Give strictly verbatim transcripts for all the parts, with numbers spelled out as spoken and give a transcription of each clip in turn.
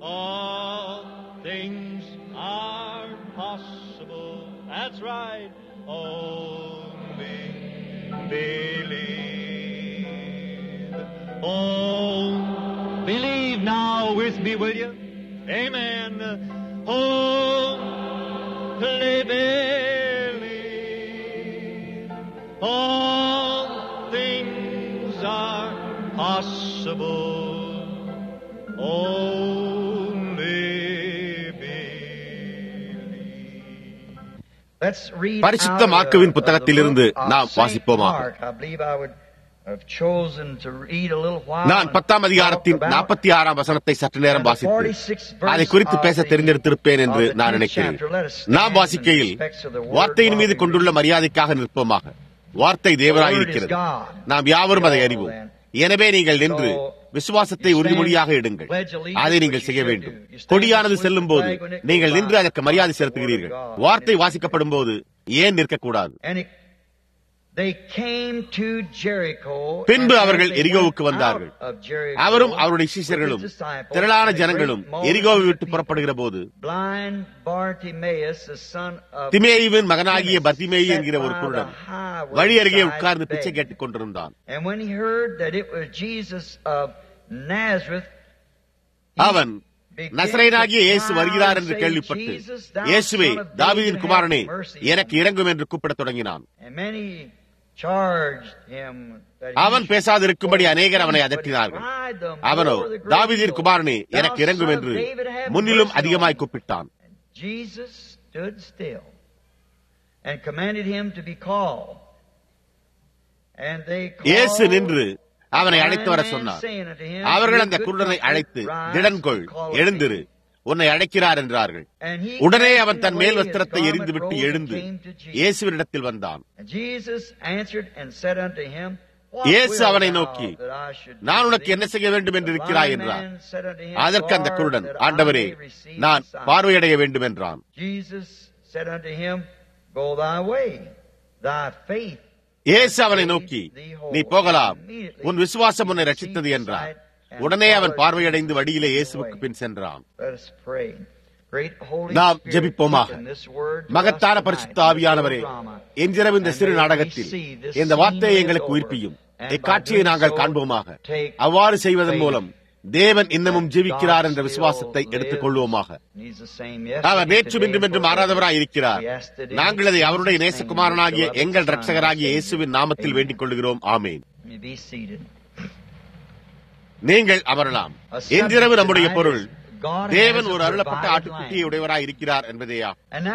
All things are possible. That's right. Only believe. Oh, believe now with me, will you? Amen. Oh, believe. All things are possible. Only believe. Let's read பரிசுத்த out மார்க்குவின் of the புத்தகத்திலிருந்து book of நாம் Saint வாசிப்போமாக. Mark. I believe I would have chosen to read a little while நான் பத்தாம் அதிகாரத்தின் நாற்பத்தி ஆறாம் வசனத்தை சற்று நேரம் வாசித்து அதை குறித்து பேச தெரிந்தெடுத்திருப்பேன் என்று நான் நினைக்கிறேன். நாம் வாசிக்கையில் வார்த்தையின் மீது கொண்டுள்ள மரியாதைக்காக நிற்போமாக. வார்த்தை தேவனாயிருக்கிறது, நாம் யாவரும் அதை அறிவோம். எனவே நீங்கள் நின்று விசுவாசத்தை உறுதிமொழியாக எடுங்கள். அதை நீங்கள் செய்ய வேண்டும். கொடியானது செல்லும் போது நீங்கள் நின்று அதற்கு மரியாதை செலுத்துகிறீர்கள். வார்த்தை வாசிக்கப்படும் போது ஏன் நிற்கக்கூடாது? பின்பு அவர்கள் எரிகோவுக்கு வந்தார்கள். அவரும் அவருடைய சீஷர்களும் திரளான ஜனங்களும் எரிகோவை விட்டு புறப்படுகிற போது திமேயுவின் மகனாகிய பர்திமேயு என்கிற ஒரு குருடன் வழி அருகே உட்கார்ந்து பிச்சை கேட்டுக் கொண்டிருந்தான். அவன் நசரேயனாகிய இயேசு வருகிறார் என்று கேள்விப்பட்டு, இயேசுவே, தாவீதின் குமாரனே, எனக்கு இரங்கும் என்று கூப்பிடத் தொடங்கினான். அவன் பேசாதிருக்கும்படி அநேகர் அவனை அதட்டினார்கள். அவனோ, தாவீதின் குமாரனே, எனக்கு இரங்கும் என்று முன்னிலும் அதிகமாய் கூப்பிட்டான். இயேசு நின்று அவனை அழைத்து வர சொன்னார். அவர்கள் அந்த குருடனை அழைத்து, திடன்கொள், எழுந்திரு, உன்னை அழைக்கிறார் என்றார்கள். உடனே அவன் தன் மேல் வஸ்திரத்தை எறிந்துவிட்டு எழுந்து இயேசுவினிடத்தில் வந்தான். இயேசு அவனை நோக்கி, நான் உனக்கு என்ன செய்ய வேண்டும் என்று இருக்கிறாய் என்றார். அதற்கு அந்த குருடன், ஆண்டவரே, நான் பார்வையடைய வேண்டும் என்றான். இயேசு அவனை நோக்கி, நீ போகலாம், உன் விசுவாசம் உன்னை ரட்சித்தது என்றார். உடனே அவன் பார்வையடைந்து வழியிலே இயேசுவுக்கு பின் சென்றான். நாம் ஜெபிப்போமாக. மகத்தான பரிசுத்த ஆவியானவரே, இன்றிரவு இந்த சிறு நாடகத்தில் இந்த வார்த்தையை எங்களுக்கு உயிர்ப்பியும். இக்காட்சியை நாங்கள் காண்போமாக. அவ்வாறு செய்வதன் மூலம் தேவன் இன்னமும் ஜீவிக்கிறார் என்ற விசுவாசத்தை எடுத்துக் கொள்வோமாக. அவர் நேற்றும் இன்றும் என்று மாறாதவராய் இருக்கிறார். நாங்கள் அதை அவருடைய நேசகுமாரனாகிய எங்கள் இரட்சகராகிய இயேசுவின் நாமத்தில் வேண்டிக் கொள்கிறோம். ஆமேன். நீங்கள் அமரலாம். இன்றிரவு நம்முடைய பொருள், தேவன் ஒரு அருளப்பட்ட ஆட்டுக்குட்டியை உடையவராய் இருக்கிறார் என்பதேயா.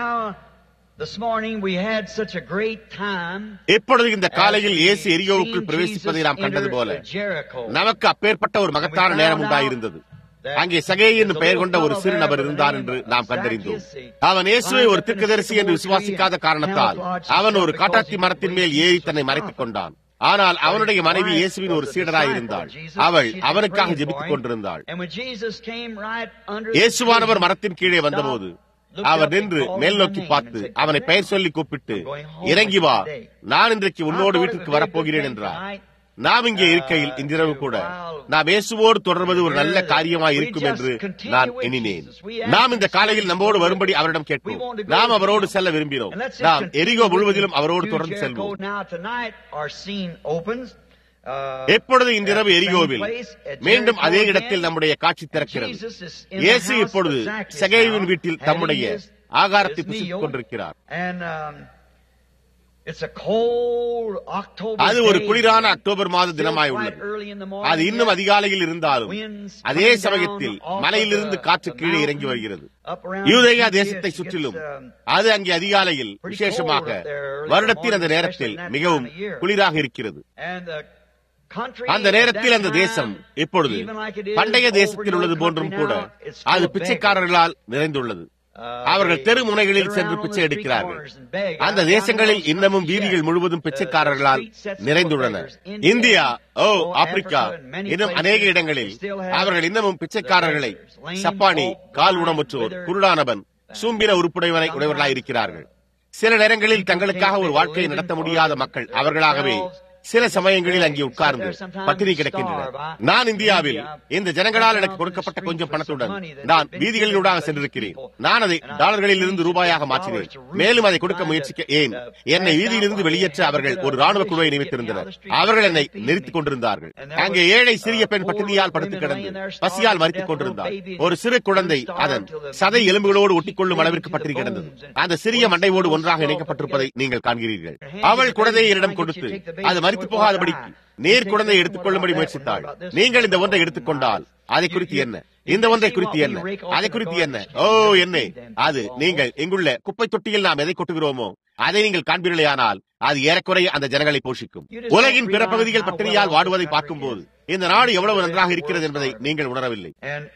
இப்பொழுது இந்த காலையில் இயேசு எரிகோவுக்குள் பிரவேசிப்பதை நாம் கண்டது போல நமக்கு அப்பேற்பட்ட ஒரு மகத்தான நேரம் உண்டாயிருந்தது. அங்கே சகேயு என்னும் பெயர் கொண்ட ஒரு சிறு நபர் இருந்தார் என்று நாம் கண்டறிந்தோம். அவன் இயேசுவை ஒரு தீர்க்கதரிசி என்று விசுவாசிக்காத காரணத்தால் அவன் ஒரு காட்டாத்தி மரத்தின் மேல் ஏறி தன்னை மறைத்துக் கொண்டான். ஆனால் அவனுடைய மனைவி இயேசுவின் ஒரு சீடராய் இருந்தாள். அவள் அவனுக்காக ஜெபித்துக் கொண்டிருந்தாள். இயேசுவானவர் மரத்தின் கீழே வந்தபோது அவர் நின்று மேல் நோக்கி பார்த்து அவனை பெயர் சொல்லி கூப்பிட்டு, இறங்கி வா, நான் இன்றைக்கு உன்னோடு வீட்டுக்கு வரப்போகிறேன் என்றார். நாம் இங்கே இருக்கையில் இன்றிரவு கூட நாம் இயேசுவோடு தொடர்வது ஒரு நல்ல காரியமாய் இருக்கும் என்று நான் எண்ணினேன். நாம் இந்த காலையில் நம்மோடு வரும்படி அவரிடம் கேட்போம். நாம் அவரோடு செல்ல விரும்பினோம். நாம் எரிகோ முழுவதிலும் அவரோடு தொடர்ந்து செல்வோம். எப்பொழுது இன்றிரவு எரிகோவில் மீண்டும் அதே இடத்தில் நம்முடைய காட்சி திறக்கிறது. இயேசு இப்பொழுது சகேயுவின் வீட்டில் தம்முடைய ஆகாரத்தை புசித்துக் கொண்டிருக்கிறார். அது ஒரு குளிரான அக்டோபர் மாத தினமாய் உள்ளது. அது இன்னும் அதிகாலையில் இருந்தாலும் அதே சமயத்தில் மலையிலிருந்து காற்று கீழே இறங்கி வருகிறது. யூதேயா தேசத்தை சுற்றிலும் அது அங்கே அதிகாலையில், விசேஷமாக வருடத்தின் அந்த நேரத்தில் மிகவும் குளிராக இருக்கிறது. அந்த நேரத்தில் அந்த தேசம் இப்பொழுது பண்டைய தேசத்தில் உள்ளது போன்றும் கூட அது பிச்சைக்காரர்களால் நிறைந்துள்ளது. அவர்கள் தெரு முனைகளில் சென்று பிச்சை எடுக்கிறார்கள். அந்த தேசங்களில் இன்னமும் வீதிகள் முழுவதும் பிச்சைக்காரர்களால் நிறைந்துள்ளன. இந்தியா, ஓ ஆப்பிரிக்கா, இன்னும் அநேக இடங்களில் அவர்கள் இன்னமும் பிச்சைக்காரர்களை சப்பானி, கால் ஊனமுற்றோர், குருடானவன், சூம்பின உறுப்புடையவனை உடையவர்களாய் இருக்கிறார்கள். சில நேரங்களில் தங்களுக்காக ஒரு வாழ்க்கையை நடத்த முடியாத மக்கள் அவர்களாகவே சில சமயங்களில் அங்கே உட்கார்ந்து பட்டினி கிடக்கின்றனர். நான் இந்தியாவில் இந்த ஜனங்களால் எனக்கு கொடுக்கப்பட்ட கொஞ்சம் பணத்துடன் நான் வீதிகளிலூடாக சென்றிருக்கிறேன். நான் அதை டாலர்களில் இருந்து ரூபாயாக மாற்றினேன். மேலும் அதை கொடுக்க முயற்சிக்க ஏன் என்னை வீதியிலிருந்து வெளியேற்ற அவர்கள் ஒரு ராணுவ குழுவை நியமித்திருந்தனர். அவர்கள் என்னை நிறுத்திக் கொண்டிருந்தார்கள். அங்கே ஏழை சிறிய பெண் பட்டினியால் படுத்து கிடந்து பசியால் மறித்துக் கொண்டிருந்தார். ஒரு சிறு குழந்தை அதன் சதை எலும்புகளோடு ஒட்டிக்கொள்ளும் அளவிற்கு பட்டினி கிடந்தது. அந்த சிறிய மண்டையோடு ஒன்றாக இணைக்கப்பட்டிருப்பதை நீங்கள் காண்கிறீர்கள். அவள் குழந்தையை என்னிடம் கொடுத்து அது மறித்து போகாதபடிக்கு நேர் குழந்தையை எடுத்துக் கொள்ளும்படி முயற்சித்தாள். நீங்கள் இந்த ஒன்றை எடுத்துக்கொண்டால் அதை குறித்து என்ன, இந்த ஒன்றை குறித்து என்ன, அதை குறித்து என்ன, ஓ என்ன, அது நீங்கள் இங்குள்ள குப்பை தொட்டியில் நாம் எதை கொட்டுகிறோமோ அதை நீங்கள் காண்பீர்களே, ஆனால் அது ஏறக்குறைய அந்த ஜனங்களை போஷிக்கும். உலகின் பிற பகுதிகள் பட்டினியால் வாடுவதை பார்க்கும் போது இந்த நாடு எவ்வளவு நன்றாக இருக்கிறது என்பதை நீங்கள் உணரவில்லை.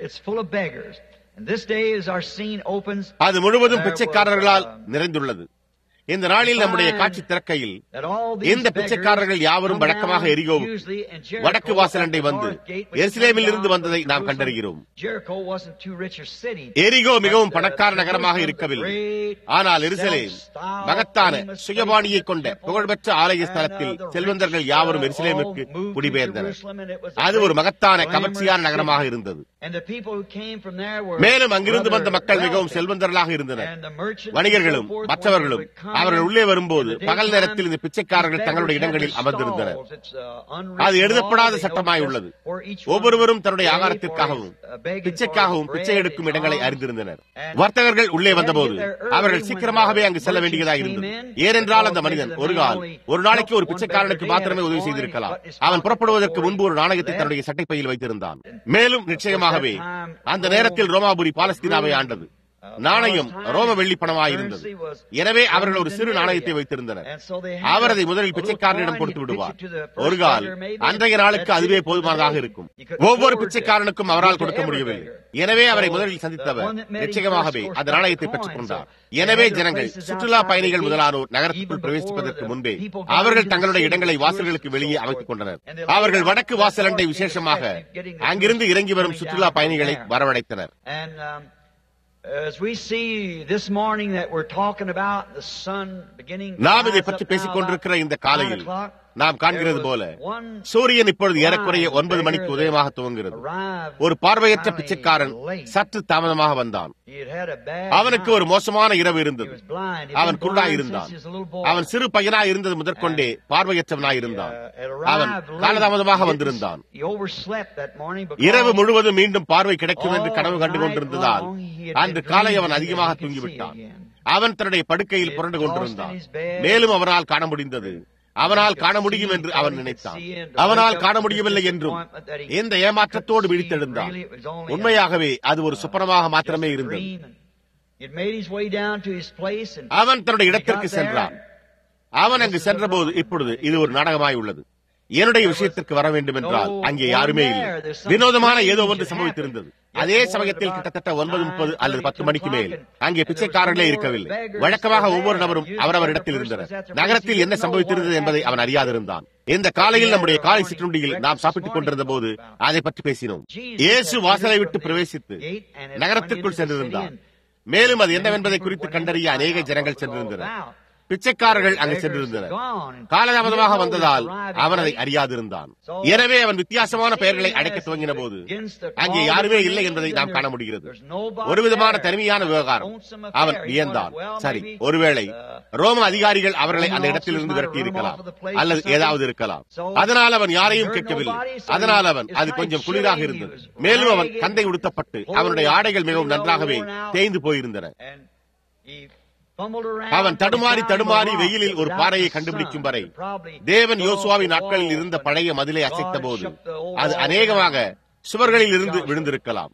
அது முழுவதும் பிச்சைக்காரர்களால் நிறைந்துள்ளது. இந்த நாளில் நம்முடைய காட்சி திறக்கையில் இந்த பிச்சைக்காரர்கள் யாவரும் வழக்கமாக எரிகோவுக்கு வடக்கு வாசலண்டை வந்து எருசலேமில் இருந்து வந்ததை நாம் கண்டறிகிறோம். எரிகோ மிகவும் பணக்கார நகரமாக இருக்கவில்லை, ஆனால் எருசலேம் மகத்தான சுயபாணியை கொண்ட புகழ்பெற்ற ஆலய ஸ்தலத்தில் செல்வந்தர்கள் யாவரும் எருசலேமுக்கு குடிபெயர்ந்தனர். அது ஒரு மகத்தான கவர்ச்சியான நகரமாக இருந்தது. மேலும் அங்கிருந்து வந்த மக்கள் மிகவும் செல்வந்தர்களாக இருந்தனர். வணிகர்களும் மற்றவர்களும் அவர்கள் உள்ளே வரும்போது பகல் நேரத்தில் இந்த பிச்சைக்காரர்கள் தங்களுடைய இடங்களில் அமர்ந்திருந்தனர். அது எழுதப்படாத சட்டமாய் உள்ளது. ஒவ்வொருவரும் தன்னுடைய ஆகாரத்திற்காகவும் பிச்சைக்காகவும் பிச்சை எடுக்கும் இடங்களை அறிந்திருந்தனர். வர்த்தகர்கள் உள்ளே வந்தபோது அவர்கள் சீக்கிரமாகவே அங்கு செல்ல வேண்டியதாக இருந்தது. ஏனென்றால் அந்த மனிதன் ஒரு கால் ஒரு நாளைக்கு ஒரு பிச்சைக்காரனுக்கு மாத்திரமே உதவி செய்திருக்கலாம். அவன் புறப்படுவதற்கு முன்பு ஒரு நாணயத்தை தன்னுடைய சட்டைப்பையில் வைத்திருந்தான். மேலும் நிச்சயமாகவே அந்த நேரத்தில் ரோமாபுரி பாலஸ்தீனாவை ஆண்டது. நாணயம் ரோம வெள்ளி பணமாயிருந்தது. எனவே அவர்கள் ஒரு சிறு நாணயத்தை வைத்திருந்தனர். அவர் அதை முதலில் பிச்சைக்காரனிடம் கொடுத்து விடுவார். ஒரு கால் அன்றைய நாளுக்கு அதுவே போதுமானதாக இருக்கும். ஒவ்வொரு பிச்சைக்காரனுக்கும் அவரால் கொடுக்க முடியவில்லை. எனவே அவரை முதலில் சந்தித்தவர் நிச்சயமாகவே அந்த நாணயத்தை பெற்றுக் கொண்டார். எனவே ஜனங்கள், சுற்றுலா பயணிகள் முதலானோர் நகரத்துக்குள் பிரவேசிப்பதற்கு முன்பே அவர்கள் தங்களுடைய இடங்களை வாசல்களுக்கு வெளியே அமைத்துக் கொண்டனர். அவர்கள் வடக்கு வாசலண்டை விசேஷமாக அங்கிருந்து இறங்கி வரும் சுற்றுலா பயணிகளை வரவழைத்தனர். நாம் இதை பற்றி பேசிக் கொண்டிருக்கிற இந்த காலையில் நாம் காண்கிறது போல சூரியன் இப்பொழுது ஏறக்குறைய ஒன்பது மணிக்கு உதயமாக துவங்குகிறது. ஒரு பார்வையற்ற பிச்சைக்காரன் சற்று தாமதமாக வந்தான். அவனுக்கு ஒரு மோசமான இரவு இருந்தது. அவன் குருடாய் இருந்தான். அவன் சிறு பையனாய் இருந்தது முதற்கொண்டே பார்வையற்றவனாய் இருந்தான். அவன் காலதாமதமாக வந்திருந்தான். இரவு முழுவதும் மீண்டும் பார்வை கிடைக்கும் என்று கனவு கண்டு கொண்டிருந்ததால் அன்று காலை அவன் அதிகமாக தூங்கிவிட்டான். அவன் தன்னுடைய படுக்கையில் புரண்டு கொண்டிருந்தான். மேலும் அவனால் காண முடிந்தது. அவனால் காண முடியும் என்று அவன் நினைத்தான். அவனால் காண முடியவில்லை என்றும் எந்த ஏமாற்றத்தோடு விழித்தெழுந்தான். உண்மையாகவே அது ஒரு சுப்பனமாக மாத்திரமே இருந்தது. அவன் தன்னுடைய இடத்திற்கு சென்றான். அவன் அங்கு சென்றபோது இப்பொழுது இது ஒரு நாடகமாய் உள்ளது. என்னுடைய விஷயத்திற்கு வர வேண்டும் என்றால் அங்கே யாருமே இல்லை. வினோதமான ஏதோ ஒன்று சம்பவித்திருந்தது. அதே சமயத்தில் கிட்டத்தட்ட ஒன்பது முப்பது அல்லது பத்து மணிக்கு மேல் அங்கே பிச்சைக்காரர்களே இருக்கவில்லை. வழக்கமாக ஒவ்வொரு நபரும் அவரவர் இடத்தில் இருந்தனர். நகரத்தில் என்ன சம்பவித்திருந்தது என்பதை அவன் அறியாதிருந்தான். இந்த காலையில் நம்முடைய காலை சிற்றுண்டியில் நாம் சாப்பிட்டுக் கொண்டிருந்த போது அதை பற்றி பேசினோம். இயேசு வாசலை விட்டு பிரவேசித்து நகரத்திற்குள் சென்றிருந்தார். மேலும் அது என்னவென்பதை குறித்து கண்டறிய அநேக ஜனங்கள் சென்றிருந்தனர். பிச்சைக்காரர்கள் அங்கு சென்றிருந்தனர். காலதாமதமாக வந்ததால் அவன் அதை அறியாதிருந்தான். எனவே அவன் வித்தியாசமான பெயர்களை அழைக்க துவங்கின போது அங்கே யாருமே இல்லை என்பதை நாம் காண முடிகிறது. ஒரு விதமான தனிமையான விவகாரம். அவன் வியந்தான். சரி, ஒருவேளை ரோம அதிகாரிகள் அவர்களை அந்த இடத்திலிருந்து விரட்டி இருக்கலாம் அல்லது ஏதாவது இருக்கலாம். அதனால் அவன் யாரையும் கேட்கவில்லை. அதனால் அவன் அது கொஞ்சம் குளிராக இருந்தது. மேலும் அவன் கந்தை உடுத்தப்பட்டு அவனுடைய ஆடைகள் மிகவும் நன்றாகவே தேய்ந்து போயிருந்தன. அவன் தடுமாறி தடுமாறி வெயிலில் ஒரு பாறையை கண்டுபிடிக்கும் வரை தேவன் யோசுவாவின் நாட்களில் இருந்த பழைய மதிலை அசைத்த போது அது அநேகமாக சுவர்களில் இருந்து விழுந்திருக்கலாம்.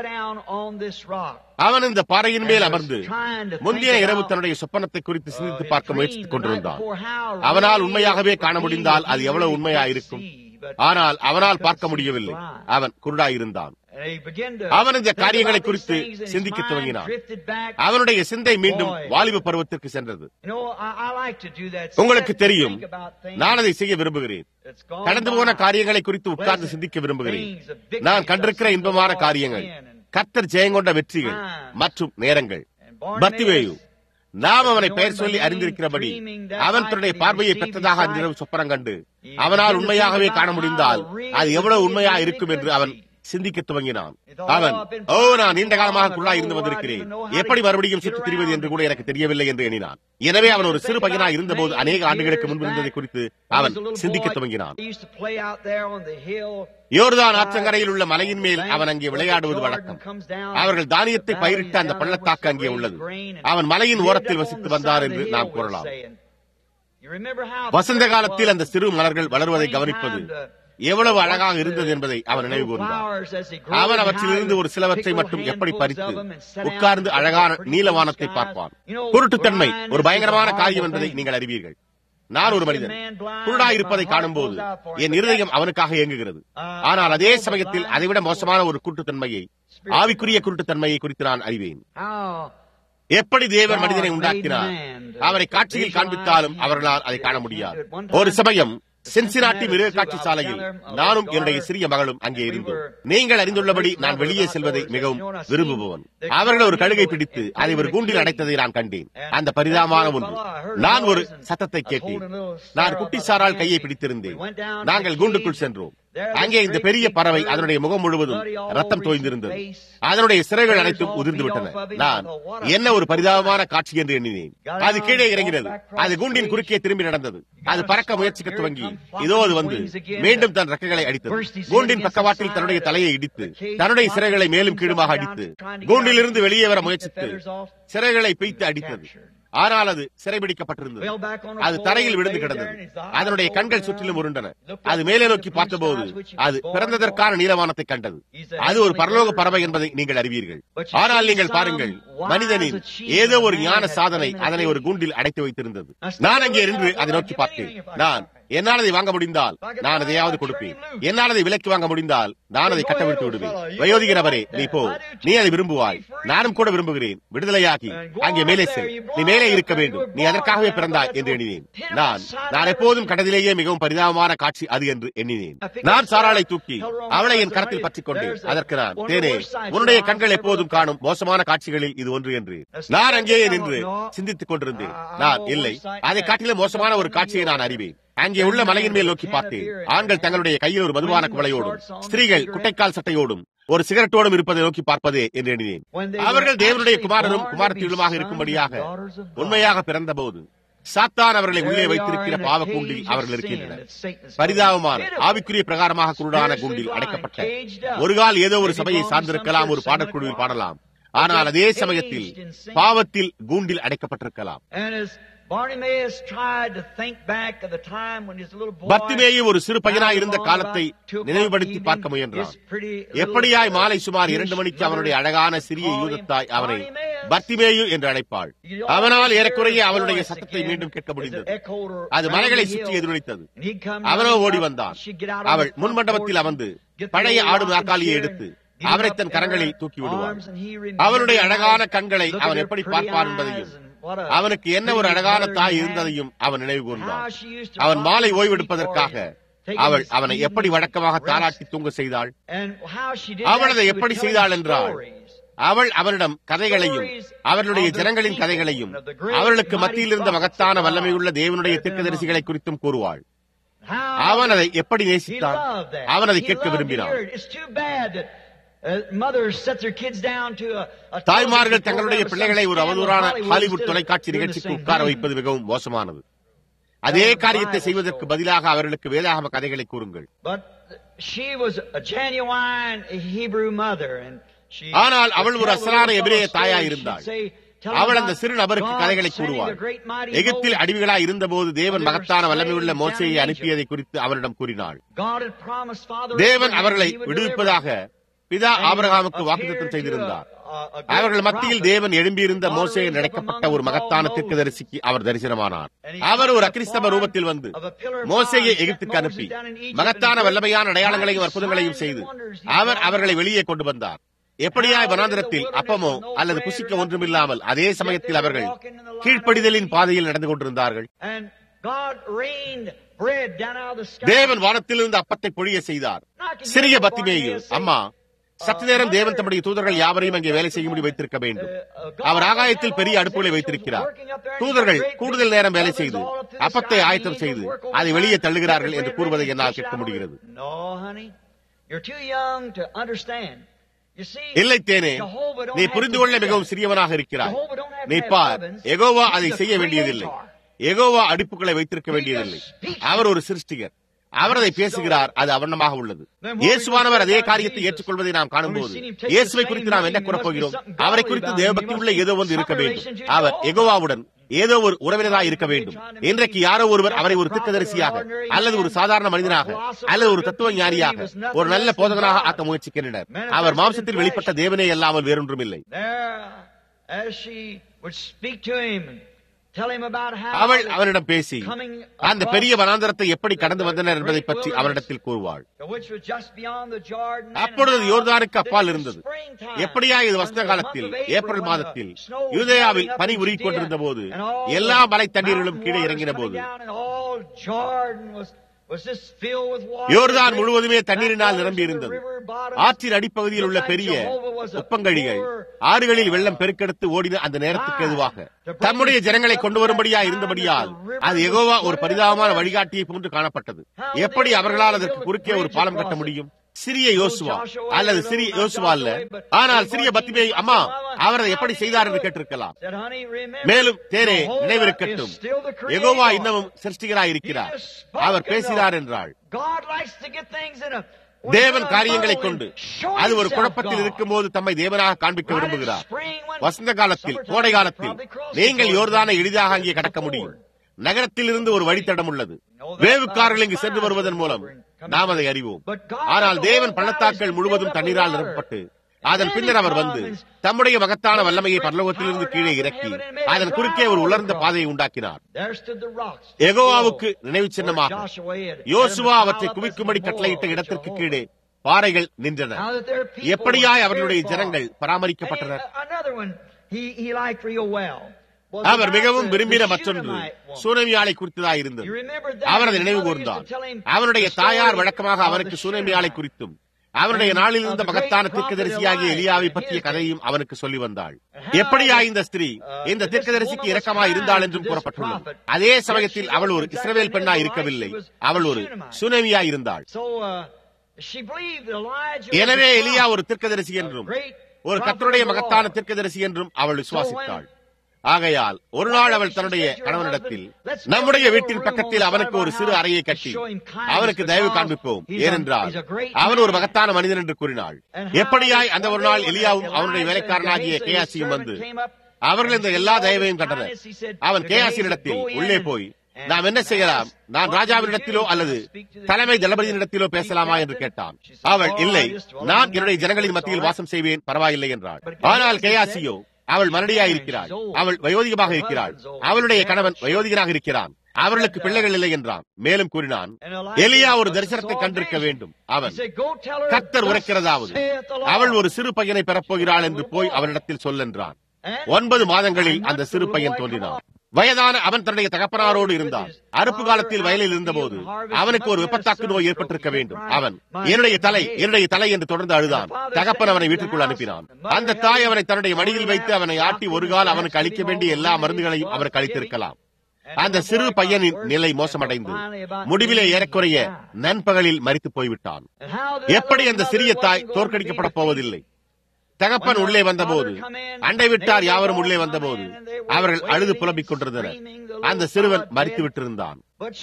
அவன் இந்த பாறையின் மேல் அமர்ந்து முந்தைய இரவு தன்னுடைய சொப்பனத்தை குறித்து சிந்தித்து பார்க்க முயற்சித்துக் கொண்டிருந்தான். அவனால் உண்மையாகவே காண முடிந்தால் அது எவ்வளவு உண்மையாயிருக்கும். ஆனால் அவனால் பார்க்க முடியவில்லை. அவன் குருடாயிருந்தான். அவன் இந்த காரியங்களை குறித்து சிந்திக்க துவங்கினான். அவனுடைய சிந்தை மீண்டும் வாலிப பருவத்திற்கு சென்றது. உங்களுக்கு தெரியும், நான் அதை செய்ய விரும்புகிறேன். கடந்து போன காரியங்களை குறித்து உட்கார்ந்து சிந்திக்க விரும்புகிறேன். நான் கண்டிருக்கிற இன்பமான காரியங்கள், கர்த்தர் ஜெயங்கொண்ட வெற்றிகள் மற்றும் நேரங்கள். பர்த்திமேயு நாம் அவனை பெயர் சொல்லி அறிந்திருக்கிறபடி அவன் தன்னுடைய பார்வையை பெற்றதாக அன்றிரவு சொப்பனம் கண்டு அவனால் உண்மையாகவே காண முடிந்தால் அது எவ்வளவு உண்மையா இருக்கும் என்று அவன் சிந்திக்க துவங்கினான். அவன், ஓ, நான் நீண்ட காலமாக குருடாய் இருந்து வந்திருக்கிறேன், எப்படி மறுபடியும் சுற்றி திரிவது என்று கூட எனக்கு தெரியவில்லை என்று எண்ணினான். எனவே அவன் ஒரு சிறு பையனாய் இருந்தபோது அநேக ஆண்டுகளுக்கு முன்பு இருந்ததை குறித்து அவன் சிந்திக்க துவங்கினான். யோர்தான் ஆற்றங்கரையில் உள்ள மலையின் மேல் அவன் அங்கே விளையாடுவது வழக்கம். அவர்கள் தானியத்தை பயிரிட்ட அந்த பள்ளத்தாக்கு அங்கே உள்ளது. அவன் மலையின் ஓரத்தில் வசித்து வந்தார் என்று நாம் கூறலாம். வசந்த காலத்தில் அந்த சிறு மலர்கள் வளர்வதை கவனிப்பது எவ்வளவு அழகாக இருந்தது என்பதை அவன் நினைவு கூர்ந்தான். அவன் அவற்றிலிருந்து ஒரு சிலவற்றை மட்டும் எப்படி பறித்து உட்கார்ந்து அழகான நீலவானத்தை பார்ப்பான். குருட்டுத்தன்மை ஒரு பயங்கரமான காரியம் என்பதை நீங்கள் அறிவீர்கள். நான் ஒரு மனிதன் குருடாயிருப்பதை காணும் போது என் இருதயம் அவனுக்காக இயங்குகிறது. ஆனால் அதே சமயத்தில் அதைவிட மோசமான ஒரு குருட்டுத்தன்மையை, ஆவிக்குரிய குருட்டுத்தன்மையை குறித்து நான் அறிவேன். எப்படி தேவன் மனிதனை உண்டாக்கினார், அவரை காட்சியில் காண்பித்தாலும் அவர்களால் அதை காண முடியாது. ஒரு சமயம் சின்சினாட்டி மிருக காட்சி சாலையில் நானும் என்னுடைய சிறிய மகளும் அங்கே இருந்தோம். நீங்கள் அறிந்துள்ளபடி நான் வெளியே செல்வதை மிகவும் விரும்புபவன். அவர்கள் ஒரு கழுகை பிடித்து அதை ஒரு கூண்டில் அடைத்ததை நான் கண்டேன். அந்த பரிதாபமான ஒன்று. நான் ஒரு சத்தத்தை கேட்டேன். நான் குட்டி சாரால் கையை பிடித்திருந்தேன். நாங்கள் கூண்டுக்குள் சென்றோம். அங்கே இந்த பெரிய பறவை அதனுடைய முகம் முழுவதும் ரத்தம் தோய்ந்திருந்தது. அதனுடைய சிறைகள் அனைத்தும் உதிர்ந்து விட்டன. நான் என்ன ஒரு பரிதாபமான காட்சி என்று எண்ணினேன். அது கீழே இறங்கினது. அது கூண்டின் குறுக்கே திரும்பி நடந்தது. அது பறக்க முயற்சிக்க துவங்கி இதோ அது வந்து மீண்டும் தன் ரெக்கைகளை அடித்தது. கூண்டின் பக்கவாட்டில் தன்னுடைய தலையை இடித்து தன்னுடைய சிறைகளை மேலும் கீழுமாக அடித்து கூண்டிலிருந்து வெளியே வர முயற்சித்து சிறைகளை பிய்த்து அடித்தது. ஆனால் அது சிறைபிடிக்கப்பட்டிருந்தது. அது தரையில் விழுந்து கிடந்தது. அதனுடைய கண்கள் சுற்றிலும் உருண்டன. அது மேலே நோக்கி பார்த்தபோது அது பிறந்ததற்கான நீலவானத்தை கண்டது. அது ஒரு பரலோக பறவை என்பதை நீங்கள் அறிவீர்கள். ஆனால் நீங்கள் பாருங்கள், மனிதனின் ஏதோ ஒரு ஞான சாதனை அதனை ஒரு கூண்டில் அடைத்து வைத்திருந்தது. நான் அங்கே நின்று அதை நோக்கி பார்த்தேன். நான் என்னால் அதை வாங்க முடிந்தால் நான் எதையாவது கொடுப்பேன். என்னால் அதை விலைக்கு வாங்க முடிந்தால் நான் அதை கட்டவிழ்த்து விடுவேன். வயோதிகரவரே, நீ போ, நீ அதை விரும்புவாய், நானும் கூட விரும்புகிறேன். விடுதலையாகி அங்கே மேலே செல். நீ மேலே இருக்க வேண்டும். நீ அதற்காகவே பிறந்தாய் என்று எண்ணினேன். நான் நான் எப்போதும் கடலிலேயே மிகவும் பரிதாபமான காட்சி அது என்று எண்ணினேன். நான் சாராளை தூக்கி அவளை என் கரத்தில் பற்றிக் கொண்டேன். அதற்கு நான், தேனே, உன்னுடைய கண்கள் எப்போதும் காணும் மோசமான காட்சிகளில் இது ஒன்று என்று நான் அங்கேயே நின்று சிந்தித்துக் கொண்டிருந்தேன். நான் இல்லை, அதை காட்டிலும் மோசமான ஒரு காட்சியை நான் அறிவேன். அங்கே உள்ள மலையின் மேல் நோக்கி பார்த்தேன். ஆண்கள் தங்களுடைய கையில் ஒரு மதுபான குவளையோடும் ஸ்திரீகள் குட்டைக்கால் சட்டையோடும் ஒரு சிகரெட்டோடும் இருப்பதை நோக்கி பார்ப்பதே என்று எண்ணினேன். அவர்கள் தேவனுடைய குமாரரும் குமாரத்தியுமாக இருக்கும்படியாக உண்மையாக பிறந்த போது சாத்தான் அவர்களை உள்ளே வைத்திருக்கிற பாவ கூண்டில் அவர்கள் இருக்கின்றனர். பரிதாபமான ஆவிக்குரிய பிரகாரமாக குருடான கூண்டில் அடைக்கப்பட்ட ஒரு கால் ஏதோ ஒரு சபையை சார்ந்திருக்கலாம், ஒரு பாடற்குழுவில் பாடலாம். ஆனால் அதே சமயத்தில் பாவத்தில் கூண்டில் அடைக்கப்பட்டிருக்கலாம். பர்த்திமேயு ஒரு சிறு பையனாய் இருந்த காலத்தை நினைவுபடுத்தி பார்க்க முயன்றான். எப்படியாய் மாலை சுமார் இரண்டு மணிக்கு அவனுடைய அழகான சிறிய யூதத்தாய் அவனை பர்த்திமேயு என்று அழைப்பாள். அவனால் ஏறக்குறைய அவளுடைய சத்தத்தை மீண்டும் கேட்க முடிந்தது. அது மலைகளை சுற்றி எதிரொலித்தது. அவனோ ஓடி வந்தான். அவள் முன்மண்டபத்தில் அமர்ந்து பழைய ஆடு நாற்காலியை எடுத்து அவரை தன் கரங்களில் தூக்கி விடுவாள். அவனுடைய அழகான கண்களை அவன் எப்படி பார்ப்பான் என்பதையும் அவனுக்கு என்ன ஒரு அழகான தாய் இருந்ததையும் அவன் நினைவு கூர்ந்தான். அவன் மாலை ஓய்வெடுப்பதற்காக அவள் அவனை எப்படி வழக்கமாக தாலாட்டி தூங்க செய்தாள். அவள் அதை எப்படி செய்தாள் என்றால், அவள் அவனிடம் கதைகளையும் அவர்களுடைய ஜனங்களின் கதைகளையும் அவர்களுக்கு மத்தியில் இருந்த மகத்தான வல்லமையுள்ள தேவனுடைய தீர்க்கதரிசிகளை குறித்தும் கூறுவாள். அவன் அதை எப்படி நேசித்தான். அவன் அதை கேட்க விரும்பினான். தாய்மார்கள் தங்களுடைய பிள்ளைகளை ஒரு அவதூறான ஹாலிவுட் தொலைக்காட்சி நிகழ்ச்சிக்கு உட்கார வைப்பது மிகவும் மோசமானது. அதே காரியத்தை செய்வதற்கு பதிலாக அவர்களுக்கு வேதாகம கதைகளை கூறுங்கள். ஆனால் அவள் ஒரு அசலான எபிரேய தாயாய் இருந்தாள். அவள் அந்த சிறு நபருக்கு கதைகளை கூறுவாள். எகிப்தில் அடிமைகளாய் இருந்தபோது தேவன் மகத்தான வல்லமையுள்ள மோசேயை அனுப்பியதை குறித்து அவனிடம் கூறினாள். தேவன் அவர்களை விடுவிப்பதாக பிதா ஆபிரகாமுக்கு வாக்குத்தத்தம் செய்திருந்தார். அவர்கள் மத்தியில் தேவன் எழும்பியிருந்த மோசே நடக்கப்பட்ட ஒரு மகத்தான தீர்க்கதரிசிக்கு அவர் தரிசனமானார். அவர் ஒரு அக்கிறிஸ்தவ ரூபத்தில் வந்து மோசேயை எகிப்துக்கு அனுப்பி மகத்தான வல்லமையான அடையாளங்களையும் அற்புதங்களையும் செய்து அவர் அவர்களை வெளியே கொண்டு வந்தார். எப்படியாய் வனாந்திரத்தில் அப்பமோ அல்லது புசிக்க ஒன்றுமில்லாமல் அதே சமயத்தில் அவர்கள் கீழ்ப்படிதலின் பாதையில் நடந்து கொண்டிருந்தார்கள். தேவன் வானத்திலிருந்து அப்பத்தை பொழிய செய்தார். சிறிய பர்த்திமேயு, அம்மா, சற்று நேரம் தேவன் தம்முடைய தூதர்கள் யாவரையும் அங்கே வேலை செய்யும்படி வைத்திருக்க வேண்டும். அவர் ஆகாயத்தில் பெரிய அடுப்புகளை வைத்திருக்கிறார். தூதர்கள் கூடுதல் நேரம் வேலை செய்து அப்பத்தை ஆயத்தம் செய்து அதை வெளியே தள்ளுகிறார்கள் என்று கூறுவதை என்னால் கேட்க முடிகிறது. இல்லை தேனே, நீ புரிந்து கொள்ள மிகவும் சிறியவனாக இருக்கிறாய். நீ பார், யெகோவா அதை செய்ய வேண்டியதில்லை. யெகோவா அடுப்புகளை வைத்திருக்க வேண்டியதில்லை. அவர் ஒரு சிருஷ்டிகர். அவர் அதை பேசுகிறார். அது அவண்ணமாக உள்ளது. இயேசுவானவர் அதே காரியத்தை ஏற்றுக்கொள்வதை நாம் காணும்போது இயேசுவை குறித்து நாம் என்ன கூறப்போகிறோம்? அவரை குறித்து தேவபக்தி உள்ள ஏதோ ஒன்று இருக்க வேண்டும். அவர் யெகோவாவுடன் ஏதோ ஒரு உறவினராக இருக்க வேண்டும். இன்றைக்கு யாரோ ஒருவர் அவரை ஒரு தீர்க்கதரிசியாக அல்லது ஒரு சாதாரண மனிதனாக அல்லது ஒரு தத்துவ ஞானியாக ஒரு நல்ல போதகனாக ஆக்க முயற்சிக்கின்றனர். அவர் மாம்சத்தில் வெளிப்பட்ட தேவனே அல்லாமல் வேறொன்றும் இல்லை. அவள் அவனிடம் பேசி அந்த பெரிய வனாந்தரத்தை எப்படி கடந்து வந்தனர் என்பதை பற்றி அவரிடத்தில் கூறுவாள். அப்பொழுது யோர்தானுக்கு அப்பால் இருந்தது. எப்படியா இது வசந்த காலத்தில் ஏப்ரல் மாதத்தில் யூதேயாவில் பனி உருகிக் கொண்டிருந்த போது எல்லா மலை தண்ணீர்களும் கீழே இறங்கின போது யோர்தான் முழுவதுமே தண்ணீரினால் நிரம்பி இருந்தது. ஆற்றின் அடிப்பகுதியில் உள்ள பெரிய உப்பங்கழிகள் ஆறுகளில் வெள்ளம் பெருக்கெடுத்து ஓடின அந்த நேரத்துக்கு எதுவாக தம்முடைய ஜனங்களை கொண்டு வரும்படியா இருந்தபடியால் அது யெகோவா ஒரு பரிதாபமான வழிகாட்டியை போன்று காணப்பட்டது. எப்படி அவர்களால் அதற்கு குறுக்கே ஒரு பாலம் கட்ட முடியும்? சிறிய யோசுவா அல்லது சிறிய யோசுவா அல்ல, ஆனால் சிறிய பத்திமே அம்மா அவர் அதை எப்படி செய்தார் என்று கேட்டிருக்கலாம். மேலும் தேரே, நினைவிருக்கட்டும், யெகோவா இன்னமும் சிருஷ்டிகராய் இருக்கிறார். அவர் பேசினார் என்றாள். தேவன் காரியங்களை கொண்டு அது ஒரு குழப்பத்தில் இருக்கும் போது தம்மை தேவனாக காண்பிக்க விரும்புகிறார். வசந்த காலத்தில், கோடை காலத்தில் நீங்கள் யோர்தானை எளிதாக அங்கே கடக்க முடியும். நகரத்தில் இருந்து ஒரு வழித்தடம் உள்ளது. வேவுக்காரர்கள் இங்கு சென்று வருவதன் மூலம் நாம் அதை அறிவோம். ஆனால் தேவன் பள்ளத்தாக்கள் முழுவதும் தண்ணீரால் நிரப்பப்பட்டு அதன் பின்னர் அவர் வந்து தம்முடைய மகத்தான வல்லமையை பரலோகத்திலிருந்து கீழே இறக்கி அதன் குறுக்கே ஒரு உலர்ந்த பாதையை உண்டாக்கினார். யெகோவாவுக்கு நினைவு சின்னமாக யோசுவா அவற்றை குவிக்கும்படி கட்டளையிட்ட இடத்திற்கு கீழே பாறைகள் நின்றன. எப்படியாய் அவர்களுடைய ஜனங்கள் பராமரிக்கப்பட்டனர். அவர் மிகவும் விரும்பின மற்றொன்று சூனமியாளை குறித்ததாக இருந்தது. அவர் அதை நினைவு கூர்ந்தார். அவனுடைய தாயார் வழக்கமாக அவனுக்கு சூனமியாளை குறித்தும் அவனுடைய நாளில் இருந்த மகத்தான தீர்க்கதரிசியாகிய எலியாவை பற்றிய கதையும் அவனுக்கு சொல்லி வந்தாள். எப்படியா இந்த ஸ்திரீ இந்த தீர்க்கதரிசிக்கு இரக்கமாய் இருந்தாள் என்றும் கூறப்பட்டுள்ளது. அதே சமயத்தில் அவள் ஒரு இஸ்ரவேல் பெண்ணாய் இருக்கவில்லை, அவள் ஒரு சூனமியாய் இருந்தாள். எனவே எலியா ஒரு தீர்க்கதரிசி என்றும் ஒரு கர்த்தருடைய மகத்தான தீர்க்கதரிசி என்றும் அவள் விசுவாசித்தாள். ஆகையால் ஒரு நாள் அவள் தன்னுடைய கணவனிடத்தில், நம்முடைய வீட்டின் பக்கத்தில் அவனுக்கு ஒரு சிறு அறையை கட்டி அவனுக்கு தயவு காண்பிப்போம், ஏனென்றால் அவன் ஒரு மகத்தான மனிதன் என்று கூறினாள். எப்படியாய் அந்த ஒரு நாள் எலியாவும் அவனுடைய வேலைக்காரனாகிய கேயாசியும் வந்து அவர்கள் இந்த எல்லா தயவையும் கண்டனர். அவன் கேயாசியினிடத்தில், உள்ளே போய் நாம் என்ன செய்யலாம்? நான் ராஜாவினிடத்திலோ அல்லது தலைமை தளபதியினிடத்திலோ பேசலாமா என்று கேட்டான். அவள், இல்லை, நான் என்னுடைய ஜனங்களின் மத்தியில் வாசம் செய்வேன், பரவாயில்லை என்றாள். ஆனால் கேயாசியோ, அவள் மரடியாய் இருக்கிறாள், அவள் வயோதிகமாக இருக்கிறாள், அவளுடைய கணவன் வயோதிகனாக இருக்கிறான், அவர்களுக்கு பிள்ளைகள் இல்லை என்றான். மேலும் கூறினான், எலியா ஒரு தரிசனத்தை கண்டிருக்க வேண்டும். அவன், கர்த்தர் உரைக்கிறதாவது அவள் ஒரு சிறு பையனை பெறப்போகிறாள் என்று போய் அவரிடத்தில் சொல்லென்றான். ஒன்பது மாதங்களில் அந்த சிறு பையன் தோன்றினான். வயதான அவன் தன்னுடைய தகப்பனாரோடு இருந்தான். அறுப்பு காலத்தில் வயலில் இருந்தபோது அவனுக்கு ஒரு விபத்தாக்கு நோய் ஏற்பட்டிருக்க வேண்டும். அவன், என்னுடைய தலை என்னுடைய தலை என்று தொடர்ந்து அழுதான். தகப்பன் அவனை வீட்டுக்குள் அனுப்பினான். அந்த தாய் அவனை தன்னுடைய மடியில் வைத்து அவனை ஆட்டி ஒரு கால் அவனுக்கு அளிக்க வேண்டிய எல்லா மருந்துகளையும் அவருக்கு அளித்திருக்கலாம். அந்த சிறு பையனின் நிலை மோசமடைந்து முடிவிலே ஏறக்குறைய நண்பகலில் மரித்து போய்விட்டான். எப்படி அந்த சிறிய தாய் தோற்கடிக்கப்பட போவதில்லை. தகப்பன் உள்ளே வந்தபோது, அண்டை விட்டார் யாவரும் உள்ளே வந்தபோது அவர்கள் அழுது புலம்பிக் கொண்டிருந்தனர். அந்த சிறுவன் மரித்து விட்டிருந்தான்.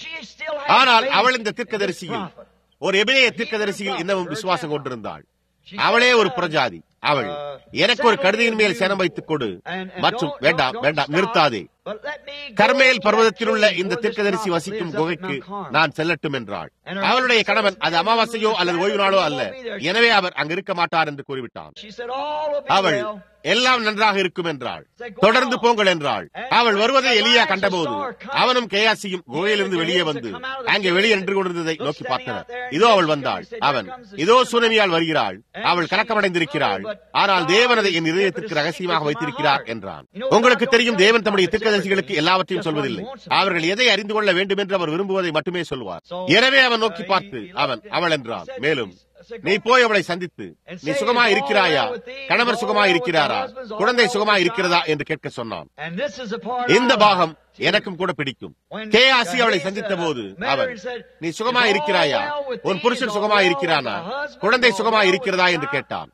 ஆனால் அவள் இந்த தீர்க்கதரிசியில், ஒரு எபிரேய தீர்க்கதரிசியில் இன்னமும் விசுவாசம் கொண்டிருந்தாள். அவளே ஒரு புறஜாதி. அவள், எனக்கு ஒரு கழுதையின் மேல் சேனம் வைத்துக் கொடு மற்றும் வேண்டாம் வேண்டாம் நிறுத்தாதே, கர்மேல் பர்வதத்தில் உள்ள இந்த தீர்க்கதரிசி வசிக்கும் குகைக்கு நான் செல்லட்டும் என்றாள். அவளுடைய கணவன் அது அமாவாசையோ அல்லது ஓய்வு நாளோ அல்ல, எனவே அவர் அங்கு இருக்க மாட்டார் என்று கூறிவிட்டான். அவள், எல்லாம் நன்றாக இருக்கும் என்றாள். தொடர்ந்து போங்கள் என்றாள். அவள் வருவதை எலியா கண்டபோது அவனும் கேயாசியும் குகையிலிருந்து வெளியே வந்து அங்கே வெளியே நின்று கொண்டிருந்ததை நோக்கி பார்த்தனர். இதோ அவள் வந்தாள். அவன், இதோ சூனமியால் வருகிறாள், அவள் கலக்கமடைந்திருக்கிறாள், ஆனால் தேவன் அதை என் இதயத்திற்கு ரகசியமாக வைத்திருக்கிறார் என்றான். உங்களுக்கு தெரியும், தேவன் தம்முடைய தீர்க்கதரிசிகளுக்கு எல்லாவற்றையும் சொல்வதில்லை. அவர்கள் எதை அறிந்து கொள்ள வேண்டும் என்று அவர் விரும்புவதை மட்டுமே சொல்வார். எனவே அவன் நோக்கி பார்த்து அவன், அவள் என்றான். மேலும் நீ போய் அவளை சந்தித்து, நீ சுகமா இருக்கிறாயா, கணவர் சுகமா இருக்கிறாரா, குழந்தை சுகமா இருக்கிறதா என்று கேட்க சொன்னான். இந்த பாகம் எனக்கும் கூட பிடிக்கும். கேயாசி அவளை சந்தித்த போது அவள், நீ சுகமா இருக்கிறாயா, உன் புருஷன் சுகமா இருக்கிறானா, குழந்தை சுகமா இருக்கிறதா என்று கேட்டான்.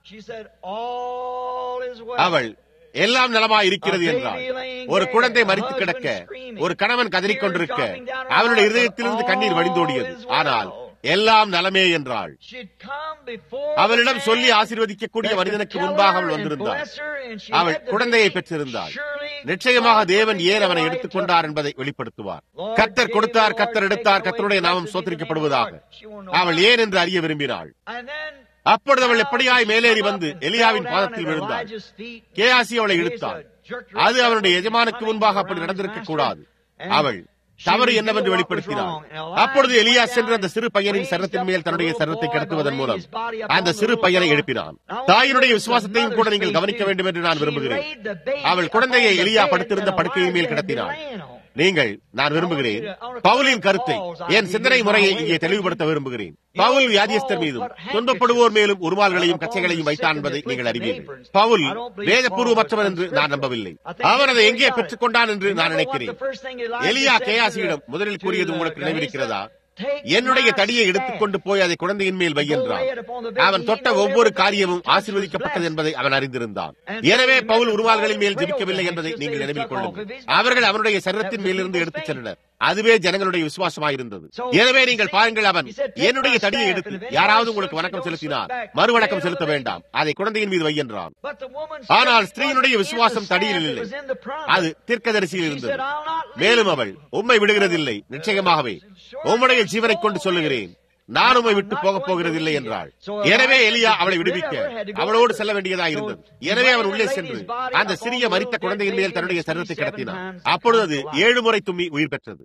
அவள், எல்லாம் நலமா இருக்கிறது என்றால், ஒரு குழந்தை மரித்து கிடக்க, ஒரு கணவன் கதறிக்கொண்டிருக்க, அவனுடைய இதயத்திலிருந்து கண்ணீர் வடிந்தோடியது. ஆனால் எல்லாம் நலமே என்றாள். அவளிடம் சொல்லி ஆசீர்வதிக்கக்கூடிய மனிதனுக்கு முன்பாக அவள் வந்திருந்தாள். அவள் குழந்தையை பெற்றிருந்தாள். நிச்சயமாக தேவன் ஏன் அவனை எடுத்துக் கொண்டார் என்பதை வெளிப்படுத்துவார். கர்த்தர் கொடுத்தார், கர்த்தர் எடுத்தார், கர்த்தருடைய நாமம் ஸ்தோத்திரிக்கப்படுவதாக. அவள் ஏன் என்று அறிய விரும்பினாள். அப்பொழுது அவள் எப்படியாய் மேலேறி வந்து எலியாவின் பாதத்தில் விழுந்தாள். கேயாசி அவளை இழுத்தாள். அது அவனுடைய எஜமானுக்கு முன்பாக அப்படி நடந்திருக்க கூடாது. அவள் தவறு என்னவென்று வெளிப்படுத்தினார். அப்பொழுது எலியா சென்று அந்த சிறு பையனின் சரத்தின் மேல் தன்னுடைய சரத்தை கடத்துவதன் மூலம் அந்த சிறு பையனை எழுப்பினான். தாயினுடைய விசுவாசத்தையும் கூட நீங்கள் கவனிக்க வேண்டும் என்று நான் விரும்புகிறேன். அவள் குழந்தையை எலியா படுத்திருந்த படுக்கையின் மேல் கிடத்தினாள். நீங்கள், நான் விரும்புகிறேன் பவுலின் கருத்தை, என் சிந்தனை முறையை இங்கே தெளிவுபடுத்த விரும்புகிறேன். பவுல் வியாதியஸ்தர் மீதும் துன்பப்படுவோர் மேலும் உருவால்களையும் கச்சைகளையும் வைத்தான் என்பதை நீங்கள் அறிவீர்கள். பவுல் வேதபூர்வமற்றவன் என்று நான் நம்பவில்லை. அவன் அதை எங்கே பெற்றுக் கொண்டான் என்று நான் நினைக்கிறேன். எலியா கேயாசியிடம் முதலில் கூறியது உங்களுக்கு நினைவிருக்கிறதா? என்னுடைய தடியை எடுத்துக்கொண்டு போய் அதை குழந்தையின் மேல் வை என்றான். அவன் தொட்ட ஒவ்வொரு காரியமும் ஆசீர்வதிக்கப்பட்டது என்பதை அவன் அறிந்திருந்தான். எனவே பவுல் உருவால்களின் மேல் ஜெபிக்கவில்லை என்பதை நீங்கள் நினைவில் கொள்ளுங்கள். அவர்கள் அவனுடைய சரீரத்தின் மேலிருந்து எடுத்துச் சென்றனர். அதுவே ஜனங்களுடைய விசுவாசமாயிருந்தது. எனவே நீங்கள் பாருங்கள், அவன் என்னுடைய தடியை எடுத்து யாராவது உங்களுக்கு வணக்கம் செலுத்தினார், மறு வணக்கம் செலுத்த வேண்டாம், அதை குழந்தையின் மீது வை என்றான். ஆனால் ஸ்திரீயினுடைய விசுவாசம் தடியில் இல்லை, அது தீர்க்கதரிசியில் இருந்தது. மேலும் அவள், உம்மை விடுகிறதில்லை, நிச்சயமாகவே உம்முடைய ஜீவனை கொண்டு சொல்லுகிறேன், நான் உம்மை விட்டு போகப் போகிறதில்லை என்றாள். எனவே எலியா அவளை விடுவிக்க அவளோடு செல்ல வேண்டியதாக இருந்தது. எனவே அவன் உள்ளே சென்று அந்த சிறிய மரித்த குழந்தையின் மேல் தன்னுடைய சரீரத்தை கிடத்தினான். அப்பொழுது ஏழு முறை தும்மி உயிர் பெற்றது.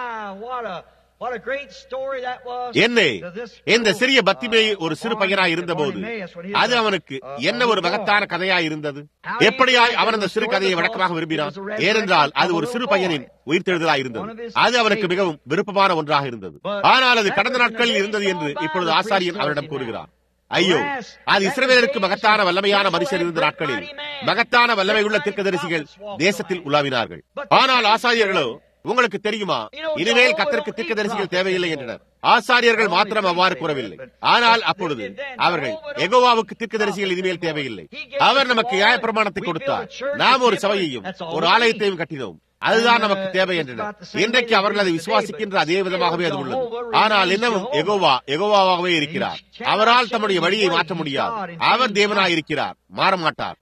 என்னே, இந்த சிறிய பத்திமேய் ஒரு சிறு பையனாய் இருந்தபோது அது அவனுக்கு என்ன ஒரு மகத்தான கதையாய் இருந்தது. எப்படியாய் அவன் அந்த சிறு கதையை வழக்கமாக விரும்பினான். ஏனென்றால் அது ஒரு சிறு பையனின் உயிர்த்தெழுதலாய் இருந்தது. அது அவனுக்கு மிகவும் விருப்பமான ஒன்றாக இருந்தது. ஆனால் அது கடந்த நாட்களில் இருந்தது என்று இப்பொழுது ஆசாரியன் அவரிடம் கூறுகிறார். ஐயோ, அது இஸ்ரவேலருக்கு மகத்தான வல்லமையான மனுஷர் இருந்த நாட்களில் மகத்தான வல்லமை உள்ள தீர்க்கதரிசிகள் தேசத்தில் உலாவினார்கள். ஆனால் ஆசாரியர்களோ, உங்களுக்கு தெரியுமா, இனிமேல் கர்த்தருக்கு தீர்க்கதரிசிகள் தேவையில்லை என்றனர். ஆசாரியர்கள் மாத்திரம் அவ்வாறு கூறவில்லை. ஆனால் அப்பொழுது அவர்கள், யெகோவாவுக்கு தீர்க்கதரிசிகள் இனிமேல் தேவையில்லை, அவர் நமக்கு நியாயப்பிரமாணத்தை கொடுத்தார், நாம் ஒரு சபையையும் ஒரு ஆலயத்தையும் கட்டினோம், அதுதான் நமக்கு தேவை என்றனர். இன்றைக்கு அவர்கள் அதை விசுவாசிக்கின்ற அதே விதமாகவே அது உள்ளது. ஆனால் இன்னமும் யெகோவா யெகோவாவாகவே இருக்கிறார். அவரால் தம்முடைய வழியை மாற்ற முடியாது. அவர் தேவனாயிருக்கிறார், மாறமாட்டார்.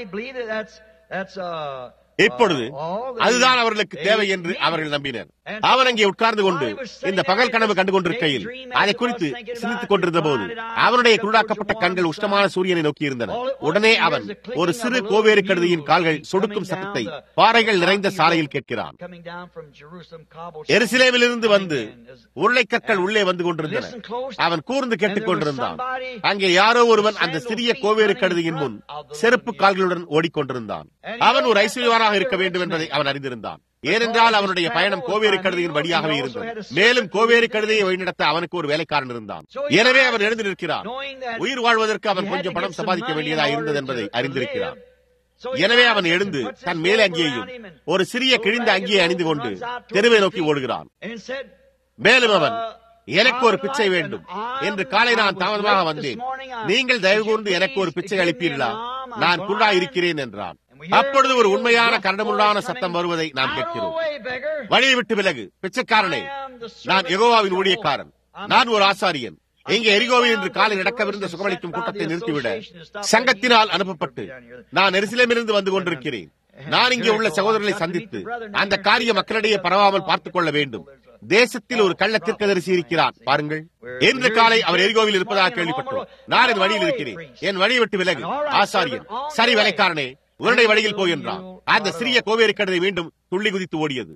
இப்பொழுது அதுதான் அவர்களுக்கு தேவை என்று அவர்கள் நம்பினர். அவன் அங்கே உட்கார்ந்து கொண்டு இந்த பகல் கனவு கண்டு கொண்டிருக்கையில் அதை குறித்து சிந்தித்துக் கொண்டிருந்த போது அவனுடைய குருடாக்கப்பட்ட கண்கள் உஷ்ணமான சூரியனை நோக்கி இருந்தன. உடனே அவன் ஒரு சிறு கோவேறு கழுதையின் கால்கள் சொடுக்கும் சத்தத்தை பாறைகள் நிறைந்த சாலையில் கேட்கிறான். எருசலேமிலிருந்து வந்து உருளைக்கற்கள் உள்ளே வந்து கொண்டிருந்தன. அவன் கூர்ந்து கேட்டுக் கொண்டிருந்தான். அங்கே யாரோ ஒருவன் அந்த சிறிய கோவேறு கழுதையின் முன் செருப்பு கால்களுடன் ஓடிக்கொண்டிருந்தான். அவன் ஒரு ஐஸ்வர்யவானாக இருக்க வேண்டும் என்பதை அவன் அறிந்திருந்தான். ஏனென்றால் அவனுடைய பயணம் கோவேறு கழுதையின் வழியாகவே இருந்தது. மேலும் கோவேறு கழுதையை வழிநடத்த அவனுக்கு ஒரு வேலைக்காரன் இருந்தான். எனவே அவன் எழுந்து நிற்கிறான். உயிர் வாழ்வதற்கு அவன் கொஞ்சம் பணம் சம்பாதிக்க வேண்டியதாக இருந்தது என்பதை அறிந்திருக்கிறான். எனவே அவன் எழுந்து தன் மேலே அங்கேயும் ஒரு சிறிய கிழிந்த அங்கியை அணிந்து கொண்டு தெருவை நோக்கி ஓடுகிறான். மேலும் அவன், எனக்கு ஒரு பிச்சை வேண்டும் என்று காலை நான் தாமதமாக வந்தேன், நீங்கள் தயவு கூர்ந்து எனக்கு ஒரு பிச்சை அளிப்பீர்களா, நான் குள்ளா இருக்கிறேன் என்றான். அப்பொழுது ஒரு உண்மையான கரண்டமுள்ளான சத்தம் வருவதை நாம் கேட்கிறோம். வழியை விட்டு விலகு பிச்சைக்காரனே, நான் யெகோவாவின் ஊழியக்காரன், நான் ஒரு ஆசாரியன். இங்கே எரிகோவில் என்று காலை நடக்கவிருந்த சுகமளிக்கும் கூட்டத்தை நிறுத்திவிட சங்கத்தினால் அனுப்பப்பட்டு நான் எருசலேமிலிருந்து வந்து கொண்டிருக்கிறேன். நான் இங்கே உள்ள சகோதரர்களை சந்தித்து அந்த காரிய மக்களிடையே பரவாமல் பார்த்துக் கொள்ள வேண்டும். தேசத்தில் ஒரு கள்ள தீர்க்கதரிசி இருக்கிறான் பாருங்கள். இன்று காலை அவர் எரிகோவில் இருப்பதாக கேள்விப்பட்டோம். நான் என் வழியில் இருக்கிறேன், என் வழியை விட்டு விலகு. ஆசாரியன், சரி வேலைக்காரனே, உன்னுடைய வழியில் போய் என்றான். அந்த சிறிய கோவேறு கழுதை மீண்டும் துள்ளி குதித்து ஓடியது.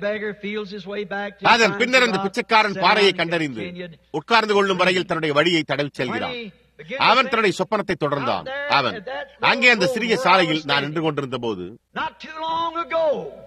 அதன் பின்னர் அந்த பிச்சைக்காரன் பாறையை கண்டறிந்து உட்கார்ந்து கொள்ளும் வரையில் தன்னுடைய வழியை தடவி செல்கிறான். அவன் தன்னுடைய சொப்பனத்தை தொடர்ந்தான். அவன் அங்கே அந்த சிறிய சாலையில் நான் நின்று கொண்டிருந்த போது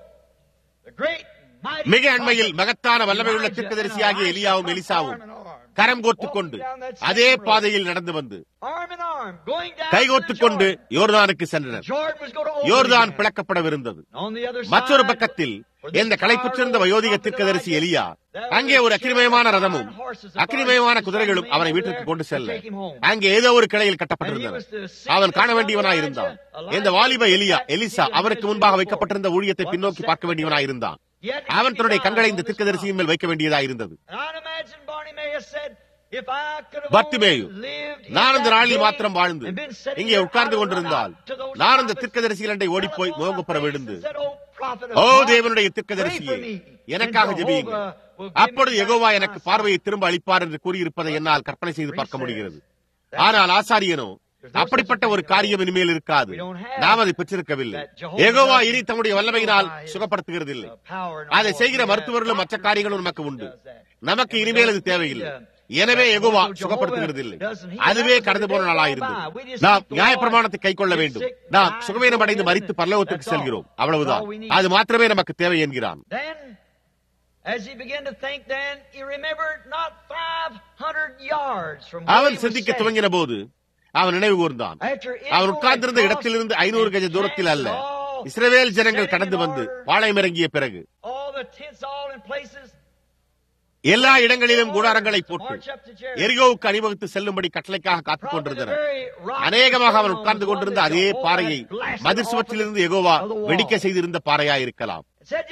மிக அண்மையில் மகத்தான வல்லமை உள்ள தீர்க்கதரிசியாகிய எலியாவும் எலிசாவும் கரம் கோர்த்துக் கொண்டு அதே பாதையில் நடந்து வந்து கைகோர்த்துக் கொண்டு யோர்தானுக்கு சென்றனர். யோர்தான் பிளக்கப்படவிருந்தது. மற்றொரு பக்கத்தில் இந்த களைப்புற்றிருந்த வயோதிக தீர்க்கதரிசி எலியா அங்கே ஒரு அக்கினிமயமான ரதமும் அக்கினிமயமான குதிரைகளும் அவனை வீட்டிற்கு கொண்டு செல்ல அங்கே ஏதோ ஒரு கிளையில் கட்டப்பட்டிருந்தன. அவன் காண வேண்டியவனாய் இருந்தான். இந்த வாலிப எலியா எலிசா அவருக்கு முன்பாக வைக்கப்பட்டிருந்த ஊழியத்தை பின்னோக்கி பார்க்க வேண்டியவனாய் இருந்தான். அவன் தன்னுடைய கண்களை இந்த தீர்க்கதரிசியின் மேல் வைக்க வேண்டியதாக இருந்தது. பர்த்திமேயு, நான் அந்த நாளில் மாத்திரம் வாழ்ந்து இங்கே உட்கார்ந்து கொண்டிருந்தால் நான் அந்த தீர்க்கதரிசிகளண்டை ஓடிப்போய் முகங்குப்புற விழுந்து, ஓ தேவனுடைய தீர்க்கதரிசியே, எனக்காக ஜெபியுங்கள், அப்பொழுது யெகோவா எனக்கு பார்வையை திரும்ப அளிப்பார் என்று கூறியிருப்பதை என்னால் கற்பனை செய்து பார்க்க முடிகிறது. ஆனால் ஆசாரியனோ அப்படிப்பட்ட ஒரு காரியம் இனிமேல் இருக்காது. நாம் அதை பெற்றிருக்கவில்லை. யெகோவா இனி தம்முடைய வல்லமையினால் சுகப்படுத்துகிறதில்லை. அதை செய்கிற மருத்துவர்களும் மற்ற காரியங்களும் நமக்கு உண்டு. நமக்கு இனிமேல் அது தேவையில்லை. எனவே யெகோவா சுகப்படுத்துகிறதில்லை. அதுவே கடந்து போன நாளாயிருந்தது. நாம் நியாயப்பிரமாணத்தை கை கொள்ள வேண்டும். நாம் சுகவீனம் அடைந்து மரித்து பரலோகத்திற்கு செல்கிறோம். அவ்வளவுதான். அது மாத்திரமே நமக்கு தேவை என்கிறான். அவன் சிந்திக்க துவங்கின போது அவன் நினைவு கூர்ந்தான். அவன் உட்கார்ந்திருந்த இடத்திலிருந்து ஐநூறு கஜ தூரத்தில் அல்ல, இஸ்ரவேல் ஜனங்கள் கடந்து வந்து பாளையம் இறங்கிய பிறகு எல்லா இடங்களிலும் கூடாரங்களை போட்டு எரிகோவுக்கு அணிவகுத்து செல்லும்படி கட்டளைக்காக காத்துக் கொண்டிருந்தனர். அநேகமாக அவன் உட்கார்ந்து கொண்டிருந்த அதே பாறையை மதிர் சுவற்றிலிருந்து யெகோவா வெடிக்க செய்திருந்த பாறையா இருக்கலாம்.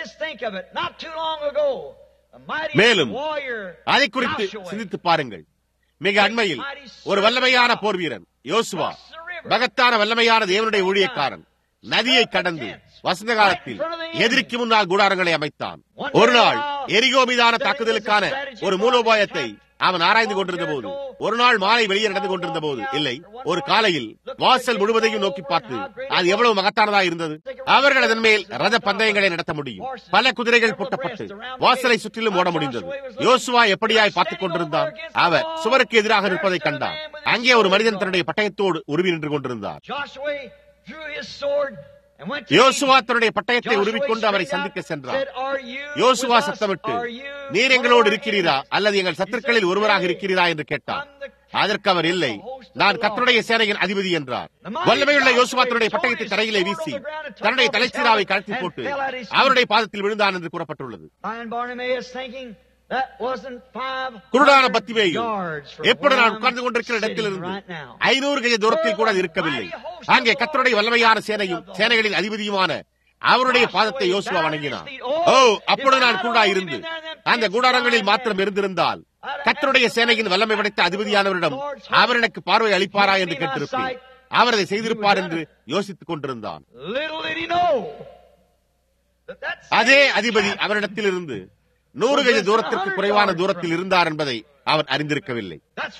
மேலும் அதை குறித்து சிந்தித்து பாருங்கள். மிக அண்மையில் ஒரு வல்லமையான போர் வீரன் யோசுவா, மகத்தான வல்லமையான தேவனுடைய ஊழியக்காரன், நதியை கடந்து வசந்த காலத்தில் எதிரிக்கு முன்னால் கூடாரங்களை அமைத்தான். ஒரு நாள் எரிகோ மீதான தாக்குதலுக்கான ஒரு மூலோபாயத்தை அவன் ஆராய்ந்து கொண்டிருந்த போது, ஒரு நாள் மாலை வெளியே நடந்து கொண்டிருந்த போது, இல்லை, ஒரு காலையில் வாசல் முழுவதையும் நோக்கி பார்த்து அது எவ்வளவு மகத்தானதா இருந்தது. அவர்கள் அதன் மேல் ரத பந்தயங்களை நடத்த முடியும். பல குதிரைகள் பூட்டப்பட்டு வாசலை சுற்றிலும் ஓட முடிந்தது. யோசுவா எப்படியாய் பார்த்துக் கொண்டிருந்தான். அவர் சுவருக்கு எதிராக நிற்பதை கண்டான். அங்கே ஒரு மனிதன் தன்னுடைய பட்டயத்தோடு உருவி நின்று கொண்டிருந்தார். யோசுவா தன்னுடைய பட்டயத்தை உருவிக்கொண்டு அவரை சந்திக்க சென்றார். யோசுவா சத்தமிட்டு, நீர் எங்களோடு இருக்கிறீரா அல்லது எங்கள் சத்துருக்களில் ஒருவராக இருக்கிறீரா என்று கேட்டார். அதற்கு அவர், இல்லை, நான் கர்த்தருடைய சேனையின் அதிபதி என்றார். வல்லமையுள்ள யோசுவா தன்னுடைய பட்டயத்தை தரையிலே வீசி தன்னுடைய தலைச்சீராவை கழற்றி போட்டு அவருடைய பாதத்தில் விழுந்தான் என்று கூறப்பட்டுள்ளது. குருடான பத்திமேயு எப்படி நான் உட்கார்ந்து கொண்டிருக்கிற இடத்திலிருந்து ஐநூறு கஜ தூரத்தில் கூட இருக்கவில்லை. அங்கே கர்த்தருடைய வல்லமையான சேனையும் சேனைகளின் அதிபதியுமான அவருடைய பாதத்தை யோசுவா வணங்கினார். ஓ, அப்பொழுது நான் குருடா இருந்து அந்த கூடாரங்களில் மாத்திரம் இருந்திருந்தால் கர்த்தருடைய சேனையின் வல்லமை படைத்த அதிபதியானவரிடம் அவர் எனக்கு பார்வை அளிப்பாரா என்று கேட்டிருப்பேன். அவர் அதை செய்திருப்பார் என்று யோசித்துக் கொண்டிருந்தான். அதே அதிபதி அவரிடத்தில் இருந்து நூறு கஜ தூரத்திற்கு குறைவான தூரத்தில் இருந்தார் என்பதை அவர் அறிந்திருக்கவில்லை.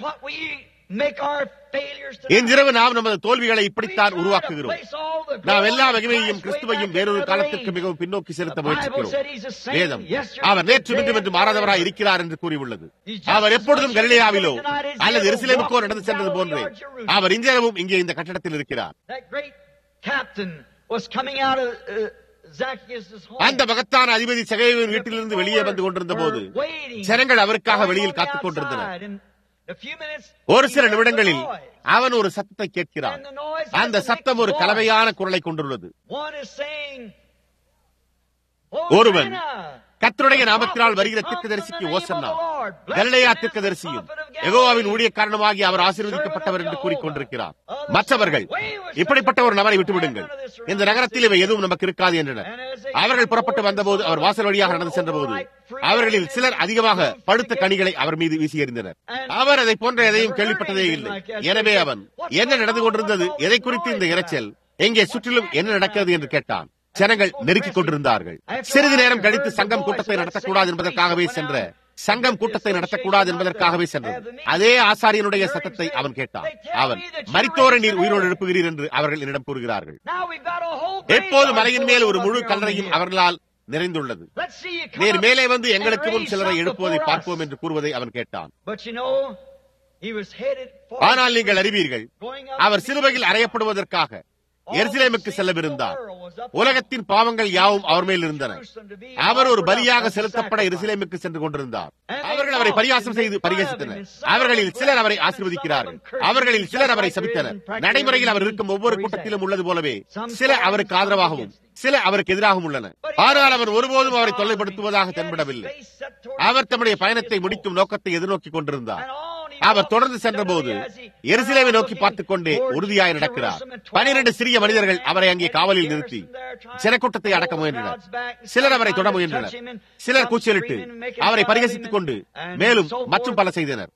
இன்றிரவு நாம் நமது தோல்விகளை இப்படித்தான் உருவாக்குகிறோம். நாம் எல்லா மகிமையையும் கிறிஸ்துவையும் வேறொரு காலத்திற்கு மிகவும் பின்னோக்கி செலுத்த முயற்சிக்கிறோம். வேதம் அவர் நேற்று இன்றும் என்று மாறாதவராய் இருக்கிறார் என்று கூறியுள்ளது. அவர் எப்பொழுதும் கலிலேயாவிலோ அல்லது எருசலேமுக்கோ நடந்து சென்றது போன்றே அவர் இன்றிரவும் இங்கே இந்த கட்டடத்தில் இருக்கிறார். அந்த மகத்தான அதிபதி சகேயுவின் வீட்டிலிருந்து வெளியே வந்து கொண்டிருந்த போது ஜனங்கள் அவருக்காக வெளியில் காத்துக் கொண்டிருந்தனர். ஒரு சில நிமிடங்களில் அவன் ஒரு சத்தத்தை கேட்கிறான். அந்த சத்தம் ஒரு கலவையான குரலை கொண்டுள்ளது. ஒருவன் கர்த்தருடைய நாமத்தினால் வருகிற தீர்க்கதரிசிக்கு ஓசன்னா, கலிலேயா தீர்க்கதரிசியும் யெகோவாவின் ஊழியக்காரனுமாகி அவர் ஆசீர்வதிக்கப்பட்டவர் என்று கூறிக்கொண்டிருக்கிறார். மற்றவர்கள், இப்படிப்பட்ட ஒரு நபரை விட்டுவிடுங்கள், இந்த நகரத்தில் இவை எதுவும் நமக்கு இருக்காது என்றனர். அவர்கள் புறப்பட்டு வந்தபோது அவர் வாசல் வழியாக நடந்து சென்ற போது அவர்களில் சிலர் அதிகமாக பழுத்த கனிகளை அவர் மீது வீசி எறிந்தனர். அவர் அதை போன்ற எதையும் கேள்விப்பட்டதே இல்லை. எனவே அவன், என்ன நடந்து கொண்டிருந்தது, எதை குறித்து இந்த இரைச்சல், எங்கே சுற்றிலும் என்ன நடக்கிறது என்று கேட்டான். ஜனங்கள் நெருக்கிக் கொண்டிருந்தார்கள். சிறிது நேரம் கழித்து சங்கம் கூட்டத்தை நடத்தக்கூடாது என்பதற்காகவே சென்ற சங்கம் கூட்டத்தை நடத்தக்கூடாது என்பதற்காகவே சென்றது. அதே ஆசாரியனுடைய சத்தத்தை அவன் கேட்டான். அவன், மரித்தோரை நீர் உயிரோடு எழுப்புகிறீர் என்று அவர்கள் என்னிடம் கூறுகிறார்கள். எப்போது மலையின் மேல் ஒரு முழு கல்லறையும் அவர்களால் நிறைந்துள்ளது. நீர் மேலே வந்து எங்களுக்கு முன் சிலரை எழுப்புவதை பார்ப்போம் என்று கூறுவதை அவன் கேட்டான். ஆனால் நீங்கள் அறிவீர்கள், அவர் சிலுவையில் அறையப்படுவதற்காக எருசலேமுக்கு செல்லவிருந்தார். உலகத்தின் பாவங்கள் யாவும் அவர் மேல் இருந்தன. அவர் ஒரு பலியாக செலுத்தப்பட எருசலேமுக்கு சென்று கொண்டிருந்தார். அவர்கள் அவரை பரியாசம் செய்து பரிகசித்தனர். அவர்களில் சிலர் அவரை ஆசீர்வதிக்கிறார்கள், அவர்களில் சிலர் அவரை சபித்தனர். நடைமுறையில் அவர் இருக்கும் ஒவ்வொரு கூட்டத்திலும் உள்ளது போலவே சில அவருக்கு ஆதரவாகவும் சில அவருக்கு எதிராகவும் உள்ளனர். ஆனால் அவர் ஒருபோதும் அவரை தொல்லைப்படுத்துவதாக தென்படவில்லை. அவர் தம்முடைய பயணத்தை முடிக்கும் நோக்கத்தை எதிர்நோக்கி கொண்டிருந்தார். அவர் தொடர்ந்து சென்ற போது எருசலேமை நோக்கி பார்த்துக் கொண்டே உறுதியாய் நடக்கிறார். பனிரெண்டு சிறிய மனிதர்கள் அவரை அங்கே காவலில் நிறுத்தி ஜனக்கூட்டத்தை அடக்க முயன்றனர். சிலர் அவரை தொட முயன்றனர். சிலர் கூச்சலிட்டு அவரை பரிகசித்துக் கொண்டு மேலும் மற்றும் பல செய்தனர்.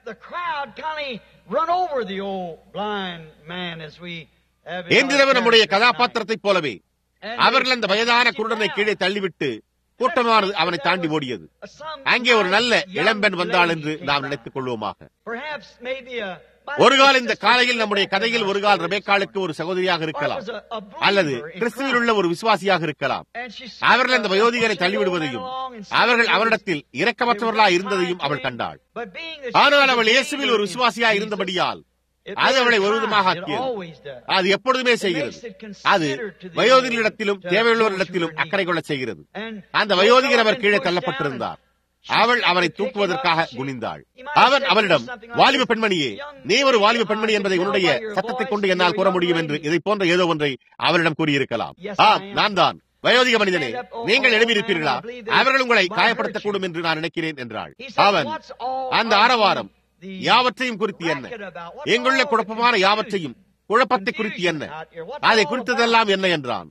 என்றிரவு நம்முடைய கதாபாத்திரத்தை போலவே அவர்கள் அந்த வயதான குருடனை கீழே தள்ளிவிட்டு கூட்டமானது அவனை தாண்டி ஓடியது. அங்கே ஒரு நல்ல இளம்பெண் வந்தாள் என்று நாம் நினைத்துக் கொள்வோமாக. ஒரு கால் இந்த காலையில் நம்முடைய கதையில் ஒரு கால் ரெபெக்காளுக்கு ஒரு சகோதரியாக இருக்கலாம், அல்லது கிறிஸ்துவில் உள்ள ஒரு விசுவாசியாக இருக்கலாம். அவர்கள் அந்த வயோதிகரை தள்ளிவிடுவதையும் அவர்கள் அவரிடத்தில் இரக்கமற்றவர்களாக இருந்ததையும் அவள் கண்டாள். ஆனால் அவள் இயேசுவில் ஒரு விசுவாசியாக இருந்தபடியால் அது அவளை ஒரு விதமாக ஆக்கியது. அது எப்பொழுதுமே செய்கிறது. அது வயோதிகரிடத்திலும் தேவையுள்ளவரிடத்திலும் அக்கறை கொள்ள செய்கிறது. அந்த வயோதிகர் அவர் கீழே தள்ளப்பட்டிருந்தார். அவள் அவரை தூக்குவதற்காக குனிந்தாள். அவன் அவளிடம், வாலிப பெண்மணியே, நீ ஒரு வாலிப பெண்மணி என்பதை உன்னுடைய சத்தத்தை கொண்டு என்னால் கூற முடியும் என்று இதை போன்ற ஏதோ ஒன்றை அவளிடம் கூறியிருக்கலாம். ஆம், நான் தான். வயோதிக மனிதனே, நீங்கள் எழுப்பியிருப்பீர்களா? அவர்கள் உங்களை காயப்படுத்தக்கூடும் என்று நான் நினைக்கிறேன் என்றாள். அவன், அந்த ஆரவாரம் யாவற்றையும் குறித்து என்ன, எங்குள்ள குழப்பமான யாவற்றையும் குழப்பத்தை குறித்து என்ன, அதை குறித்ததெல்லாம் என்ன என்றான்.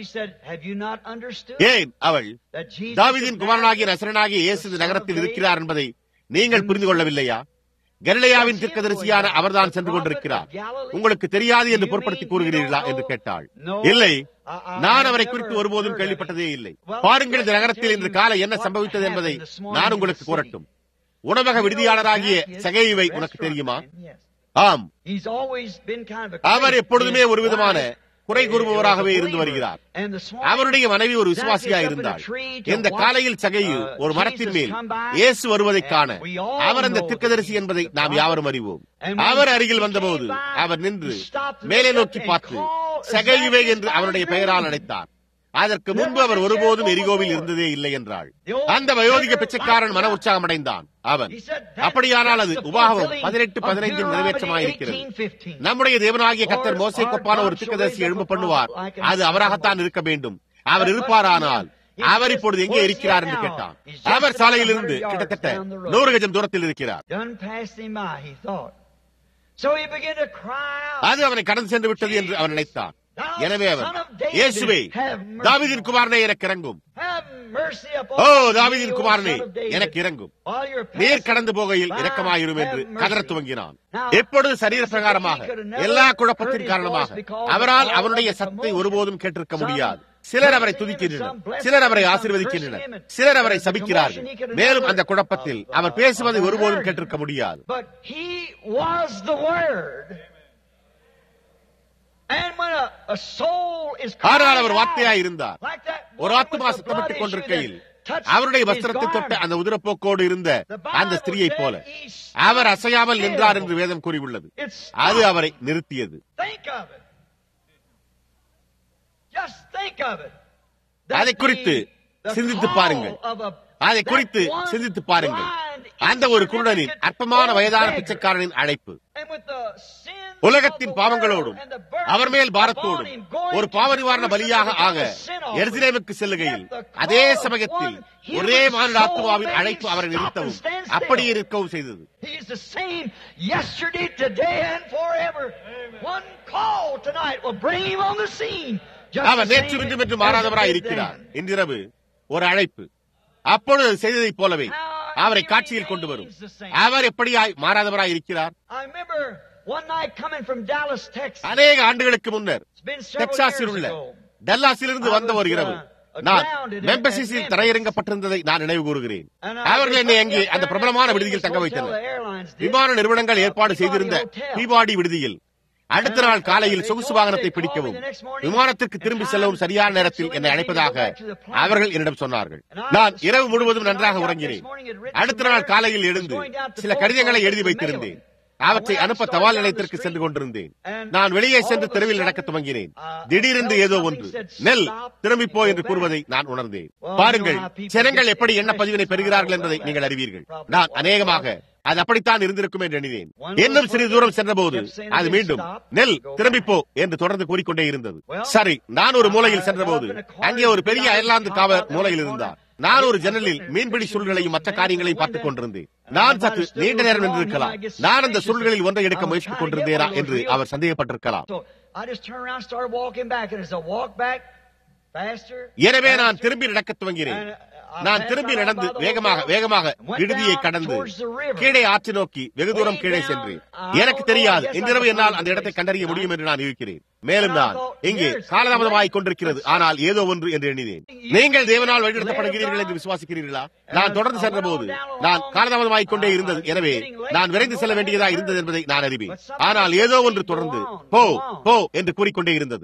ஏன் அவள், தாவீதின் குமாரனாகிய நசரேயனாகிய இயேசு நகரத்தில் இருக்கிறார் என்பதை நீங்கள் புரிந்து கொள்ளவில்லையா? கலிலேயாவின் தீர்க்கதரிசியான அவர்தான் சென்று கொண்டிருக்கிறார், உங்களுக்கு தெரியாது என்று பொருட்படுத்தி கூறுகிறீர்களா என்று கேட்டாள். இல்லை, நான் அவரை குறித்து ஒருபோதும் கேள்விப்பட்டதே இல்லை. பாருங்கள், இந்த நகரத்தில் இன்று காலை என்ன சம்பவித்தது என்பதை நான் உங்களுக்கு கூறட்டும். உணவக விடுதியாளராகிய சகேயுவை உனக்கு தெரியுமா? ஆம், அவர் எப்பொழுதுமே ஒரு விதமான குறை கூறுபவராகவே இருந்து வருகிறார். அவருடைய மனைவி ஒரு விசுவாசியாக இருந்தாள். இந்த காலையில் சகேயு ஒரு மரத்தின் மேல் இயேசு வருவதை காண அவர் அந்த தீர்க்கதரிசி என்பதை நாம் யாவரும் அறிவோம். அவர் அருகில் வந்தபோது அவர் நின்று மேலே நோக்கி பார்த்து சகேயுவே என்று அவருடைய பெயரால் அழைத்தார். அதற்கு முன்பு அவர் ஒருபோதும் எரிகோவில் இருந்ததே இல்லை என்றாள். அந்த வயோதிக பிச்சைக்காரன் மன உற்சாகம் அடைந்தான். அவன், அப்படியானால் அது உபாகமம் பதினெட்டு பதினைந்தின் நிறைவேற்றமாயிருக்கிறது. நம்முடைய தேவனாகிய கர்த்தர் மோசே கொப்பான ஒரு தீர்க்கதரிசி எழும்ப பண்ணுவார், அது அவராகத்தான் இருக்க வேண்டும். அவர் இருப்பாரானால் அவர் இப்பொழுது எங்கே இருக்கிறார் என்று கேட்டான். அவர் சாலையிலிருந்து கிட்டத்தட்ட நூறு கஜம் தூரத்தில் இருக்கிறார். அது அவனை கடந்து சென்று விட்டது என்று அவன் நினைத்தான். எனவே அவர், இயேசுவே, தாவீதின் குமாரனே எனக்கு இறங்கும். ஓ தாவீதின் குமாரனே எனக்கு இறங்கும். நீர் கடந்து போகையில் இரக்கமாயிரும் என்று கதறத் துவங்கினான். எப்பொழுது சரீர பிரகாரமாக எல்லா குழப்பத்தின் காரணமாக அவரால் அவனுடைய சத்தத்தை ஒருபோதும் கேட்டிருக்க முடியாது. சிலர் அவரை துதிக்கின்றனர், சிலர் அவரை ஆசீர்வதிக்கின்றனர், சிலர் அவரை சபிக்கிறார்கள். மேலும் அந்த குழப்பத்தில் அவர் பேசுவதை ஒருபோதும் கேட்டிருக்க முடியாது. ஆனால் அவர் வார்த்தையாய் இருந்தார். ஒரு ஆத்மா சத்தமிட்டுக் கொண்டிருக்கையில் அவருடைய வஸ்திரத்தை தொட்ட அந்த உதிரப்போக்கோடு இருந்த அந்த ஸ்திரீயை போல அவர் அசையாமல் நின்றார் என்று வேதம் கூறியுள்ளது. அது அவரை நிறுத்தியது. அதை குறித்து சிந்தித்து பாருங்கள். அதை குறித்து சிந்தித்து பாருங்கள். அந்த ஒரு குருடனின் அற்பமான வயதான பிச்சைக்காரனின் அழைப்பு உலகத்தின் பாவங்களோடும் அவர் மேல் பாரத்தோடும் ஒரு பாவ நிவாரண பலியாக ஆக எருசலேமுக்கு செல்லுகையில் அதே சமயத்தில் ஒரே மானிட ஆத்துமாவின் அழைப்பு அவரை நிறுத்தவும் அப்படியே இருக்கவும் செய்தது. அவர் நேற்று இன்றும் என்று மாறாதவராய் இருக்கிறார். இன்றிரவு ஒரு அழைப்பு அப்பொழுது செய்ததை போலவே அவரை காட்சியில் கொண்டு வரும். அவர் எப்படியாய் மாறாதவராய் இருக்கிறார். அநேக ஆண்டுகளுக்கு முன்னர் டெக்சாஸில் உள்ள டல்லாஸிலிருந்து வந்த ஒரு இரவு நான் மெம்பசிஸில் தரையிறங்கப்பட்டிருந்ததை நான் நினைவு கூறுகிறேன். அவர்கள் என்னை அங்கே அந்த பிரபலமான விடுதியில் தங்க வைத்தனர். விமான நிறுவனங்கள் ஏற்பாடு செய்திருந்த பீபாடி விடுதியில் அடுத்த நாள் காலையில் சொகுசு வாகனத்தை பிடிக்கவும் விமானத்திற்கு திரும்பி செல்லவும் சரியான நேரத்தில் என்னை அழைப்பதாக அவர்கள் என்னிடம் சொன்னார்கள். நான் இரவு முழுவதும் நன்றாக உறங்கினேன். அடுத்த நாள் காலையில் எழுந்து சில கடிதங்களை எழுதி வைத்திருந்தேன். அவற்றை அனுப்ப தபால் நிலையத்திற்கு சென்று கொண்டிருந்தேன். நான் வெளியே சென்று தெருவில் நடக்க துவங்கினேன். திடீரென்று ஏதோ ஒன்று நெல் திரும்பிப்போ என்று கூறுவதை நான் உணர்ந்தேன். பாருங்கள், ஜனங்கள் எப்படி எண்ண பதிவினை பெறுகிறார்கள் என்பதை நீங்கள் அறிவீர்கள். நான் அநேகமாக அது அப்படித்தான் இருந்திருக்கும் என்று எண்ணினேன். இன்னும் சிறிது தூரம் சென்ற போது அது மீண்டும் நெல் திரும்பிப்போ என்று தொடர்ந்து கூறிக்கொண்டே இருந்தது. சரி, நான் ஒரு மூலையில் சென்ற போது அங்கே ஒரு பெரிய அயர்லாந்து காவலர் மூலையில் இருந்தார். நான் ஒரு ஜன்னலில் மீன்பிடி சுருள்களையும் மற்ற காரியங்களையும் பார்த்துக் கொண்டிருந்தேன். நான் சற்று நீண்ட நேரம் நின்றிருக்கலாம். நான் அந்த சுருள்களில் ஒன்றை எடுக்க முயற்சித்துக் கொண்டிருந்தேனா என்று அவர் சந்தேகப்பட்டிருக்கலாம். எனவே நான் திரும்பி நடக்க துவங்கினேன். நான் திரும்பி நடந்து வேகமாக வேகமாக விடுதியை கடந்து கீழே ஆற்று நோக்கி வெகு தூரம் கீழே சென்றேன். எனக்கு தெரியாது இன்றிரவு என்னால் அந்த இடத்தை கண்டறிய முடியும் என்று நான் இருக்கிறேன். மேலும் நான் இங்கே காலதாமதமாகிக் கொண்டிருக்கிறது, ஆனால் ஏதோ ஒன்று என்று எண்ணினேன். நீங்கள் தேவனால் வழிநடத்தப்படுகிறீர்கள் என்று விசுவாசிக்கிறீர்களா? நான் தொடர்ந்து சென்ற போது நான் காலதாமதமாகிக் கொண்டே இருந்தது. எனவே நான் விரைந்து செல்ல வேண்டியதா இருந்தது என்பதை நான் அறிவேன். ஆனால் ஏதோ ஒன்று தொடர்ந்து போ போ என்று கூறிக்கொண்டே இருந்தது.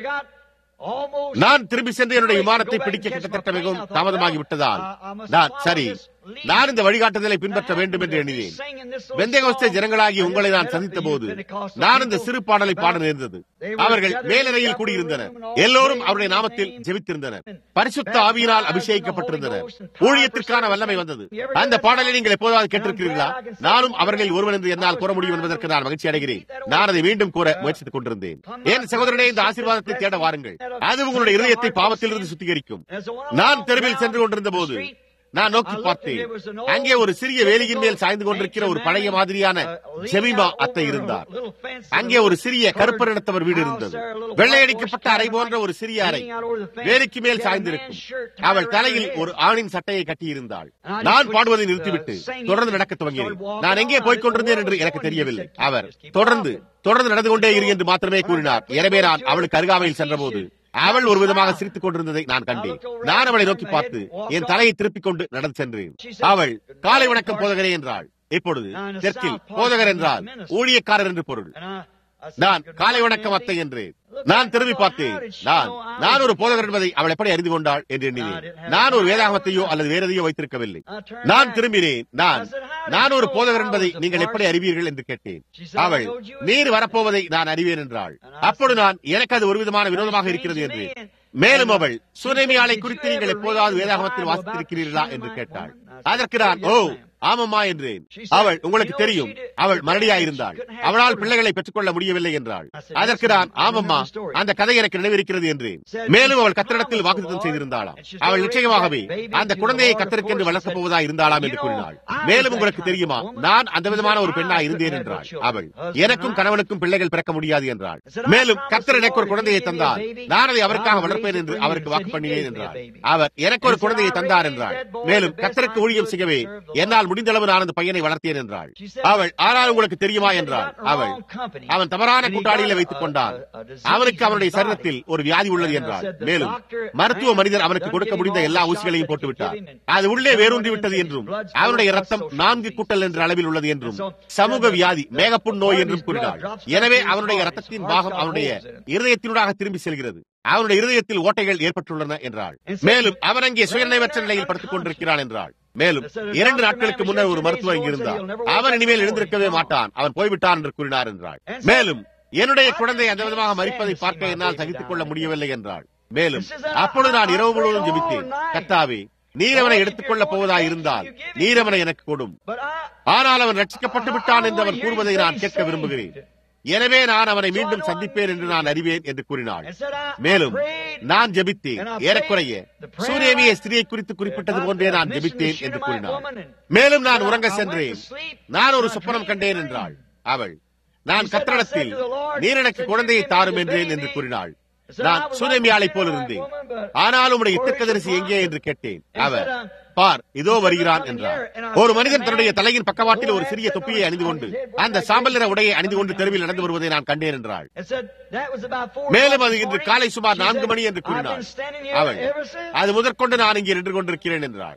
நான் திரும்பி சென்று என்னுடைய விமானத்தை பிடிக்க கிட்டத்தட்ட மிகவும் தாமதமாகிவிட்டதால் நான் சரி நான் இந்த வழிகாட்டுதலை பின்பற்ற வேண்டும் என்று எண்ணினேன். பெந்தேகோஸ்தே ஜனங்களாகி உங்களை நான் சந்தித்த போது நான் இந்த சிறு பாடலை பாட நேர்ந்தது. அவர்கள் மேலறையில் கூடியிருந்தனர். எல்லோரும் அவருடைய நாமத்தில் ஜெபித்திருந்தனர். பரிசுத்த ஆவியினால் அபிஷேகிக்கப்பட்டிருந்தனர். ஊழியத்திற்கான வல்லமை வந்தது. அந்த பாடலை நீங்கள் எப்போதாவது கேட்டிருக்கிறீர்களா? நானும் அவர்களில் ஒருவன் என்று என்னால் கூற முடியும் என்பதற்கு நான் மகிழ்ச்சி அடைகிறேன். நான் அதை மீண்டும் கூற முயற்சித்துக் கொண்டிருந்தேன். என் சகோதரனே, இந்த ஆசீர்வாதத்தை தேட வாருங்கள். அது உங்களுடைய இருதயத்தை பாவத்திலிருந்து சுத்திகரிக்கும். நான் தெருவில் சென்று கொண்டிருந்த போது நான் நோக்கி பார்த்தேன். அங்கே ஒரு சிறிய வேலியின் மேல் சாய்ந்து கொண்டிருக்கிற ஒரு பழைய மாதிரியான ஜெமிமா அத்தை இருந்தார். அங்கே ஒரு சிறிய கருப்பரிடத்தவர் வீடு இருந்தது. வெள்ளையடிக்கப்பட்ட அறை போன்ற ஒரு சிறிய அறை வேலிக்கு மேல் சாய்ந்திருக்கும். அவள் தலையில் ஒரு ஆணின் சட்டையை கட்டியிருந்தாள். நான் பாடுவதை நிறுத்திவிட்டு தொடர்ந்து நடக்க துவங்கினேன். நான் எங்கே போய்க் கொண்டிருந்தேன் என்று எனக்கு தெரியவில்லை. அவர் தொடர்ந்து தொடர்ந்து நடந்து கொண்டே இரு என்று மாத்திரமே கூறினார். எனவே நான் அவளுக்கு அருகாமையில் சென்றபோது அவள் ஒரு விதமாக சிரித்துக் கொண்டிருந்ததை நான் கண்டேன். நான் அவளை நோக்கி பார்த்து என் தலையை திருப்பிக் கொண்டு நடந்து சென்றேன். அவள் காலை வணக்கம் போதகரே என்றாள். இப்பொழுது தெற்கில் போதகர் என்றால் ஊழியக்காரர் என்று பொருள். நான் காலை வணக்கம் அத்தை என்றேன். நான் திரும்பி பார்த்தேன். நான் நான் ஒரு போதகர் என்பதை அவள் எப்படி அறிந்து கொண்டாள் என்று எண்ணினேன். நான் ஒரு வேதாகமத்தையோ அல்லது வேற எதையோ வைத்திருக்கவில்லை. நான் திரும்பினேன். நான் நான் ஒரு போதகர் என்பதை நீங்கள் எப்படி அறிவீர்கள் என்று கேட்டேன். அவள் நீர் வரப்போவதை நான் அறிவேன் என்றாள். அப்பொழுது நான் எனக்கு அது ஒரு விதமான வினோதமாக இருக்கிறது என்று. மேலும் அவள் சுனேமியாளை குறித்து நீங்கள் எப்போதாவது வேதாகமத்தில் வாசித்திருக்கிறீர்களா என்று கேட்டாள். அதற்கு நான் ஓ ஆமம்மா என்றேன். அவள் உங்களுக்கு தெரியும், அவள் மரடியாயிருந்தாள். அவளால் பிள்ளைகளை பெற்றுக் கொள்ள முடியவில்லை என்றாள். அதற்கு நான் ஆமம்மா, அந்த கதை எனக்கு நினைவிருக்கிறது என்றேன். மேலும் அவள் கத்தரிடத்தில் வாக்குத்தத்தம் செய்திருந்தாளாம். அவள் நிச்சயமாகவே அந்த குழந்தையை கத்தருக்கென்று வளர்க்கப் போவதா இருந்தாளாம் என்று கூறினாள். மேலும் உங்களுக்கு தெரியுமா, நான் அந்த விதமான ஒரு பெண்ணா இருந்தேன் என்றாள். அவள் எனக்கும் கணவனுக்கும் பிள்ளைகள் பிறக்க முடியாது என்றாள். மேலும் கத்தர் எனக்கு ஒரு குழந்தையை தந்தார், நான் அதை அவருக்காக வளர்ப்பேன் என்று அவருக்கு வாக்கு பண்ணினேன் என்றார். அவர் எனக்கு ஒரு குழந்தையை தந்தார் என்றாள். மேலும் கத்தருக்கு ஊழியம் செய்யவே என்னால் முடிந்தளவு நான் அந்த பையனை வளர்த்தேன் என்றாள். அவள் ஆனால் உங்களுக்கு தெரியுமா என்றாள். அவள் அவன் தவறான கூட்டாளிகளை வைத்துக் கொண்டான். அவனுக்கு அவனுடைய சரீரத்தில் ஒரு வியாதி உள்ளது என்றாள். மேலும் மருத்துவ மனிதர் அவனுக்கு கொடுக்க முடிந்த எல்லா ஊசிகளையும் போட்டுவிட்டார். அது உள்ளே வேரூன்றி விட்டது என்றும் அவனுடைய ரத்தம் நான்கு கூட்டல் என்ற அளவில் உள்ளது என்றும் சமூக வியாதி மேகப்புண் நோய் என்றும் கூறினாள். எனவே அவனுடைய ரத்தத்தின் பாகம் அவனுடைய இருதயத்தினூடாக திரும்பி செல்கிறது. அவனுடைய இருதயத்தில் ஓட்டைகள் ஏற்பட்டுள்ளன என்றாள். மேலும் அவன் அங்கே சுயநினைவற்ற நிலையில் படுத்துக் கொண்டிருக்கிறான் என்றாள். மேலும் இரண்டு நாட்களுக்கு முன்னர் ஒரு மருத்துவர் இங்கிருந்தார். அவன் இனிமேல் எழுந்திருக்கவே மாட்டான், அவன் போய்விட்டான் என்று கூறினார் என்றாள். மேலும் என்னுடைய குழந்தை அந்த விதமாக மரிப்பதை பார்க்க என்னால் சகித்துக் கொள்ள முடியவில்லை என்றாள். மேலும் அப்பொழுது நான் இரவு முழுவதும் ஜெபித்தேன், கர்த்தாவே, நீர் அவனை எடுத்துக் கொள்ளப் போவதா இருந்தால் நீர் அவனை எனக்கு கொடும். ஆனால் அவன் ரட்சிக்கப்பட்டு விட்டான் என்று அவன் கூறுவதை நான் கேட்க விரும்புகிறேன். எனவே நான் அவனை மீண்டும் சந்திப்பேன் என்று நான் அறிவேன் என்று கூறினாள். மேலும் நான் ஜெபித்தேன், ஏறக்குறைய சூரேமிய ஸ்திரியை குறித்து குறிப்பிட்டது போன்றே நான் ஜெபித்தேன் என்று கூறினாள். மேலும் நான் உறங்க சென்றேன், நான் ஒரு சொப்பனம் கண்டேன் என்றாள். அவள் நான் கத்தரிடத்தில் நீர் எனக்கு குழந்தையை தாரும் என்றேன் என்று கூறினாள். நான் சூரேமியாளை போல் இருந்தேன். ஆனாலும் உடைய தீர்க்கதரிசி எங்கே என்று கேட்டேன். அவர் பார் இதோ வருகிறான் என்றார். ஒரு மனிதன் தன்னுடைய தலையின் பக்கவாட்டில் ஒரு சிறிய தொப்பியை அணிந்து கொண்டு அந்த சாம்பல் நிற உடையை அணிந்து கொண்டு தெருவில் நடந்து வருவதை நான் கண்டேன் என்றாள். மேலும் அது இன்று காலை சுமார் நான்கு மணி என்று கூறினாள். அவள் அது முதற்கொண்டு நான் இங்கே நின்று கொண்டிருக்கிறேன் என்றாள்.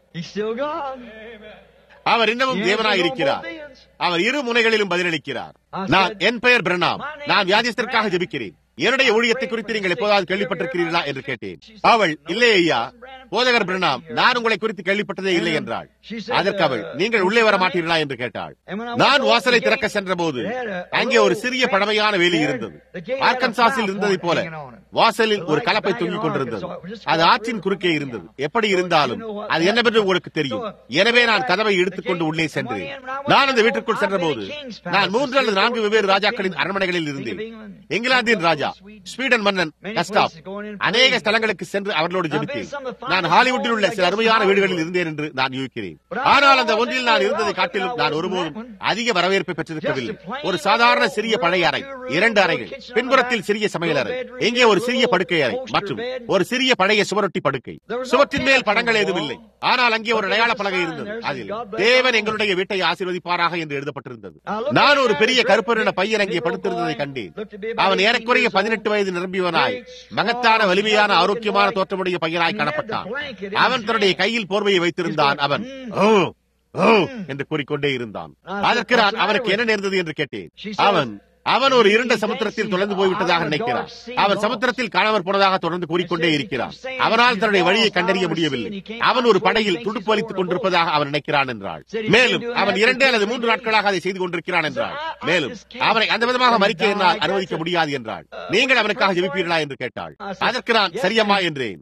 அவர் இன்னமும் தேவனாய் இருக்கிறார். அவர் இரு முனைகளிலும் பதிலளிக்கிறார். நான் என் பெயர் பிரணாம், நான் வியாதிஸ்தருக்காக ஜெபிக்கிறேன். என்னுடைய ஊழியத்தை குறித்து நீங்கள் எப்போதாவது கேள்விப்பட்டிருக்கிறீர்களா என்று கேட்டேன். அவள், இல்லை ஐயா, போதகர் பிரணாம், நான் உங்களை குறித்து கேள்விப்பட்டதே இல்லை என்றாள். அதற்கு அவள், நீங்கள் உள்ளே வர மாட்டீர்களா என்று கேட்டாள். நான் வாசலை திறக்க சென்ற போது அங்கே ஒரு சிறிய பழமையான வேலி இருந்தது. ஆர்கன்சாஸில் இருந்ததை போல வாசலில் ஒரு கலப்பை தொங்கிக் கொண்டிருந்தது. அது ஆற்றின் குறுக்கே இருந்தது. எப்படி இருந்தாலும் அது என்னவென்று உங்களுக்கு தெரியும். எனவே நான் கதவை எடுத்துக்கொண்டு உள்ளே சென்றேன். நான் அந்த வீட்டிற்குள் சென்ற போது நான் மூன்று அல்லது நான்கு வெவ்வேறு ராஜாக்களின் அரண்மனைகளில் இருந்தேன். இங்கிலாந்தின் ராஜா, ஸ்வீடன் மன்னன் கஸ்டாப், அநேக ஸ்தலங்களுக்கு சென்று அவர்களோடு ஜெபித்தேன். நான் ஹாலிவுட்டில் உள்ள சில அருமையான வீடுகளில் இருந்தேன் என்று நான் யூகிக்கிறேன். ஆனால் அந்த ஒன்றில் நான் இருந்ததை காட்டிலும் நான் ஒருபோதும் அதிக வரவேற்பை பெற்றிருக்கவில்லை. ஒரு சாதாரண சிறிய பழைய அறை, இரண்டு அறைகள், பின்புறத்தில் சிறிய சமையலறை, இங்கே ஒரு சிறிய படுக்கை அறை மற்றும் ஒரு சிறிய பழைய சுவரொட்டி படுக்கை. சுவற்றின் மேல் படங்கள் ஏதும் இல்லை. ஆனால் அங்கே ஒரு அடையாள பலகை இருந்தது. அதில் தேவன் எங்களுடைய வீட்டை ஆசீர்வதிப்பாராக என்று எழுதப்பட்டிருந்தது. நான் ஒரு பெரிய கருப்பருன பையன் அங்கே படுத்திருந்ததை கண்டேன். அவன் ஏறக்குறைய பதினெட்டு வயது நிரம்பியவனாய், மகத்தான வலிமையான ஆரோக்கியமான தோற்றமுடைய பையனாய் காணப்பட்டான். அவன் தன்னுடைய கையில் போர்வையை வைத்திருந்தான். அவன் ஓ ஓ என்று கூறிக்கொண்டே இருந்தான். அதற்கு நான் அவனுக்கு என்ன நேர்ந்தது என்று கேட்டேன். அவன் அவன் ஒரு இருண்ட சமுத்திரத்தில் தொடர்ந்து போய்விட்டதாக நினைக்கிறான். அவன் சமுத்திரத்தில் காணாமற் போனதாக தொடர்ந்து கூறிக்கொண்டே இருக்கிறான். அவனால் தன்னுடைய வழியை கண்டறிய முடியவில்லை. அவன் ஒரு படையில் துடுப்பு அளித்துக் கொண்டிருப்பதாக அவன் நினைக்கிறான் என்றாள். மேலும் அவன் இரண்டு அல்லது மூன்று நாட்களாக அதை செய்து கொண்டிருக்கிறான் என்றாள். மேலும் அவனை அந்த விதமாக மறிக்க என்னால் அனுமதிக்க முடியாது என்றாள். நீங்கள் அவனுக்காக ஜெபிப்பீர்களா என்று கேட்டாள். அதற்கு நான் சரியம்மா என்றேன்.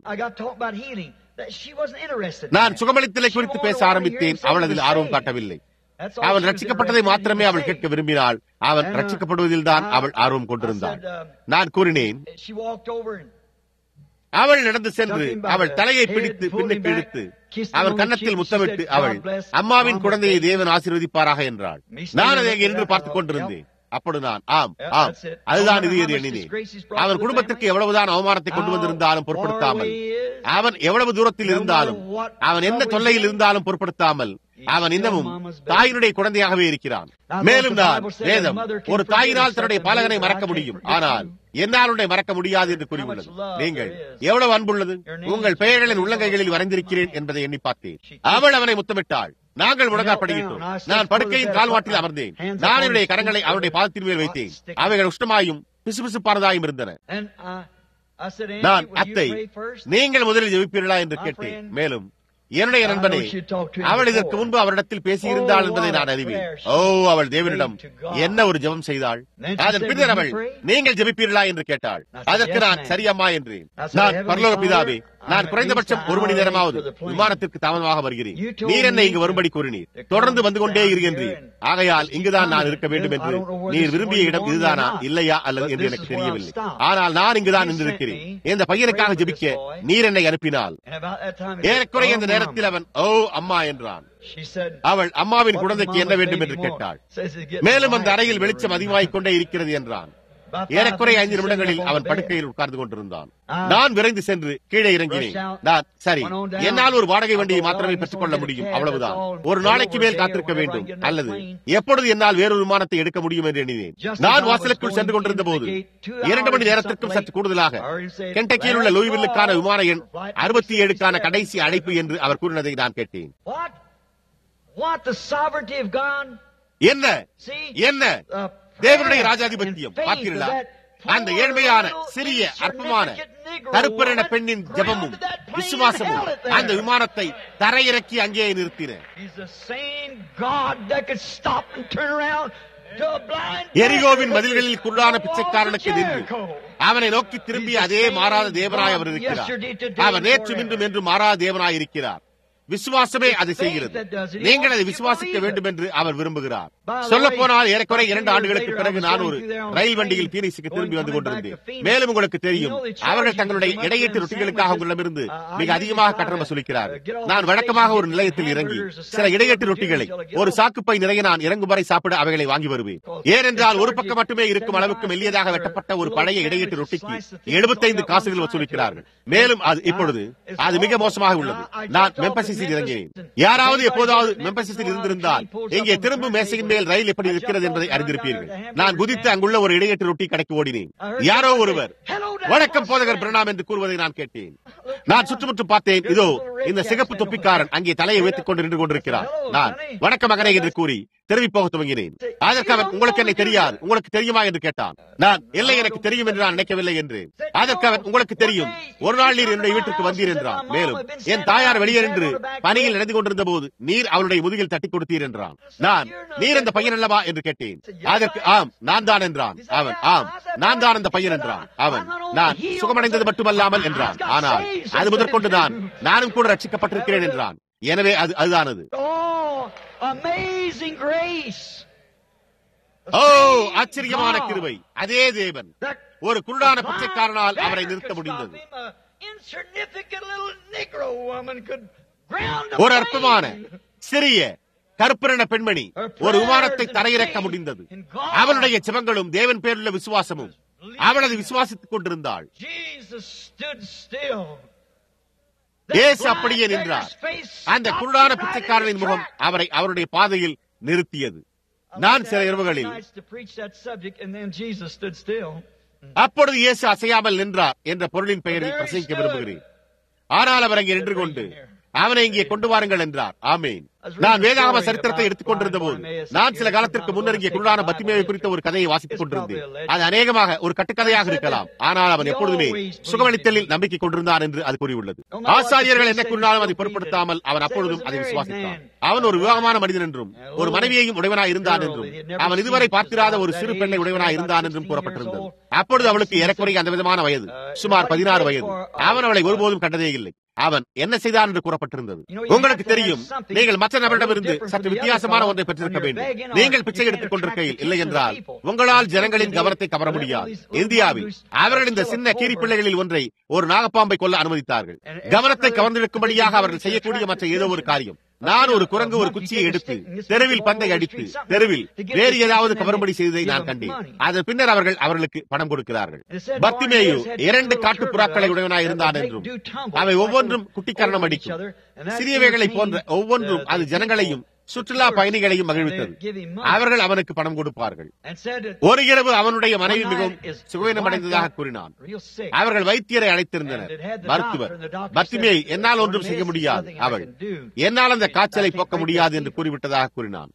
நான் சுகமளித்தலை குறித்து பேச ஆரம்பித்தேன். அவள் அதில் ஆர்வம் காட்டவில்லை. அவன் ரட்சிக்கப்பட்டதை மாத்திரமே அவள் கேட்க விரும்பினாள். அவன் ரட்சிக்கப்படுவதில் தான் அவள் ஆர்வம் கொண்டிருந்தாள். நான் கூறினேன். அவள் நடந்து சென்று அவள் தலையை பிடித்து பின்னுக்கு இழுத்து அவன் கன்னத்தில் முத்தமிட்டு அவள், அம்மாவின் குழந்தையை தேவன் ஆசீர்வதிப்பாராக என்றாள். நான் அதை என்று பார்த்துக் கொண்டிருந்தேன். அப்படி நான் ஆம் ஆம் அதுதான் இது என்று எண்ணினேன். அவன் குடும்பத்திற்கு எவ்வளவுதான் அவமானத்தை கொண்டு வந்திருந்தாலும் பொருட்படுத்தாமல், அவன் எவ்வளவு தூரத்தில் இருந்தாலும், அவன் எந்த தொல்லையில் இருந்தாலும் பொருட்படுத்தாமல், அவன் இன்னமும் தாயினுடைய குழந்தையாகவே இருக்கிறான். மேலும் நான் வேதம் ஒரு தாயினால் தன்னுடைய பாலகனை மறக்க முடியும், ஆனால் என்னாலுடைய மறக்க முடியாது என்று கூறியுள்ளது. நீங்கள் எவ்வளவு அன்புள்ளது, உங்கள் பெயர்களின் உள்ளங்கைகளில் வரைந்திருக்கிறேன் என்பதை எண்ணி பார்த்தேன். அவள் அவனை முத்தமிட்டாள். நாங்கள் முழங்காற்படியிட்டோம். நான் படுக்கையின் கால்வாட்டில் அமர்ந்தேன். நான் என்னுடைய கரங்களை அவருடைய பாதத்தின் மேல் வைத்தேன். அவைகள் உஷ்ணமாயும் பிசுபிசுப்பானதாயும் இருந்தன. நான், அத்தை, நீங்கள் முதலில் ஜெபிப்பீர்களா என்று கேட்டேன். மேலும் என்னுடைய நண்பனே, அவள் இதற்கு முன்பு அவரிடத்தில் பேசியிருந்தாள் என்பதை நான் அறிவேன். ஓ, அவள் தேவனிடம் என்ன ஒரு ஜெபம் செய்தாள். அதன் பின்னர் அவள், நீங்கள் ஜெபிப்பீர்களா என்று கேட்டாள். அதற்கு நான் சரியம்மா என்றேன். நான், பரலோக பிதாவே, நான் குறைந்தபட்சம் ஒரு மணி நேரமாவது விமானத்திற்கு தாமதமாக வருகிறேன். நீர் என்னை இங்கு வரும்படி கூறினீர். தொடர்ந்து வந்து கொண்டே இருக்கின்றீர். ஆகையால் இங்குதான் நான் இருக்க வேண்டும் என்று நீர் விரும்பிய இடம் இதுதானா இல்லையா அல்லது என்று எனக்கு தெரியவில்லை. ஆனால் நான் இங்குதான் நின்றிருக்கிறேன். இந்த பையனுக்காக ஜெபிக்க நீர் என்னை அனுப்பினால். ஏறக்குறைய இந்த நேரத்தில் அவன் ஓ அம்மா என்றான். அவள் அம்மாவின் குழந்தைக்கு என்ன வேண்டும் என்று கேட்டாள். மேலும் அந்த அறையில் வெளிச்சம் அதிகமாகிக் கொண்டே இருக்கிறது என்றான். ஏறக்குறைய ஐந்து நிமிடங்களில் அவன் படுக்கையில் உட்கார்ந்து கொண்டிருந்தான். நான் விரைந்து சென்று கீழே இறங்கினேன். நான், சரி, என்னால் ஒரு வாடகை வண்டியை மாத்திரமே பெற்றுக் கொள்ள முடியும், அவ்வளவுதான். ஒரு நாளைக்கு மேல் காத்திருக்க வேண்டும், அல்லது எப்பொழுது என்னால் வேறொரு விமானத்தை எடுக்க முடியும் என்று எண்ணினேன். நான் வாசலுக்குள் சென்று கொண்டிருந்த போது இரண்டு மணி நேரத்திற்கும் சற்று கூடுதலாக கென்டக்கியில் உள்ள லூயிவில்லுக்கான விமான எண் அறுபத்தி ஏழுக்கான கடைசி அழைப்பு என்று அவர் கூறினதை நான் கேட்டேன். என்ன என்ன தேவனுடைய ராஜாதிபத்தியம் பார்த்தீர்களா? அந்த ஏழ்மையான சிறிய அற்பமான கருப்பரின பெண்ணின் ஜெபமும் விசுவாசமும் அந்த விமானத்தை தரையிறக்கி அங்கேயே நிறுத்தின. எரிகோவின் மதில்களில் குருடான பிச்சைக்காரனுக்கு நின்று அவனை நோக்கி திரும்பிய அதே மாறாத தேவனாய் அவர் இருக்கிறார். அவர் நேற்று இன்றும் என்று மாறாத தேவனாய் இருக்கிறார். விசுவாசமே அதை செய்கிறது. நீங்கள் அதை விசுவாசிக்க வேண்டும் என்று அவர் விரும்புகிறார். சொல்ல போனால் ஏறக்குறை இரண்டு ஆண்டுகளுக்கு பிறகு நான் ஒரு ரயில் வண்டியில் பீனிக்ஸுக்கு திரும்பி வந்து கொண்டிருந்தேன். மேலும் உங்களுக்கு தெரியும், அவர்கள் தங்களுடைய இடையீட்டு ரொட்டிகளுக்காக உங்களிடமிருந்து மிக அதிகமாக கட்டணம் வசூலிக்கிறார்கள். நான் வழக்கமாக ஒரு நிலையத்தில் இறங்கி சில இடையீட்டு ரொட்டிகளை ஒரு சாக்குப்பை நிறைய நான் இறங்கும் வரை சாப்பிட அவைகளை வாங்கி வருவேன். ஏனென்றால் ஒரு பக்கம் மட்டுமே இருக்கும் அளவுக்கு மெல்லியதாக வெட்டப்பட்ட ஒரு பழைய இடையீட்டு ரொட்டிக்கு எழுபத்தைந்து காசுகள் வசூலிக்கிறார்கள். மேலும் அது இப்பொழுது அது மிக மோசமாக உள்ளது. நான் மெம்பசிஸில் இறங்கினேன். யாராவது எப்போதாவது மெம்பசிஸில் இருந்திருந்தால் இங்கே திரும்பும் மேசையின் மேல் ரயில் எப்படி இருக்கிறது என்பதை அறிந்திருப்பீர்கள். நான் குதித்து அங்குள்ள ஒரு இடையீட்டு ரொட்டி கடைக்கு ஓடினேன். யாரோ ஒருவர் வணக்கம் போதகர் பிரணாம் என்று கூறுவதை நான் கேட்டேன். நான் சுற்றுமுற்றும் பார்த்தேன். இதோ இந்த சிகப்பு தொப்பிக்காரன் அங்கே தலையை வைத்துக் கொண்டு நின்று கொண்டிருக்கிறார். நான் வணக்கம் மகனே என்று கூறி திரும்பி போக துவங்கினேன். அதற்கு அவன், உங்களுக்கு என்னை தெரியாது, உங்களுக்கு தெரியுமா என்று கேட்டான். நான், இல்லை, எனக்கு தெரியும் என்று நான் நினைக்கவில்லை என்று. அதற்கு அவன், உங்களுக்கு தெரியும், ஒரு நாள் நீர் என்னுடைய வீட்டிற்கு வந்தீர் என்றான். மேலும் என் தாயார் வெளியே நின்று பணியில் நடந்து கொண்டிருந்த போது நீர் அவளுடைய முதுகில் தட்டி கொடுத்தீர் என்றான். நான், நீர் அந்த பையன் அல்லவா என்று கேட்டேன். அதற்கு, ஆம், நான் தான் என்றான். அவன், ஆம், நான் தான் அந்த பையன் என்றான். அவன், நான் சுகமடைந்தது மட்டுமல்லாமல் என்றான், ஆனால் அது முதற்கொண்டு நான் நானும் கூட ரட்சிக்கப்பட்டிருக்கிறேன் என்றான். எனவே அது அதுதானது. ஓ, ஆச்சரியமான கிருபை! அதே தேவன் ஒரு குருடான பிச்சைக்காரனால் அவரை நிறுத்த முடிந்தது. ஒரு அற்பமான சிறிய கருப்பிரண பெண்மணி ஒரு விமானத்தை தரையிறக்க முடிந்தது. அவளுடைய ஜெபங்களும் தேவன் பேருள்ள விசுவாசமும் அவளது விசுவாசித்துக் கொண்டிருந்தாள். இயேசு அப்படியே நின்றார். அந்த குருடான பிச்சைக்காரனின் முகம் அவரை அவருடைய பாதையில் நிறுத்தியது. நான் சில இரவுகளில் அப்பொழுது இயேசு அசையாமல் நின்றார் என்ற பொருளின் பெயரில் பிரசங்கிக்க விரும்புகிறேன். ஆனால் அவர் அங்கே நின்று கொண்டு அவனை இங்கே கொண்டு வாருங்கள் என்றார். ஆமேன். நான் வேதாகம சரித்திரத்தை எடுத்துக் கொண்டிருந்த போது நான் சில காலத்திற்கு முன்னர் இங்கே குருடான பத்திமேயை குறித்த ஒரு கதையை வாசித்துக் கொண்டிருந்தேன். அது அநேகமாக ஒரு கட்டுக்கதையாக இருக்கலாம், ஆனால் அவன் எப்பொழுதுமே சுகமளித்தலில் நம்பிக்கை கொண்டிருந்தான் என்று அது கூறியுள்ளது. ஆசாரியர்கள் என்ன கூறினாலும் அதை பொருட்படுத்தாமல் அவன் அப்பொழுதும் அதை விசுவாசித்தான். அவன் ஒரு விவாகமான மனிதன் என்றும் ஒரு மனைவியையும் உடையவனாய் இருந்தான் என்றும் அவன் இதுவரை பார்த்திராத ஒரு சிறு பெண்ணை உடையவனாய் இருந்தான் என்றும் கூறப்பட்டிருந்தது. அப்பொழுது அவளுக்கு ஏறக்குறைய அந்த விதமான வயது, சுமார் பதினாறு வயது. அவன் அவளை ஒருபோதும் கண்டதே இல்லை. அவன் என்ன செய்தான் என்று கூறப்பட்டிருந்தது. உங்களுக்கு தெரியும், நீங்கள் மற்ற நபரிடமிருந்து சற்று வித்தியாசமான ஒன்றை பெற்றிருக்க வேண்டும். நீங்கள் பிச்சை எடுத்துக் கொண்டிருக்கையில் இல்லை என்றால் உங்களால் ஜனங்களின் கவனத்தை கவர முடியாது. இந்தியாவில் அவர்கள் இந்த சின்ன கீரி பிள்ளைகளில் ஒன்றை ஒரு நாகப்பாம்பை கொல்ல அனுமதித்தார்கள். கவனத்தை கவர்ந்திருக்கும்படியாக அவர்கள் செய்யக்கூடிய மற்ற ஏதோ ஒரு காரியம். நான் ஒரு குரங்கு ஒரு குச்சியை எடுத்து தெருவில் பந்தை அடித்து தெருவில் வேறு ஏதாவது கவரும்படி செய்ததை நான் கண்டேன். அதன் பின்னர் அவர்கள் அவர்களுக்கு பணம் கொடுக்கிறார்கள். பர்த்திமேயு இரண்டு காட்டு புறாக்களை உடையவனாய் இருந்தான் என்றும் அவை ஒவ்வொன்றும் குட்டிக்கரணம் அடிக்கும். சிறியவைகளை போன்ற ஒவ்வொன்றும் அது ஜனங்களையும் சுற்றுலா பயணிகளையும் மகிழ்வித்தது. அவர்கள் அவனுக்கு பணம் கொடுப்பார்கள். ஒரு இரவு அவனுடைய மனைவி மிகவும் சுகவீனமடைந்ததாக கூறினான். அவர்கள் வைத்தியரை அழைத்திருந்தனர். மருத்துவர், பர்த்திமேயு, என்னால் ஒன்றும் செய்ய முடியாது, அவள் என்னால் அந்த காய்ச்சலை போக்க முடியாது என்று கூறிவிட்டதாக கூறினான்.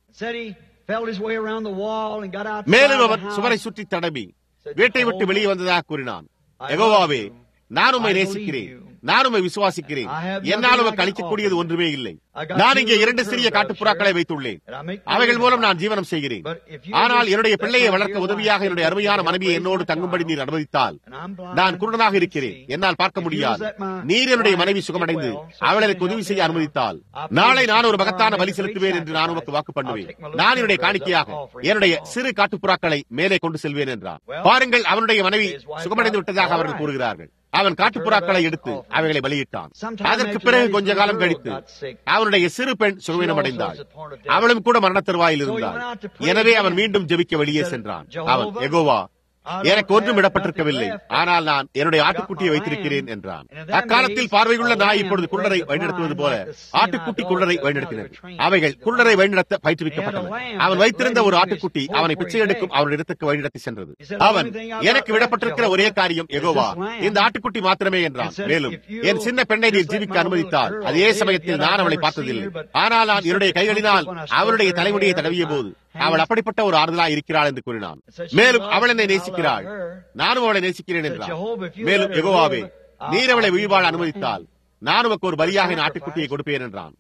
மேலும் அவர் சுவரை சுற்றி தடவி வீட்டை விட்டு வெளியே வந்ததாக கூறினான். யெகோவாவே, நான் உம்மை நேசிக்கிறேன், நான் உம்மை விசுவாசிக்கிறேன், என்னால் உமக்கு அளிக்கக்கூடியது ஒன்றுமே இல்லை. நான் இங்கே இரண்டு சிறிய காட்டுப்புறாக்களை வைத்துள்ளேன். அவைகள் மூலம் நான் ஜீவனம் செய்கிறேன். ஆனால் என்னுடைய பிள்ளையை வளர்க்க உதவியாக என்னுடைய அருமையான மனைவியை என்னோடு தங்கும்படி நீர் அனுமதித்தால், நான் குருடனாக இருக்கிறேன், என்னால் பார்க்க முடியாது. நீர் என்னுடைய மனைவி சுகமடைந்து அவள் எனக்கு உதவி செய்ய அனுமதித்தால், நாளை நான் ஒரு மகத்தான பலி செலுத்துவேன் என்று நான் உமக்கு வாக்கு பண்ணுவேன். நான் என்னுடைய காணிக்கையாக என்னுடைய சிறு காட்டுப்புறாக்களை மேலே கொண்டு செல்வேன் என்றார். பாருங்கள், அவனுடைய மனைவி சுகமடைந்து விட்டதாக அவர்கள் கூறுகிறார்கள். அவன் காட்டுப்புறாக்களை எடுத்து அவைகளை பலியிட்டான். அதற்கு பிறகு கொஞ்ச காலம் கழித்து அவனுடைய சிறு பெண் சுகவீனமடைந்தாள். அவளும் கூட மரண தருவாயில் இருந்தாள். எனவே அவன் மீண்டும் ஜெபிக்க வெளியே சென்றான். அவன், யெகோவா, எனக்கு ஒன்றும் இடப்பட்டிருக்கவில்லை, ஆனால் நான் என்னுடைய ஆட்டுக்குட்டியை வைத்திருக்கிறேன் என்றான். அக்காலத்தில் பார்வையுள்ள நாய் இப்பொழுது குள்ளரை வழிநடத்துவது போல ஆட்டுக்குட்டி குள்ளரை வழிநடத்தினர். அவைகள் குள்ளரை வழிநடத்த பயிற்றுவிக்கப்பட்டன. அவன் வைத்திருந்த ஒரு ஆட்டுக்குட்டி அவனை பிச்சை எடுக்கும் அவருடைய இடத்துக்கு வழிநடத்தி சென்றது. அவன், எனக்கு விடப்பட்டிருக்கிற ஒரே காரியம் யெகோவா, இந்த ஆட்டுக்குட்டி மாத்திரமே என்றான். மேலும், என் சின்ன பெண்ணை நீர் ஜீவிக்க அனுமதித்தால், அதே சமயத்தில் நான் அவளை பார்த்ததில்லை, ஆனால் நான் என்னுடைய கைகளினால் அவளுடைய தலைமுடியை தடவிய போது அவள் அப்படிப்பட்ட ஒரு ஆறுதலாய் இருக்கிறாள் என்று கூறினான். மேலும் அவள் என்னை நேசிக்கிறாள், நானும் அவளை நேசிக்கிறேன் என்றான். மேலும், யெகோவாவே, நீர் அவளை உயிர்வாழ அனுமதித்தால் நான் உமக்கு ஒரு பலியாக என் ஆட்டுக்குட்டியை கொடுப்பேன் என்றான்.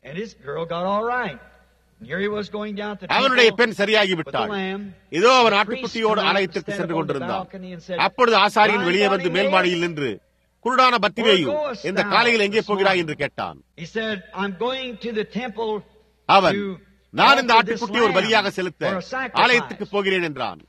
அவனுடைய பெண் சரியாகிவிட்டாள். இதோ அவன் ஆட்டுக்குட்டியோடு ஆலயத்திற்கு சென்று கொண்டிருந்தான். அப்பொழுது ஆசாரியன் வெளியே வந்து மேல் மாடியில் நின்று, குருடான பர்த்திமேயு, இந்த காலையில் எங்கே போகிறாய் என்று கேட்டான். அவன், நான் இந்த ஆட்டுக்குட்டி ஒரு பலியாக செலுத்த ஆலயத்துக்கு போகிறேன் என்றான்.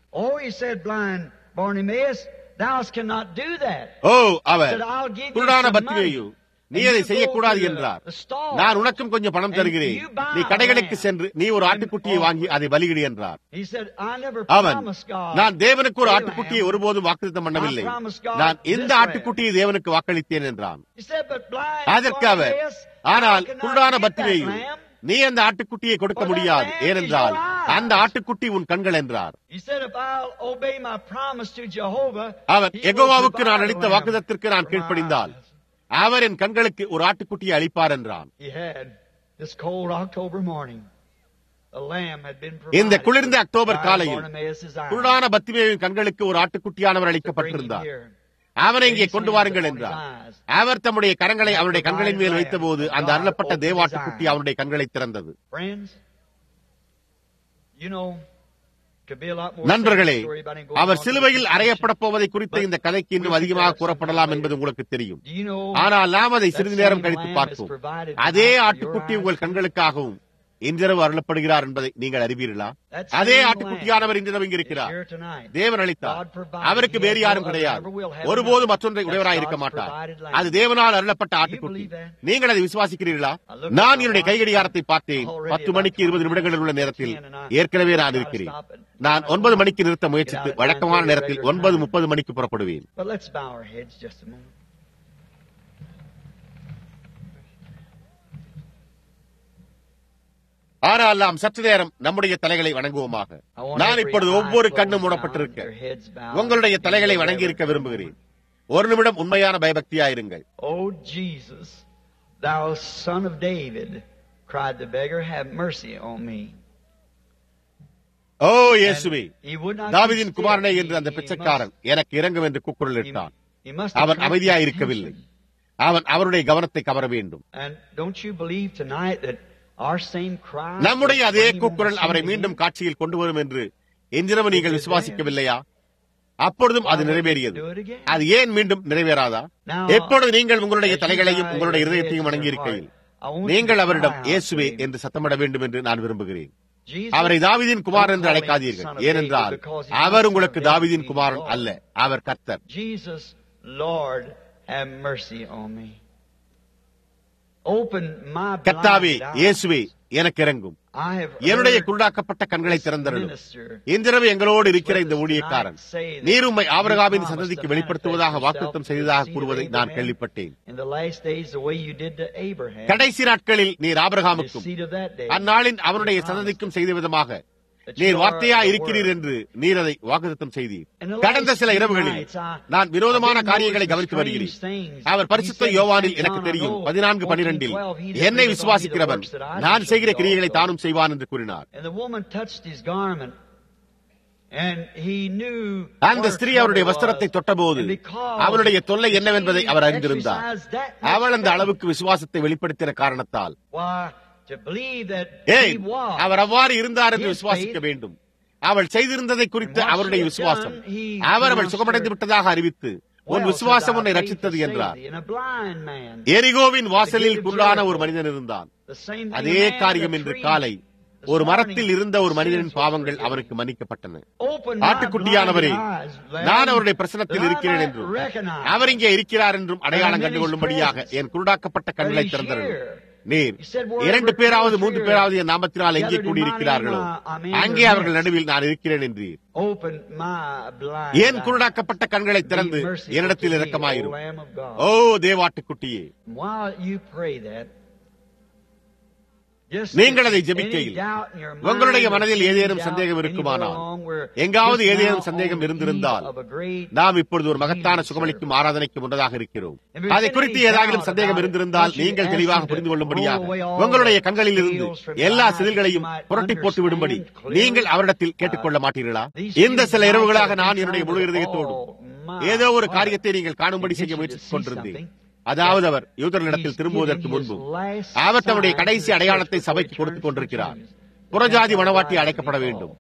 ஓ, அவர், குருடான பர்த்திமேயு, நீ அதை செய்யக்கூடாது என்றார். நான் உனக்கும் கொஞ்சம் பணம் தருகிறேன், நீ கடைகளுக்கு சென்று நீ ஒரு ஆட்டுக்குட்டியை வாங்கி அதை பலியிடு என்றார். அவன், நான் தேவனுக்கு ஒரு ஆட்டுக்குட்டியை ஒருபோதும் வாக்குத்தம் பண்ணவில்லை, நான் இந்த ஆட்டுக்குட்டியை தேவனுக்கு வாக்களித்தேன் என்றான். அதற்கு அவர், ஆனால் குருடான பர்த்திமேயு, நீ அந்த ஆட்டுக்குட்டியை கொடுக்க முடியாது, ஏனென்றால் அந்த ஆட்டுக்குட்டி உன் கண்கள் என்றார். அவர், யெகோவாவுக்கு நான் அளித்த வாக்குதத்திற்கு நான் கீழ்ப்படிந்தால் அவர் என் கண்களுக்கு ஒரு ஆட்டுக்குட்டியை அளிப்பார் என்றான். இந்த குளிர்ந்த அக்டோபர் காலையில் குருடான பத்திமேவின் கண்களுக்கு ஒரு ஆட்டுக்குட்டியானவர் அளிக்கப்பட்டிருந்தார். அவனை இங்கே கொண்டு வாருங்கள் என்றார். அவர் தம்முடைய கரங்களை அவருடைய கண்களின் மேல் வைத்தபோது அந்த அருளப்பட்ட தேவாட்டுக்குட்டி அவருடைய கண்களை திறந்தது. நண்பர்களே, அவர் சிலுவையில் அறையப்பட போவதை குறித்த இந்த கதைக்கு இன்னும் அதிகமாக கூறப்படலாம் என்பது உங்களுக்கு தெரியும். ஆனால் நாம் அதை சிறிது நேரம் கழித்து பார்ப்போம். அதே ஆட்டுக்குட்டி உங்கள் கண்களுக்காகவும் இன்றிரவு அருளப்படுகிறார் என்பதை நீங்கள் அறிவீர்களா? அதே ஆட்டுக்குட்டியானவர் இன்றிரவு இங்கு இருக்கிறார். தேவன் அளித்தார். அவருக்கு வேறு யாரும் கிடையாது. ஒருபோது மற்றொன்றை உடையவராய் இருக்க மாட்டார். அது தேவனால் அருளப்பட்ட ஆட்டுக்குட்டி. நீங்கள் அதை விசுவாசிக்கிறீர்களா? நான் என்னுடைய கைகடிகாரத்தை பார்த்தேன். பத்து மணிக்கு இருபது நிமிடங்களில் உள்ள நேரத்தில் ஏற்கனவே நான் இருக்கிறேன். நான் ஒன்பது மணிக்கு நிறுத்த முயற்சித்து வழக்கமான நேரத்தில் ஒன்பது முப்பது மணிக்கு புறப்படுவேன். ஆனால் நாம் சற்று நேரம் நம்முடைய தலைகளை வணங்குவோமாக. நான் இப்பொழுது ஒவ்வொரு கண்ணும் மூடப்பட்டிருக்க உங்களுடைய தலைகளை வணங்கி இருக்க விரும்புகிறேன். ஒரு நிமிடம் உண்மையான பயபக்தியாயிருங்கள். Oh Jesus, thou son of David, cried the beggar, have mercy on me. ஓ இயேசுவே, தாவீதின் குமாரனே என்று அந்த பிச்சைக்காரன் எனக்கு இரங்கும் என்று கூக்குரலிட்டான். அவன் அமைதியாயிருக்கவில்லை. அவன் அவருடைய கவனத்தை கவர வேண்டும். நம்முடைய அதே கூக்குரல் அவரை மீண்டும் காட்சியில் கொண்டு வரும் என்று இன்றிரவு நீங்கள் விசுவாசிக்கவில்லையா? அப்பொழுதும் அது நிறைவேறியது. அது ஏன் மீண்டும் நிறைவேறாதா? எப்பொழுது நீங்கள் உங்களுடைய தலைகளையும் உங்களுடைய இருதயத்தையும் வணங்கி இருக்கையில் நீங்கள் அவரிடம் இயேசுவே என்று சத்தமிட வேண்டும் என்று நான் விரும்புகிறேன். அவரை தாவீதின் குமாரன் என்று அழைக்காதீர்கள். ஏனென்றால் அவர் உங்களுக்கு தாவீதின் குமாரன் அல்ல, அவர் கர்த்தர். கர்த்தாவே, இயேசுவே எனக்கு இறங்கும். என்னுடைய குருடாக்கப்பட்ட கண்களை திறந்தருளும். இன்றிரவு எங்களோடு இருக்கிற இந்த ஊழியக்காரன் நீர் உம்மை ஆபிரகாமின் சந்ததிக்கு வெளிப்படுத்துவதாக வாக்குத்தத்தம் செய்ததாக கூறுவதை நான் கேள்விப்பட்டேன். கடைசி நாட்களில் நீர் ஆபிரகாமுக்கும் அந்நாளின் அவனுடைய சந்ததிக்கும் செய்த விதமாக நீர் வார்த்தையா இருக்கிறீர் என்று நீர் அதை வாக்குத்தத்தம் செய்தீர். கடந்த சில இரவுகளில் நான் விரோதமான காரியங்களை கவனித்து வருகிறேன். அவர் பரிசுத்த யோவானில் எனக்கு தெரியும் பதினான்கு பனிரெண்டில் என்னை விசுவாசிக்கிறவன் நான் செய்கிற கிரியைகளை தானும் செய்வான் என்று கூறினார். அந்த ஸ்திரீ அவருடைய வஸ்திரத்தை தொட்டபோது அவனுடைய தொல்லை என்னவென்பதை அவர் அறிந்திருந்தார். அவள் அந்த அளவுக்கு விசுவாசத்தை வெளிப்படுத்தின காரணத்தால் அவர் அவ்வாறு இருந்தார் என்று விசுவாசிக்க வேண்டும். அவள் செய்திருந்ததை குறித்து அவருடைய விசுவாசம் அவர் அவள் சுகமடைந்து விட்டதாக அறிவித்து உன் விசுவாசம் உன்னை ரட்சித்தது என்றார். எரிகோவின் வாசலில் குருடான ஒரு மனிதன் இருந்தான். அதே காரியம் இன்று காலை ஒரு மரத்தில் இருந்த ஒரு மனிதனின் பாவங்கள் அவருக்கு மன்னிக்கப்பட்டன. ஆட்டுக்குட்டியானவரே, நான் அவருடைய பிரசனத்தில் இருக்கிறேன் என்றும் அவர் இங்கே இருக்கிறார் என்றும் அடையாளம் கண்டுகொள்ளும்படியாக என் குருடாக்கப்பட்ட கண்களை திறந்தனர். நீர் இரண்டு பேராவது மூன்று பேராவது என் நாமத்தினால் எங்கே கூடியிருக்கிறார்களோ அங்கே அவர்கள் நடுவில் நான் இருக்கிறேன் என்றீர். என் குருடாக்கப்பட்ட கண்களை திறந்து என்னிடத்தில் இரக்கமாயிரும். ஓ தேவாட்டுக்குட்டியே, நீங்கள் அதை ஜெபிக்கையில் உங்களுடைய மனதில் ஏதேனும் சந்தேகம் இருக்குமானால், எங்காவது ஏதேனும் சந்தேகம் இருந்திருந்தால், நாம் இப்பொழுது ஒரு மகத்தான சுகமளிக்கும் ஆராதனைக்கு முன்னதாக இருக்கிறோம். அதை குறித்து ஏதாவது சந்தேகம் இருந்திருந்தால் நீங்கள் தெளிவாக புரிந்து கொள்ளும்படியாக உங்களுடைய கண்களில் இருந்து எல்லா சிதில்களையும் புரட்டி போட்டு விடும்படி நீங்கள் அவரிடத்தில் கேட்டுக்கொள்ள மாட்டீர்களா? இந்த சில இரவுகளாக நான் என்னுடைய முழு இருதயத்தோடு ஏதோ ஒரு காரியத்தை நீங்கள் காணும்படி செய்ய முயற்சித்துக் கொண்டிருந்தேன். அதாவது அவர் யூதர்களிடத்தில் திரும்புவதற்கு முன்பு அவர் தம்முடைய கடைசி அடையாளத்தை சபைக்கு கொடுத்துக் கொண்டிருக்கிறார். புறஜாதி மணவாட்டி அழைக்கப்பட வேண்டும்.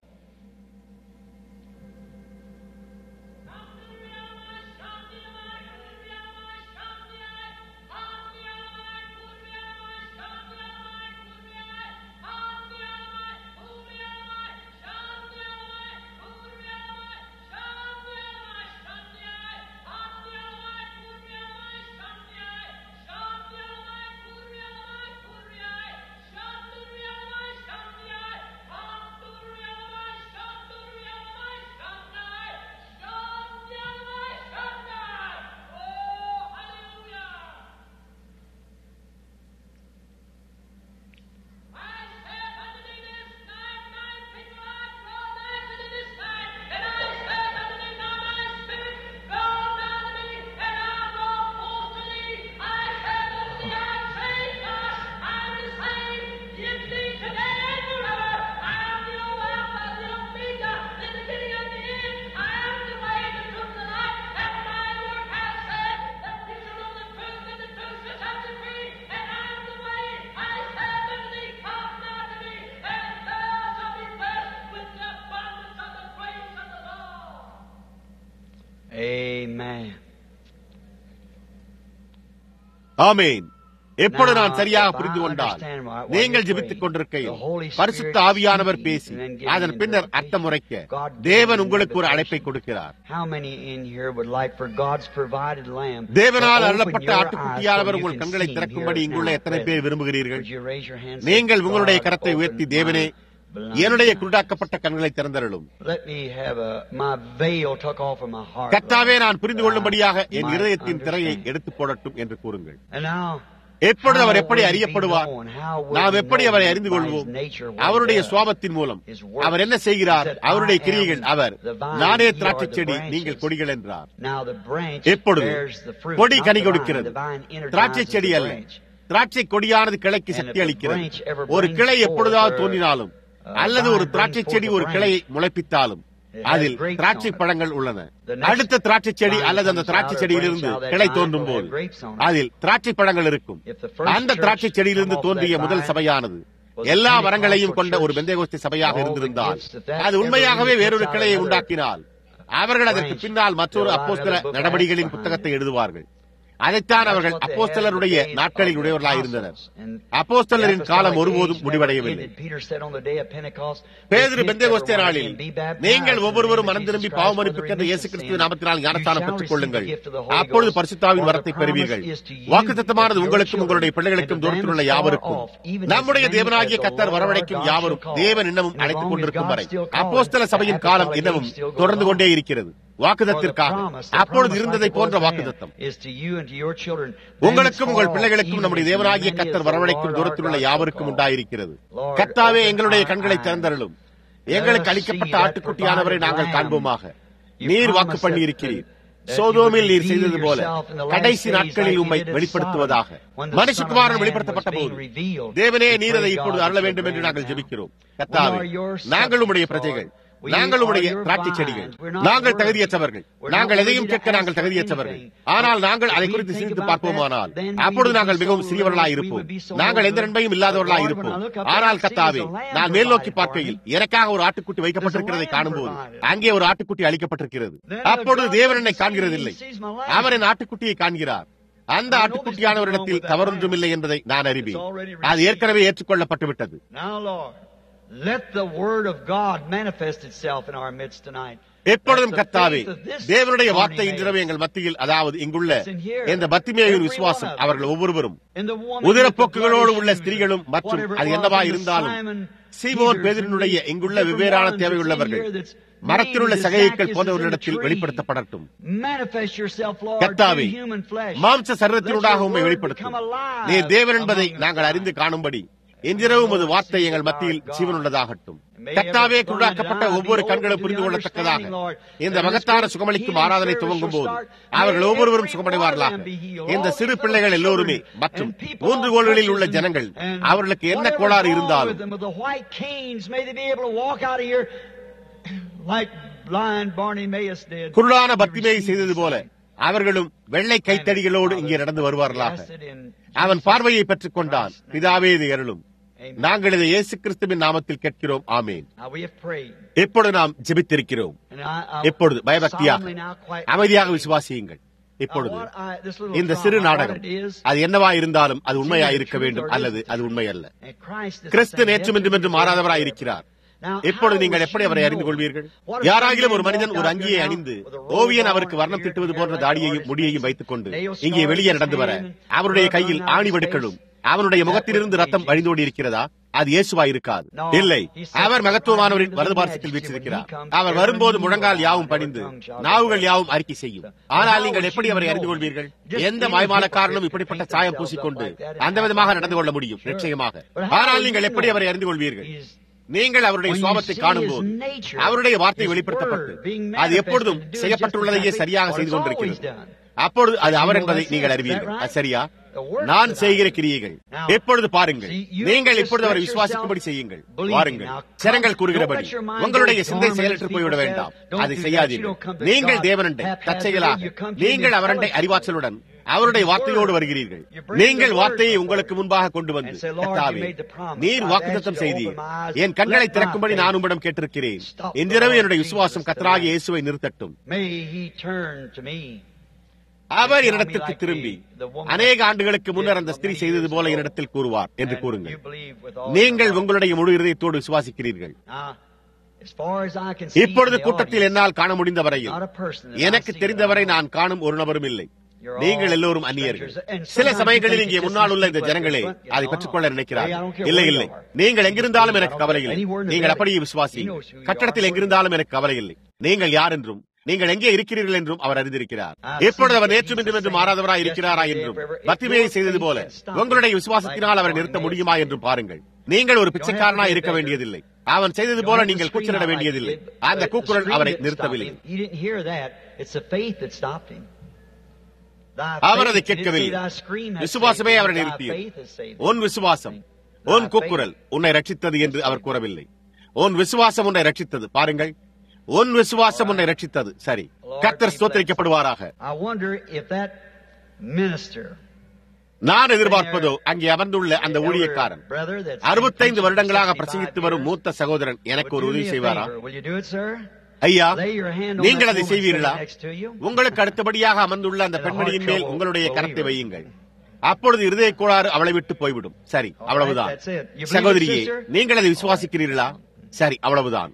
Amen. ஆமென். எப்பொழுது நான் சரியாக புரிந்து கொண்டால், நீங்கள் ஜெபித்துக் கொண்டிருக்கையில் பரிசுத்த ஆவியானவர் பேசி அதன் பின்னர் அர்த்தம் உரைக்க தேவன் உங்களுக்கு ஒரு அழைப்பை கொடுக்கிறார். தேவனால் அருளப்பட்ட ஆட்டுக்குட்டியானவர் உங்கள் கண்களை திறக்கும்படி இங்குள்ள எத்தனை பேர் விரும்புகிறீர்கள்? நீங்கள் உங்களுடைய கரத்தை உயர்த்தி, தேவனே, என்னுடைய குருடாக்கப்பட்ட கண்களை திறந்தருளும். கர்த்தாவே, நான் புரிந்து கொள்ளும்படியாக என் இருதயத்தின் திரையை எடுத்து போடட்டும் என்று கூறுங்கள். எப்பொழுது அவர் எப்படி அறியப்படுவார்? நாம் எப்படி அவரை அறிந்து கொள்வோம்? அவருடைய சுவாபத்தின் மூலம். அவர் என்ன செய்கிறார்? அவருடைய கிரியைகள். அவர், நானே திராட்சை செடி, நீங்கள் கொடிகள் என்றார். எப்பொழுது கொடி கனி கொடுக்கிறது, திராட்சை செடி அல்ல. திராட்சை கொடியானது கிளைக்கு சக்தி அளிக்கிறது. ஒரு கிளை எப்பொழுதாவது தோன்றினாலும் அல்லது ஒரு திராட்சை செடி ஒரு கிளையை முளைப்பித்தாலும் அதில் திராட்சை பழங்கள் உள்ளன. அடுத்த திராட்சை செடி அல்லது அந்த திராட்சை செடியிலிருந்து கிளை தோன்றும் போது அதில் திராட்சை பழங்கள் இருக்கும். அந்த திராட்சை செடியிலிருந்து தோன்றிய முதல் சபையானது எல்லா வரங்களையும் கொண்ட ஒரு பெந்தேகோஸ்தே சபையாக இருந்திருந்தால், அது உண்மையாகவே வேறொரு கிளையை உண்டாக்கினால், அவர்கள் அதற்கு பின்னால் மற்றொரு அப்போஸ்தல நடவடிக்கைகளின் புத்தகத்தை எழுதுவார்கள். அதைத்தான் அவர்கள் அப்போஸ்தலருடைய நாட்களில் உடையவர்களாயிருந்தனர். அப்போஸ்தலரின் காலம் ஒருபோதும் முடிவடையவில்லை. பேதுரு பெந்தேகோஸ்தே நாளில், நீங்கள் ஒவ்வொருவரும் மனம் திரும்பி பாவமன்னிப்புக்கென்று இயேசு கிறிஸ்துவின் நாமத்தினால் ஞானஸ்நானம் பெற்றுக் கொள்ளுங்கள், அப்பொழுது பரிசுத்தாவின் வரத்தை பெறுவீர்கள். வாக்குத்தத்தமானது உங்களுக்கும் உங்களுடைய பிள்ளைகளுக்கும் தூரத்தில் உள்ள யாவருக்கும், நம்முடைய தேவனாகிய கர்த்தர் வரவழைக்கும் யாவரும் தேவன் இன்னமும் அழைத்துக் கொண்டிருக்கும் வரை அப்போஸ்தல சபையின் காலம் இன்னமும் தொடர்ந்து கொண்டே இருக்கிறது. வாக்குதத்திற்காக அப்பொழுது இருந்ததை போன்ற வாக்குதத்தம் உங்களுக்கும் உங்கள் பிள்ளைகளுக்கும் நம்முடைய தேவனாகிய கர்த்தர் வரவழைக்கும் தூரத்தில் உள்ள யாவருக்கும் உண்டாயிருக்கிறது. கர்த்தாவே, எங்களுடைய கண்களை திறந்தருளும். எங்களுக்கு அளிக்கப்பட்ட ஆட்டுக்குட்டியானவரை நாங்கள் காண்போமாக. நீர் வாக்கு பண்ணி இருக்கிறீர், சோதோமில் நீர் செய்தது போல கடைசி நாட்களில் உம்மை வெளிப்படுத்துவதாக. மனுஷகுமாரன் வெளிப்படுத்தப்பட்ட போது, தேவனே, நீர் அதை இப்பொழுது அருள வேண்டும் என்று நாங்கள் ஜெபிக்கிறோம். கர்த்தாவே, நாங்கள் உம்முடைய பிரஜைகள், நாங்கள் உடைய திராட்சை செடிகள். நாங்கள் தகுதியற்றவர்கள். நாங்கள் எதையும் கேட்க நாங்கள் தகுதியற்றவர்கள். ஆனால் நாங்கள் அதை குறித்து சிந்தித்து பார்ப்போமானால் அப்பொழுது நாங்கள் மிகவும் சிறியவர்களாய் இருப்போம். நாங்கள் எந்த நன்மையும் இல்லாதவர்களாய் இருப்போம். ஆனால் கர்த்தாவே, நான் மேல் நோக்கி பார்க்கையில் எனக்காக ஒரு ஆட்டுக்குட்டி வைக்கப்பட்டிருக்கிறதை காணும்போது அங்கே ஒரு ஆட்டுக்குட்டி அளிக்கப்பட்டிருக்கிறது. அப்பொழுது தேவன் என்னை காண்கிறதில்லை, அவர் என் ஆட்டுக்குட்டியை காண்கிறார். அந்த ஆட்டுக்குட்டியானவரிடத்தில் தவறொன்றும் இல்லை என்பதை நான் அறிவேன். அது ஏற்கனவே ஏற்றுக்கொள்ளப்பட்டு விட்டது. Let the word of God manifest itself in our midst tonight. எப்பொழுதும் கர்த்தாவே, தேவனுடைய வார்த்தை இன்றிரவு எங்கள் மத்தியில், அதாவது இங்குள்ள இந்த பத்திமேயின் விசுவாசம் அவர்கள் ஒவ்வொருவரும் உதிரப்போக்குகளோடு உள்ள ஸ்திரீகளும் மற்றும் அது என்னவா இருந்தாலும் சீமோன் பேதுருவினுடைய இங்குள்ள வெவ்வேறான தேவையுள்ளவர்கள், மரத்திலுள்ள சகைகள் போன்றவர்களிடத்தில் வெளிப்படுத்தப்படட்டும். கர்த்தாவே, மாம்ச சரீரத்தினூடாக உம்மை வெளிப்படுத்தும். நீ தேவன் என்பதை நாங்கள் அறிந்து காணும்படி இன்றிரவு உமது வார்த்தை எங்கள் மத்தியில் ஜீவனுள்ளதாகட்டும். கர்த்தாவே, குருடாக்கப்பட்ட ஒவ்வொரு கண்களும் புரிந்து கொள்ளத்தக்கதாக இந்த மகத்தான சுகமளிக்கும் ஆராதனை துவங்கும் போது அவர்கள் ஒவ்வொருவரும் சுகமடைவார்களாக. இந்த சிறு பிள்ளைகள் எல்லோருமே மற்றும் மூன்று கோள்களில் உள்ள ஜனங்கள், அவர்களுக்கு என்ன கோளாறு இருந்தாலும் குருடான பத்திமேயை செய்தது போல அவர்களும் வெள்ளை கைத்தடிகளோடு இங்கே நடந்து வருவார்களாக. அவன் பார்வையை பெற்றுக் கொண்டான். பிதாவே, இதை அருளும். நாங்கள் இதை இயேசு கிறிஸ்துவின் நாமத்தில் கேட்கிறோம். ஆமேன். இப்பொழுது நாம் ஜெபித்திருக்கிறோம். இப்பொழுது பயபக்தியாக அமைதியாக விசுவாசியுங்கள். இப்பொழுது இந்த சிறு நாடகம் அது என்னவா இருந்தாலும் அது உண்மையா இருக்க வேண்டும் அல்லது அது உண்மை அல்ல. கிறிஸ்து நேற்றும் இன்றும் என்றும் மாறாதவராய் இருக்கிறார். இப்பொழுது நீங்கள் எப்படி அவரை அறிந்து கொள்வீர்கள்? யாராகிலும் ஒரு மனிதன் ஒரு அங்கியை அணிந்து ஓவியன் அவருக்கு வர்ணம் திட்டுவது போன்ற தாடியையும் முடியையும் வைத்துக் கொண்டு இங்கே வெளியே நடந்து வர அவருடைய கையில் ஆணி வடுக்களும் அவனுடைய முகத்திலிருந்து ரத்தம் வழிந்தோடி இருக்கிறதா? அது இயேசுவா இருக்காது. இல்லை, அவர் மகத்துவமானவரின் வலது பார்சத்தில் வீற்றிருக்கிறார். அவர் வரும்போது முழங்கால் யாவும் பணிந்து நாவுகள் யாவும் அறிக்கை செய்யும். ஆனால் நீங்கள் எப்படி அவரை அறிந்து கொள்வீர்கள்? எந்த மாய்மாலக்காரனும் இப்படிப்பட்ட சாயம் பூசிக்கொண்டு அந்த விதமாக நடந்து கொள்ள முடியும் நிச்சயமாக. ஆனால் நீங்கள் எப்படி அவரை அறிந்து கொள்வீர்கள்? நீங்கள் அவருடைய சுவாபத்தை காணும்போது அவருடைய வார்த்தை வெளிப்படுத்தப்பட்டு அது எப்பொழுதும் செய்யப்பட்டுள்ளதையே சரியாக செய்து கொண்டிருக்கிறது. அப்பொழுது அது அவர் என்பதை நீங்கள் அறிவீர்கள். அது சரியா? நான் செய்கிற கிரியைகள். எப்பொழுது பாருங்கள், நீங்கள் இப்பொழுது அவரை விசுவாசிக்கும்படி செய்யுங்கள். வாருங்கள், ஜனங்கள் கூறுகிறபடி உங்களுடைய சிந்தை செயலற்று போய்விட வேண்டாம். அதை செய்யாதீர்கள். நீங்கள் தேவனண்டை தற்செயலாக நீங்கள் அவரண்டை அறிவாற்றலுடன் அவருடைய வார்த்தையோடு வருகிறீர்கள். நீங்கள் வார்த்தையை உங்களுக்கு முன்பாக கொண்டு வந்து, கர்த்தாவே, நீர் வாக்குத்தத்தம் செய்தீர், என் கண்களை திறக்கும்படி நான் உம்மிடம் கேட்டிருக்கிறேன். இன்றிரவு என்னுடைய விசுவாசம் கர்த்தராகிய இயேசுவை நிறுத்தட்டும். அவர் என்னிடத்திற்கு திரும்பி அநேக ஆண்டுகளுக்கு முன்னர் அந்த ஸ்திரீ செய்தது போல என்னிடத்தில் கூறுவார் என்று கூறுங்கள். நீங்கள் உங்களுடைய முழு இதயத்தோடு விசுவாசிக்கிறீர்கள். இப்பொழுது கூட்டத்தில் என்னால் காண முடிந்த வரையில், எனக்கு தெரிந்தவரை நான் காணும் ஒரு நபரும் இல்லை. நீங்கள் எல்லோரும் அந்நியர்கள். சில சமயங்களில் இங்கே முன்னால் உள்ள இந்த ஜனங்களே அதை பெற்றுக்கொள்ள நினைக்கிறார்கள். இல்லை இல்லை, நீங்கள் எங்கிருந்தாலும் எனக்கு கவலை இல்லை. நீங்கள் அப்படியே விசுவாசி. கட்டடத்தில் எங்கிருந்தாலும் எனக்கு கவலை இல்லை. நீங்கள் யார் என்றும் நீங்கள் எங்கே இருக்கிறீர்கள் என்றும் அவர் அறிந்திருக்கிறார். எப்பொழுது அவர் நேற்றும் இன்றும் என்று மாறாதவராய் இருக்கிறாரா என்றும் பத்திமையை செய்தது போல உங்களுடைய விசுவாசத்தினால் அவரை நிறுத்த முடியுமா என்றும் பாருங்கள். நீங்கள் ஒரு பிச்சைக்காரனா இருக்க வேண்டியதில்லை. அவன் செய்தது போல நீங்கள் கூச்சலிட வேண்டியதில்லை. அந்த கூக்குரல் அவரை நிறுத்தவில்லை. அவர் அதை கேட்கவில்லை. விசுவாசமே அவரை நிறுத்தியது. உன் விசுவாசம், உன் கூக்குரல் உன்னை ரட்சித்தது என்று அவர் கூறவில்லை. உன் விசுவாசம் உன்னை ரட்சித்தது. பாருங்கள், உன் விசுவாசம் உன்னை ரட்சித்தது. சரி, கர்த்தர் ஸ்தோத்திரிக்கப்படுவாராக. நான் எதிர்பார்ப்பதோ அங்கே அமர்ந்துள்ள அந்த ஊழியக்காரன், அறுபத்தைந்து வருடங்களாக பிரசங்கித்து வரும் மூத்த சகோதரன் எனக்கு ஒரு உதவி செய்வாரா? ஐயா, நீங்கள் அதை செய்வீர்களா? உங்களுக்கு அடுத்தபடியாக அமர்ந்துள்ள அந்த பெண்மணியின் மேல் உங்களுடைய கரத்தை வையுங்கள். அப்பொழுது இருதய கோளாறு அவளை விட்டு போய்விடும். சரி, அவ்வளவுதான். சகோதரியே, நீங்கள் அதை விசுவாசிக்கிறீர்களா? சரி, அவ்வளவுதான்.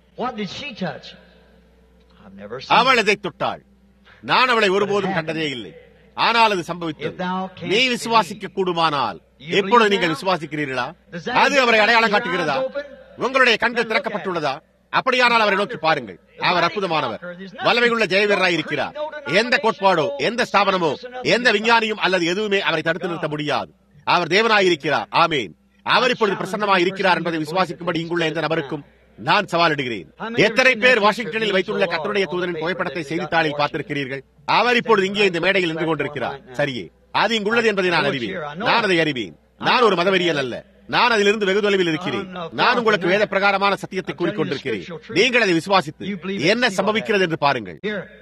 அவள் எதை தொட்டாள்? நான் அவளை ஒருபோதும் கண்டதே இல்லை. ஆனால் அது சம்பவித்தது. நீ விசுவாசிக்க கூடுமானால் எப்பொழுது நீங்கள் விசுவாசிக்கிறீர்களா? அது அவரை அடையாளம் காட்டுகிறதா? உங்களுடைய கண்கள் திறக்கப்பட்டுள்ளதா? அப்படியானால் அவரை நோக்கி பாருங்கள். அவர் அற்புதமானவர், வல்லமையுள்ள ஜெயவீரராய் இருக்கிறார். எந்த கோட்பாடோ, எந்த ஸ்தாபனமோ, எந்த விஞ்ஞானியும் அல்லது எதுவுமே அவரை தடுத்து நிறுத்த முடியாது. அவர் தேவனாயிருக்கிறார். ஆமேன். அவர் இப்பொழுது பிரசன்னமாய் இருக்கிறார் என்பதை விசுவாசிக்கும்படி இங்குள்ள எந்த நபருக்கும் நான் சவாலிடுகிறேன். எத்தனை பேர் வாஷிங்டனில் வைத்துள்ள கர்த்தருடைய தூதரின் புகைப்படத்தை செய்தித்தாளில் பார்த்திருக்கிறீர்கள்? அவர் இப்பொழுது இங்கே இந்த மேடையில் நின்று கொண்டிருக்கிறார். சரியே, அது இங்குள்ளது என்பதை நான் அறிவேன். நான் அதை அறிவேன். நான் ஒரு மதவெறியன் அல்ல. நான் அதிலிருந்து வெகு தொலைவில் இருக்கிறேன். நான் உங்களுக்கு வேத பிரகாரமான சத்தியத்தை கூறிக்கொண்டிருக்கிறேன். நீங்கள் அதை விசுவாசித்து என்ன சம்பவிக்கிறது என்று பாருங்கள்.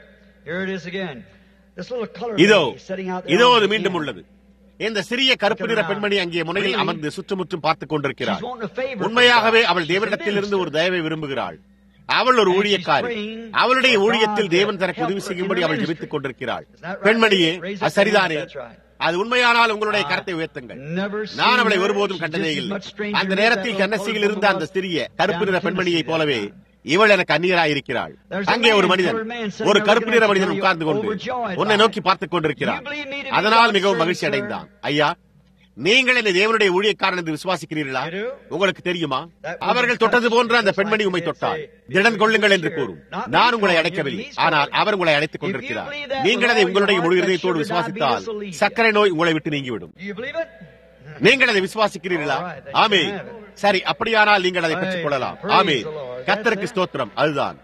இதோ இதோ அது மீண்டும் உள்ளது. இந்த சிறிய கருப்பு நிற பெண்மணி அங்கே முனையில் அமர்ந்து சுற்றுமுற்றும் பார்த்துக் கொண்டிருக்கிறாள். உண்மையாகவே அவள் தேவனிடத்திலிருந்து ஒரு தயவை விரும்புகிறாள். அவள் ஒரு ஊழியக்காரி. அவளுடைய ஊழியத்தில் தேவன் தனக்கு உதவி செய்யும்படி அவள் ஜெபித்துக் கொண்டிருக்கிறாள். பெண்மணியே, அது சரிதானே? அது உண்மையானால் உங்களுடைய கரத்தை உயர்த்துங்கள். நான் அவளை ஒருபோதும் கண்டதே இல்லை. அந்த நேரத்தில் கன்னசியில் இருந்த அந்த சிறிய கருப்பு நிற பெண்மணியை போலவே இவள் எனக்கு அந்நியராய் இருக்கிறாள். அங்கே ஒரு மனிதன், ஒரு கருப்பு நிற மனிதன் உட்கார்ந்து கொண்டு உன்னை நோக்கி பார்த்துக் கொண்டிருக்கிறான். அதனால் மிகவும் மகிழ்ச்சி அடைந்தான். ஐயா, நீங்கள் என்னை தேவனுடைய ஊழியக்காரன் என்று விசுவாசிக்கிறீர்களா? உங்களுக்கு தெரியுமா, அவர்கள் தொட்டது போன்ற அந்த பெண்மணி உம்மை தொட்டாள். திடன் கொள்ளுங்கள் என்று கூறும். நான் உங்களை அடைக்கவில்லை, ஆனால் அவர் உங்களை அடைத்துக் கொண்டிருக்கிறார். நீங்கள் அதை உங்களுடைய முழு இதயத்தோடு விசுவாசித்தால் சர்க்கரை நோய் உங்களை விட்டு நீங்கிவிடும். நீங்கள் அதை விசுவாசிக்கிறீர்களா? ஆமென். சரி, அப்படியானால் நீங்கள் அதை பெற்றுக் கொள்ளலாம். ஆமென். கர்த்தருக்கு ஸ்தோத்திரம். அதுதான்.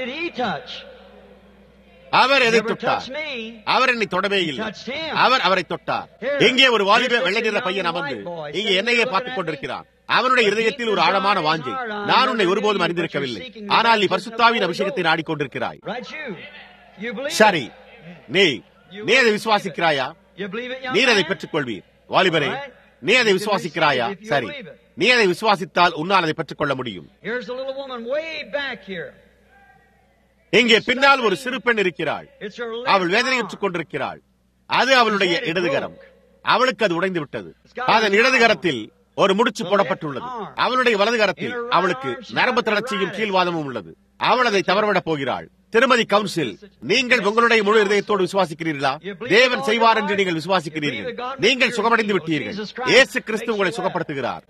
அவர் எதை தொட்டார்? அவர் என்னை தொடவே இல்லை. அவர் அவரை தொட்டார். எங்கே ஒரு வாலிப வெள்ளை நிற பையன் அமர்ந்து இங்கே என்னையே பார்த்துக் கொண்டிருக்கிறான். அவனுடைய இதயத்தில் ஒரு ஆழமான வாஞ்சை. நான் உன்னை ஒருபோதும் அறிந்திருக்கவில்லை, ஆனால் நீ பரிசுத்தாவின் அபிஷேகத்தை நாடிக்கொண்டிருக்கிறாய். சரி, நீ நீ அதை விசுவாசிக்கிறாயா? நீர் அதை பெற்றுக் கொள்வீர். வாலிபரே, நீ அதை விசுவாசிக்கிறாயா? சரி, நீ அதை விசுவாசித்தால் உன்னால் அதை பெற்றுக் கொள்ள முடியும். இங்கே பின்னால் ஒரு சிறு பெண் இருக்கிறாள். அவள் வேதனையுற்றுக் கொண்டிருக்கிறாள். அது அவளுடைய இடதுகரம். அவளுக்கு அது உடைந்து விட்டது. அதன் இடதுகரத்தில் ஒரு முடிச்சு போடப்பட்டுள்ளது. அவளுடைய வலதுகரத்தில் அவளுக்கு நரம்பு தளர்ச்சியும் கீழ்வாதமும் உள்ளது. அவள் அதை தவறவிடப் போகிறாள். திருமதி கவுன்சில், நீங்கள் உங்களுடைய முழு இதயத்தோடு விசுவாசிக்கிறீர்களா? தேவன் செய்வார் என்று நீங்கள் விசுவாசிக்கிறீர்கள். நீங்கள் சுகமடைந்து விட்டீர்கள். இயேசு கிறிஸ்து உங்களை சுகப்படுத்துகிறார்.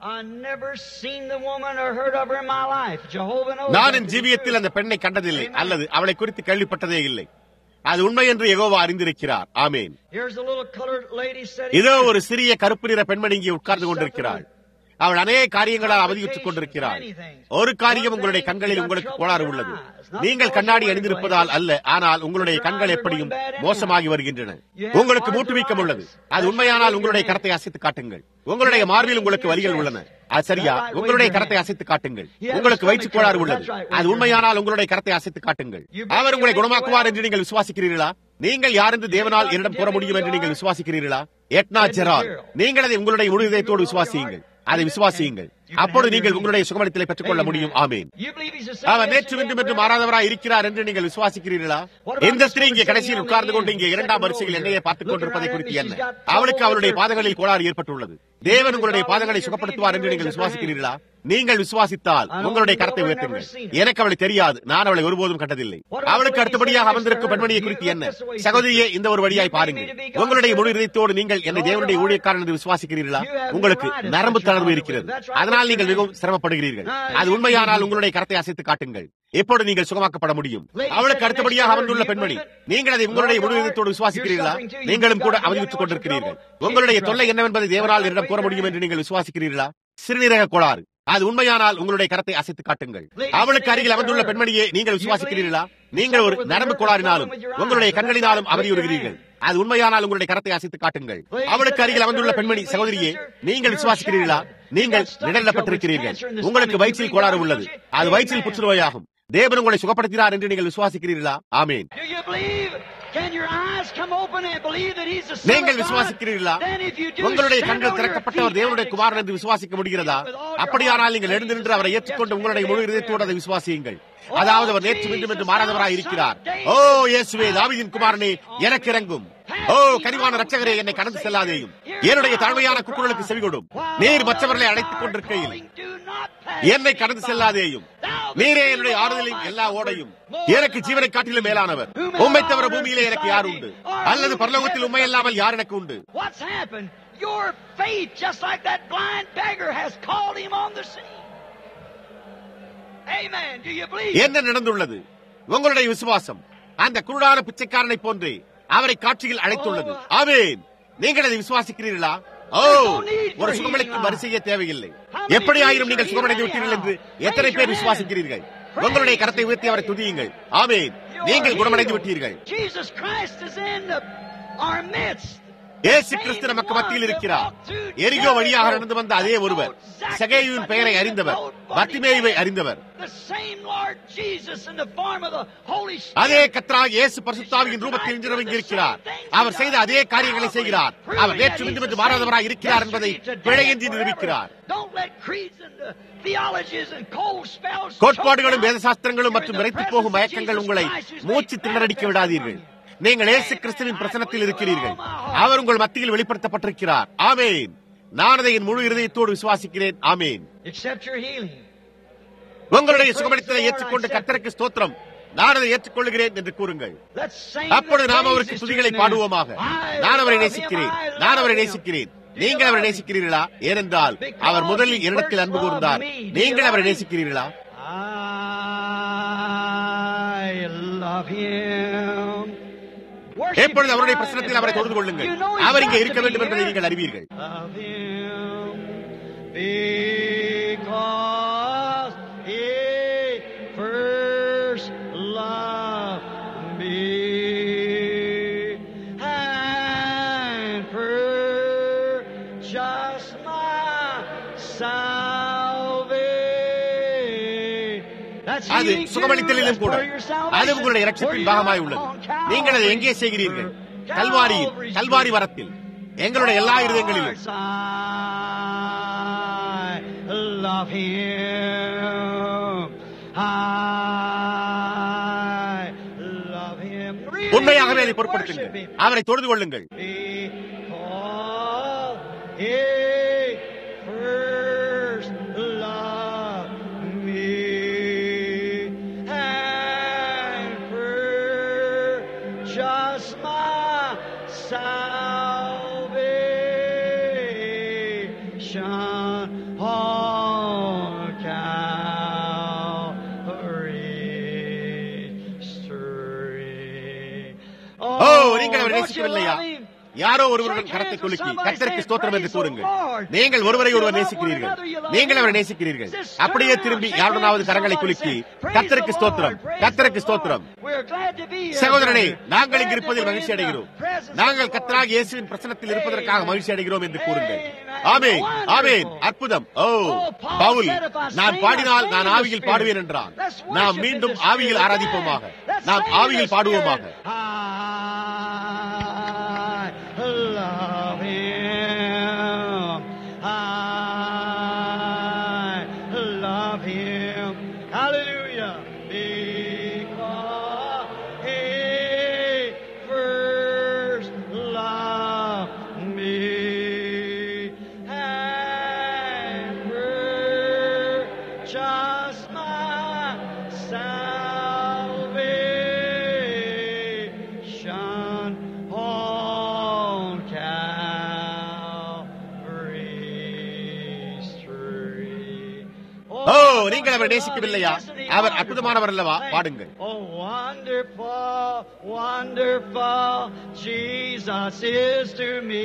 நான் என் ஜீவியத்தில் அந்த பெண்ணை கண்டதில்லை அல்லது அவளை குறித்து கேள்விப்பட்டதே இல்லை. அது உண்மை என்று யெகோவா அறிந்திருக்கிறார். ஆமேன். இதோ ஒரு சிறிய கருப்பு நிற பெண்மணி இங்கே உட்கார்ந்து கொண்டிருக்கிறாள். அவள் அநேக காரியங்களால் அவதியுற்றுக் கொண்டிருக்கிறாள். ஒரு காரியம், உங்களுடைய கண்களில் உங்களுக்கு கோளாறு உள்ளது. நீங்கள் கண்ணாடி அணிந்திருப்பதால் அல்ல, ஆனால் உங்களுடைய கண்கள் எப்படியும் மோசமாகி வருகின்றன. உங்களுக்கு மூட்டு வீக்கம் உள்ளது. அது உண்மையானால் உங்களுடைய கரத்தை அசைத்து காட்டுங்கள். உங்களுடைய மார்பில் உங்களுக்கு வலிகள் உள்ளன. அது சரியா? உங்களுடைய கரத்தை அசைத்து காட்டுங்கள். உங்களுக்கு வயிற்றுக் கோளாறு உள்ளது. அது உண்மையானால் உங்களுடைய கரத்தை அசைத்து காட்டுங்கள். அவர் உங்களை குணமாக்குவார் என்று நீங்கள் விசுவாசிக்கிறீர்களா? நீங்கள் யார் என்று தேவனால் என்னிடம் கூற முடியும் என்று நீங்கள் விசுவாசிக்கிறீர்களா? எட்னா ஜெரால், நீங்கள் அதை உங்களுடைய முழு இதயத்தோடு விசுவாசியுங்கள், அதை விசுவாசியுங்கள். அப்பொழுது நீங்கள் உங்களுடைய சுகமளித்தலை பெற்றுக் கொள்ள முடியும். ஆமேன். அவர் நேற்று இன்றும் என்று மாறாதவராய் இருக்கிறார் என்று நீங்கள் விசுவாசிக்கிறீர்களா? இந்த ஸ்திரீ இங்கே கடைசியில் உட்கார்ந்து கொண்டு இங்கே இரண்டாம் வரிசையில் என்னையே பார்த்துக் கொண்டிருப்பதை குறித்து என்ன? அவளுக்கு அவருடைய பாதங்களில் கோளாறு ஏற்பட்டுள்ளது. தேவன் உங்களுடைய பாதங்களை சுகப்படுத்துவார் என்று நீங்கள் விசுவாசிக்கிறீர்களா? நீங்கள் விசுவாசித்தால் உங்களுடைய கரத்தை உயர்த்துங்கள். எனக்கு அவளை தெரியாது, நான் அவளை ஒருபோதும் கண்டதில்லை. அவளுக்கு அடுத்தபடியாக அமர்ந்திருக்கும் பெண்மணியை குறித்து என்ன? சகோதரியே, இந்த ஒரு வழியாய் பாருங்கள். உங்களுடைய முழு இதயத்தோடு நீங்கள் என்னை தேவனுடைய ஊழியக்காரன் என்று விசுவாசிக்கிறீர்களா? உங்களுக்கு நரம்பு தளர்வு இருக்கிறது, அதனால் நீங்கள் மிகவும் சிரமப்படுகிறீர்கள். அது உண்மையானால் உங்களுடைய கரத்தை அசைத்து காட்டுங்கள். எப்போது நீங்கள் சுகமாக்கப்பட முடியும்? அவளுக்கு அடுத்தபடியாக அமர்ந்துள்ள பெண்மணி, நீங்கள் அதை உங்களுடைய முழு இதயத்தோடு விசுவாசிக்கிறீர்களா? நீங்களும் கூட அவதியுற்றுக் கொண்டிருக்கிறீர்கள். உங்களுடைய தொல்லை என்னவென்பதை தேவனால் என்னிடம் கூற முடியும் என்று நீங்கள் விசுவாசிக்கிறீர்களா? சிறுநீரக கோளாறு. அது உண்மையானால் உங்களுடைய கரத்தை அசைத்து காட்டுங்கள். அவளுக்கு அருகில் அமர்ந்துள்ள பெண்மணியை நீங்கள் விசுவாசிக்கிறீர்களா? நீங்கள் ஒரு நரம்பு கோளாறினாலும் உங்களுடைய கண்களினாலும் அவதியுறுகிறீர்கள். அது உண்மையானால் உங்களுடைய கரத்தை அசைத்து காட்டுங்கள். அவளுக்கு அருகில் அமர்ந்துள்ள பெண்மணி, சகோதரியே, நீங்கள் விசுவாசிக்கிறீர்களா? நீங்கள் நிழலிடப்பட்டிருக்கிறீர்கள். உங்களுக்கு வயிற்றில் கோளாறு உள்ளது, அது வயிற்றில் புற்றுநோயாகும். தேவன் உங்களை சுகப்படுத்தினார் என்று நீங்கள் விசுவாசிக்கிறீர்களா? ஆமேன். நீங்கள் விசுவாசிக்கிறீர்களா? உங்களுடைய கண்கள் திறக்கப்பட்டவர் தேவனுடைய குமாரன் என்று விசுவாசிக்க முடிகிறதா? அப்படியானால் நீங்கள் எழுந்து நின்று அவரை ஏற்றுக்கொண்டு உங்களுடைய முழு இதயத்தோடு அதை விசுவாசியுங்கள். அதாவது அவர் நேற்று மீண்டும் என்று மாறாதவராய் இருக்கிறார். ஓ இயேசுவே, தாவீதின் குமாரனே, எனக்கு இறங்கும். ஓ கனிவான இரட்சகரே, என்னை கடந்து செல்லாதேயும். என்னுடைய தாழ்மையான கூக்குரலுக்கு செவிகொடும். நீர் மற்றவர்களை அழைத்துக் கொண்டிருக்கையில் என்னை கடந்து செல்லாதேயும். நீரே என்னுடைய ஆறுதலின் எல்லா ஓடையும். எனக்கு ஜீவனை காட்டிலும் மேலானவர். உம்மை தவிர பூமியிலே எனக்கு யார் உண்டு? அல்லது பரலோகத்தில் உண்மை இல்லாமல் யார் எனக்கு உண்டு? Your faith, just like that blind beggar, has called him on the scene. Amen. Do you believe? என்ன நடந்துள்ளது? உங்களுடைய விசுவாசம் அந்த குருடான பிச்சைக்காரனை போன்றே அவரை காட்சியில் அழைத்துள்ளது. ஆமென். நீங்கள் அதை விசுவாசிக்கிறீர்களா? ஓ, ஒரு சுகமளிக்கும் வரிசையே தேவையில்லை. எப்படி ஆயிரம் நீங்கள் சுகமடைந்து விட்டீர்கள் என்று எத்தனை பேர் விசுவாசிக்கிறீர்கள்? உங்களுடைய கரத்தை உயர்த்தி அவரை துதியுங்கள். ஆமென். நீங்கள் குணமடைந்து விட்டீர்கள். Jesus Christ is in our midst. இயேசு கிறிஸ்து நமக்கு மத்தியில் இருக்கிறார். எரிகோ வழியாக நடந்து வந்த அதே ஒருவர், சகேயுவின் பெயரை அறிந்தவர், பர்த்திமேயுவை அறிந்தவர், அதே கர்த்தராகிய இயேசு பரிசுத்தாவியின் ரூபத்தில் இன்று இருக்கிறார். அவர் செய்த அதே காரியங்களை செய்கிறார். அவர் நேற்று இன்றும் என்று மாறாதவராய் இருக்கிறார் என்பதை பிழையின்றி நிரூபிக்கிறார். கோட்பாடுகளும் வேத சாஸ்திரங்களும் மற்றும் விரைத்து போகும் மயக்கங்கள் உங்களை மூச்சு திணறடிக்க விடாதீர்கள். நீங்கள் இயேசு கிறிஸ்துவின் பிரசன்னத்தில் இருக்கிறீர்கள். அவர் உங்கள் மத்தியில் வெளிப்படுத்தப்பட்டிருக்கிறார். ஆமென். நான் அதை என் முழு இருதயத்தோடு விசுவாசிக்கிறேன். ஆமென். உங்களுடைய சுகமளித்தலை ஏற்றுக்கொண்டு கர்த்தருக்கு ஸ்தோத்திரம், நான் அதை ஏற்றுக்கொள்கிறேன் என்று கூறுங்கள். அப்பொழுது நாம் அவருக்கு துதிகளை பாடுவோமாக. நான் அவரை நேசிக்கிறேன், நான் அவரை நேசிக்கிறேன். நீங்கள் அவரை நேசிக்கிறீர்களா? ஏனென்றால் அவர் முதலில் என்னிடத்தில் அன்பு கூர்ந்தார். நீங்கள் அவரை நேசிக்கிறீர்களா? எப்பொழுது அவருடைய பிரச்சனத்தில் அவரை தொழுது கொள்ளுங்கள். அவர் இங்கே இருக்க வேண்டும் என்பதை நீங்கள் அறிவீர்கள். அது சுகமளித்தலிலும் கூட அது உங்களுடைய இரட்சிப்பின் பாகமாய் உள்ளது. நீங்கள் அதை எங்கே செய்கிறீர்கள்? கல்வாரியில், கல்வாரி வரத்தில், எங்களுடைய எல்லா இருதயங்களிலும். உண்மையாகவே அதை பொருட்படுத்துங்கள். அவரை தொழுது கொள்ளுங்கள். நேசிக்கவில்லையா? யாரோ ஒருவருடன் கரத்தை குலுக்கி கர்த்தருக்கு ஸ்தோத்திரம் என்று கூறுங்கள். நீங்கள் ஒருவரை ஒருவர் நேசிக்கிறீர்கள். நீங்கள் அவரை நேசிக்கிறீர்கள். அப்படியே திரும்பி யாருடனாவது கரங்களை குலுக்கி கர்த்தருக்கு ஸ்தோத்திரம், கர்த்தருக்கு ஸ்தோத்திரம். சகோதரனே, நாங்கள் இங்கு இருப்பதில் மகிழ்ச்சி அடைகிறோம். நாங்கள் கர்த்தராகிய இயேசுவின் பிரசன்னத்தில் இருப்பதற்காக மகிழ்ச்சி அடைகிறோம் என்று கூறுங்கள். ஆமென், ஆமென். அற்புதம். ஓ பவுல், நான் பாடினால் நான் ஆவியில் பாடுவேன் என்றான். நாம் மீண்டும் ஆவியில் ஆராதிப்போமாக. நாம் ஆவியில் பாடுவோமாக. on Calvary's tree. ஓ, நீங்கள் அவரை நேசிக்கவில்லையா? அவர் அற்புதமானவர் அல்லவா? பாடுங்கள். Oh, wonderful, wonderful, Jesus is to me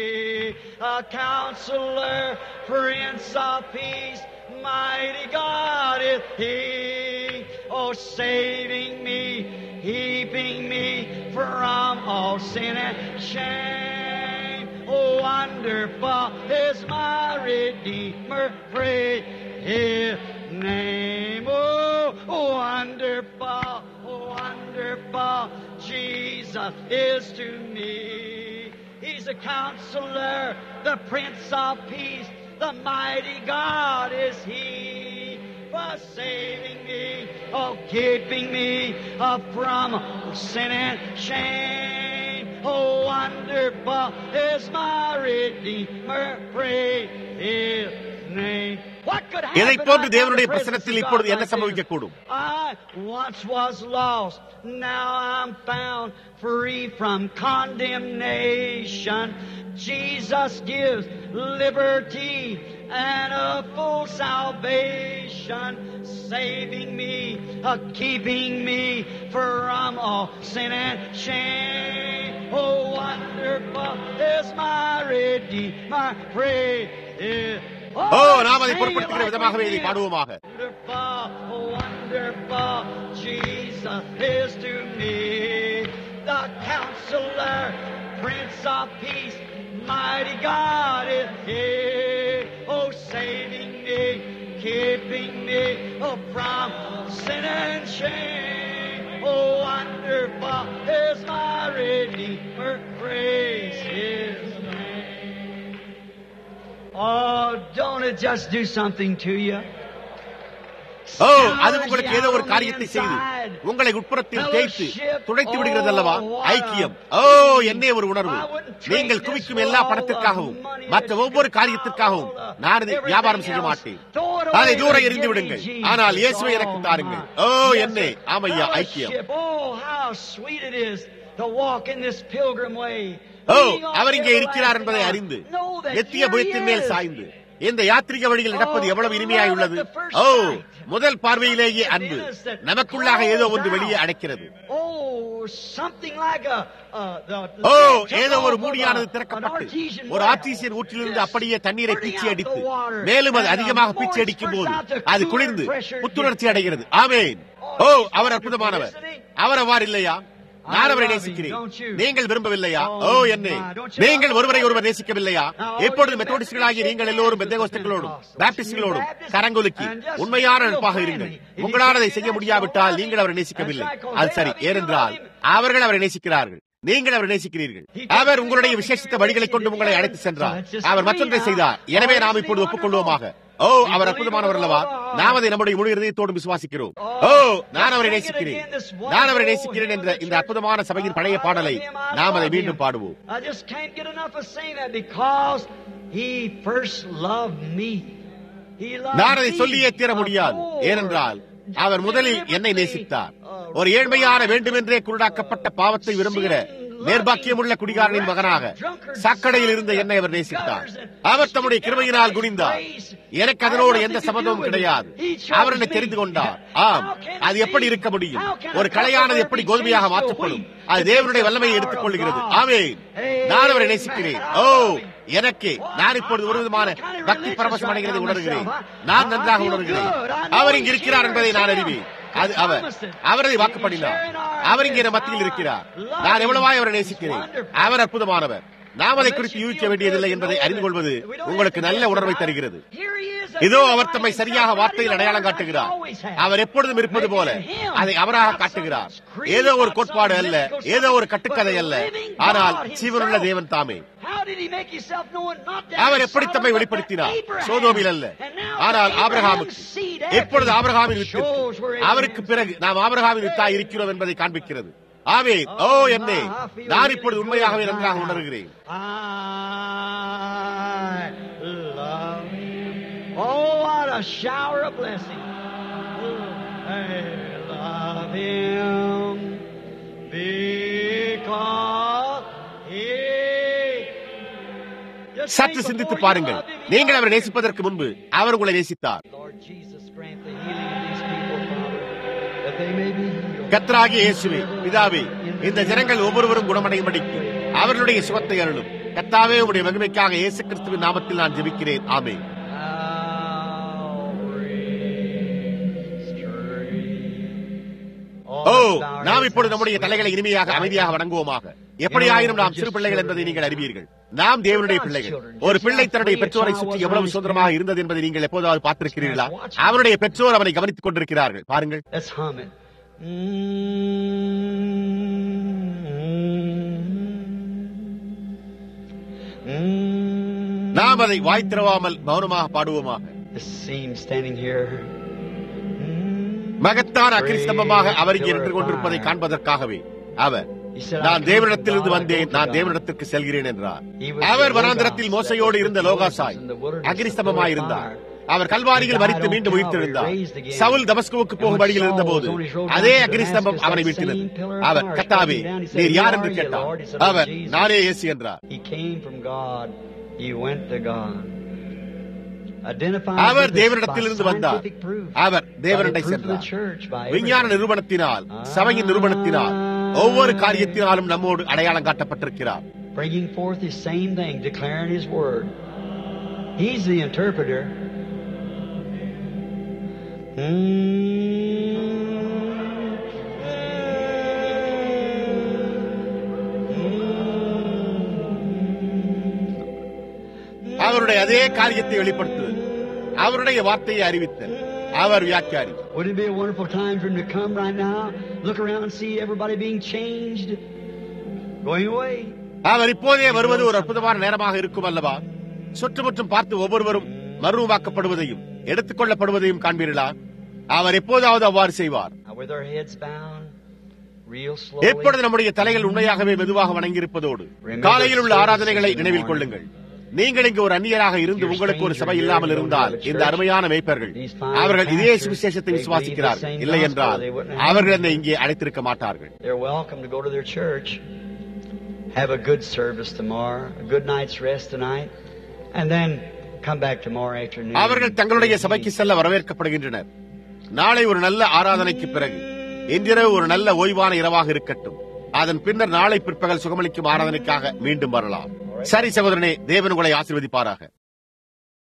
a counselor, Prince of Peace, mighty God is He. Oh, saving me, keeping me from all sin and shame. Oh, wonderful is my Redeemer, praise His name. Oh, wonderful, wonderful, Jesus is to me. He's a counselor, the Prince of Peace, the mighty God is He. For saving me, oh, keeping me uh, from sin and shame. Oh, wonderful is my Redeemer, praise His name. இதை போன்று தேவனுடைய பிரசன்னத்தில் இப்பொழுது என்ன சம்பவிக்க கூடும்? I once was lost, now I'm found free from condemnation. Jesus gives liberty and a full salvation, saving me, uh, keeping me from all sin and shame. Oh, wonderful is my Redeemer, praise His. ஓ, நாம் அதை பொருட்படுத்துகிற விதமாகவே இதை பாடுவோமாக. Wonderful, wonderful, Jesus is to me the counselor, Prince of Peace, mighty God is He. Oh, saving me, keeping me oh, from sin and shame. Oh, wonderful is my Redeemer, praise His name. Oh, don't it just do something to you? ஓ, அது உங்களுக்கு ஏதோ ஒரு காரியத்தை செய்து உங்களை உட்புறத்தில் தேய்த்து துடைத்து விடுகிறது அல்லவா? ஐக்கியம். ஓ, என்னே ஒரு உணர்வு. நீங்கள் குவிக்கும் எல்லா பணத்திற்காகவும் மற்ற ஒவ்வொரு காரியத்திற்காகவும் நான் இதை வியாபாரம் செய்ய மாட்டேன். அதை தூர எறிந்து விடுங்கள். ஆனால் இயேசுவை எனக்கு தாருங்கள். ஓ, என்னே. ஆமையா, ஐக்கியம். ஓ, அவர் இங்கே இருக்கிறார் என்பதை அறிந்து எத்திய புயத்தின் மேல் சாய்ந்து இந்த யாத்திரிக வழியில் நடப்பது எவ்வளவு இனிமையாய் உள்ளது. ஓ, முதல் பார்வையிலேயே அன்பு நமக்குள்ளாக ஏதோ ஒன்று வெளியே அடைக்கிறது. ஓ, ஏதோ ஒரு மூடியானது திறக்கப்பட்டு ஒரு ஆர்டீசியன் ஊற்றிலிருந்து அப்படியே தண்ணீரை பீச்சி அடித்து மேலும் அது அதிகமாக பீச்சி அடிக்கும் போது அது குளிர்ந்து புத்துணர்ச்சி அடைகிறது. ஆமேன். ஓ, அவர் அற்புதமானவர். அவர் அவ்வாறு இல்லையா? நான் அவரை நேசிக்கிறேன். நீங்கள் விரும்பவில்லையா? ஓ, என்னே. நீங்கள் ஒருவரை ஒருவர் நேசிக்கவில்லையா? எப்பொழுது மெத்தோடிஸ்டுகளாகி நீங்கள் எல்லோரும் பெந்தேகோஸ்தர்களோடும் பாப்டிஸ்டுகளோடும் கரங்கொலுக்கி உண்மையான நட்பாக இருங்கள். உங்களால் அதை செய்ய முடியாவிட்டால் நீங்கள் அவரை நேசிக்கவில்லை. அது சரி. ஏனென்றால் அவர்கள் அவரை நேசிக்கிறார்கள். நீங்கள் அவரை நேசிக்கிறீர்கள். அவர் உங்களுடைய விசேஷித்த வழிகளை கொண்டு உங்களை அழைத்து சென்றார். அவர் மற்றொன்றை செய்தார். எனவே நாம் இப்பொழுது ஒப்புக்கொள்வோமாக. ஓ, அவர் அற்புதமானவர் அல்லவா? நாம் அதை நம்முடைய முழு இதயத்தோடு விசுவாசிக்கிறோம். ஓ, நான் அவரை நேசிக்கிறேன், நான் அவரை நேசிக்கிறேன் என்ற இந்த அற்புதமான சபையின் பழைய பாடலை நாம் அதை மீண்டும் பாடுவோம். நான் அதை சொல்லியே தீர முடியாது. ஏனென்றால் அவர் முதலில் என்னை நேசித்தார். ஒரு ஏழ்மையான வேண்டுமென்றே குருடாக்கப்பட்ட பாவத்தை விரும்புகிற நேர்பாக்கியமுள்ள குடிகாரனின் மகனாக சாக்கடையில் இருந்த என்னை அவர் நேசித்தார். அவர் தம்முடைய கிருபையினால் குனிந்தார். எனக்கு அதனோடு எந்த சம்பந்தமும் கிடையாது. அவர் என்னை தெரிந்து கொண்டார். ஆம், அது எப்படி இருக்க முடியும்? ஒரு களையானது எப்படி கோதுமையாக மாற்றப்படும்? அது தேவனுடைய வல்லமையை எடுத்துக் கொள்கிறது. ஆமென். நான் அவரை நேசிக்கிறேன். ஓ, எனக்கு நான் இப்பொழுது ஒரு விதமான பக்தி பரவசம் அடைகிறதை உணர்கிறேன். நான் நன்றாக உணர்கிறேன். அவர் இங்கு இருக்கிறார் என்பதை நான் அறிவேன். அது அவர் அவரை வாக்குப்படினார். அவர் இங்கே மத்தியில் இருக்கிறார். நான் எவ்வளவாய் அவரை நேசிக்கிறேன். அவர் அற்புதமானவர். நாம் அதை குறித்து யூகிக்க வேண்டியதில்லை என்பதை அறிந்து கொள்வது உங்களுக்கு நல்ல உணர்வை தருகிறது. இதோ அவர் தம்மை சரியாக வார்த்தையில் அடையாளம் காட்டுகிறார். அவர் எப்பொழுதும் இருப்பது போல அதை அவராக காட்டுகிறார். ஏதோ ஒரு கோட்பாடு அல்ல, ஏதோ ஒரு கட்டுக்கதை அல்ல, ஆனால் ஜீவனுள்ள தேவன் தாமே. அவர் எப்படி தம்மை வெளிப்படுத்தினார்? சோதோமில் அல்ல, ஆனால் ஆபிரகாமுக்கு. எப்பொழுது ஆபிரகாமின் வித்து அவருக்கு பிறகு நாம் ஆபிரகாமின் வித்தாய் இருக்கிறோம் என்பதை காண்பிக்கிறது. ஆமென். ஓ, என்னே, நான் இப்பொழுது உண்மையாகவே நன்றாக உணர்கிறேன். Oh, what a shower of blessing. I love Him because சற்று சிந்தித்து பாருங்கள். நீங்கள் அவரை நேசிப்பதற்கு முன்பு அவர் உங்களை நேசித்தார். கர்த்தராகிய இயேசுவே, பிதாவே, இந்த ஜனங்கள் ஒவ்வொருவரும் குணமடையும்படிக்கு அவர்களுடைய சுகத்தை அருளும். கர்த்தாவே, உம்முடைய மகிமைக்காக இயேசு கிறிஸ்துவின் நாமத்தில் நான் ஜெபிக்கிறேன். ஆமென். ஓ, நாம் இப்பொழுது நம்முடைய தலைகளை இனிமையாக அமைதியாக வணங்குவோமாக. எப்படியாயினும் நாம் சிறு பிள்ளைகள் என்பதை நீங்கள் அறிவீர்கள். நாம் தேவனுடைய பிள்ளைகள். ஒரு பிள்ளை தன்னுடைய பெற்றோரை சுற்றி எவ்வளவு சுதந்திரமாக இருந்தது என்பதை நீங்கள் எப்போதாவது பார்த்திருக்கிறீர்களா? அவருடைய பெற்றோர் அவனை கவனித்துக் கொண்டிருக்கிறார்கள். பாருங்கள். நாம் அதை வாய் திறவாமல் மௌனமாக பாடுவோமாக. மகத்தான அக்கிரிஸ்தம்பமாக அவர் இங்கே நின்று கொண்டிருப்பதை காண்பதற்காகவே அவர், நான் தேவனிடத்திலிருந்து வந்தேன், நான் தேவனிடத்திற்கு செல்கிறேன் என்றார். அவர் வனாந்திரத்தில் மோசையோடு இருந்த லோகாசாய் அக்கிரிஸ்தம்பமாய் இருந்தார். அவர் கல்வாரியில் மரித்து மீண்டும் உயிர்த்தெழுந்தார். சவுல் தமஸ்குவுக்கு போகும் வழியில் இருந்த போது அதே அக்கிரிஸ்தம்பம் அவனை மீட்டினது. அவர், கர்த்தாவே, நீர் யார் என்று கேட்டார். அவர், நானே இயேசு என்றார். அவர் தேவனிடத்திலிருந்து வந்தார். அவர் தேவனிடை சென்றார். விஞ்ஞான நிரூபணத்தினால், சபையின் நிரூபணத்தினால், ஒவ்வொரு காரியத்தினாலும் நம்மோடு அடையாளம் காட்டப்பட்டிருக்கிறார். Bringing forth his same thing, declaring his word. He's the interpreter. அவருடைய அதே காரியத்தை வெளிப்படுத்துதல், அவருடைய வார்த்தையை அறிவித்தல், அவர் வியாக்கியாரி. Would it be a wonderful time for him to come right now, look around and see everybody being changed, going away? அவர் இப்போதே வருவது ஒரு அற்புதமான நேரமாக இருக்கும் அல்லவா? சுற்றுமுற்றும் பார்த்து ஒவ்வொருவரும் மறுரூபாக்கப்படுவதையும் எடுத்துக் கொள்ளப்படுவதையும் காண்பீர்களா? அவர் எப்போதாவது அவ்வாறு செய்வார். எப்பொழுது நம்முடைய தலைகள் உண்மையாகவே மெதுவாக வணங்கியிருப்பதோடு காலையில் உள்ள ஆராதனைகளை நினைவில் கொள்ளுங்கள். நீங்கள் இங்கு ஒரு அந்நியராக இருந்து உங்களுக்கு ஒரு சபை இல்லாமல் இருந்தால், இந்த அருமையான மேய்ப்பர்கள் அவர்கள் இதே சுவிசேஷத்தை விசுவாசிக்கிறார்கள். இல்லை என்றால் அவர்கள் என்னை இங்கே அழைத்திருக்க மாட்டார்கள். Have a good service tomorrow, a good night's rest tonight, and then come back tomorrow afternoon. அவர்கள் தங்களுடைய சபைக்கு செல்ல வரவேற்கப்படுகின்றனர். நாளை ஒரு நல்ல ஆராதனைக்கு பிறகு இன்றிரவு ஒரு நல்ல ஓய்வான இரவாக இருக்கட்டும். அதன் பின்னர் நாளை பிற்பகல் சுகமளிக்கும் ஆராதனைக்காக மீண்டும் வரலாம். சரி சகோதரனே, தேவன் உங்களை ஆசீர்வதிப்பாராக.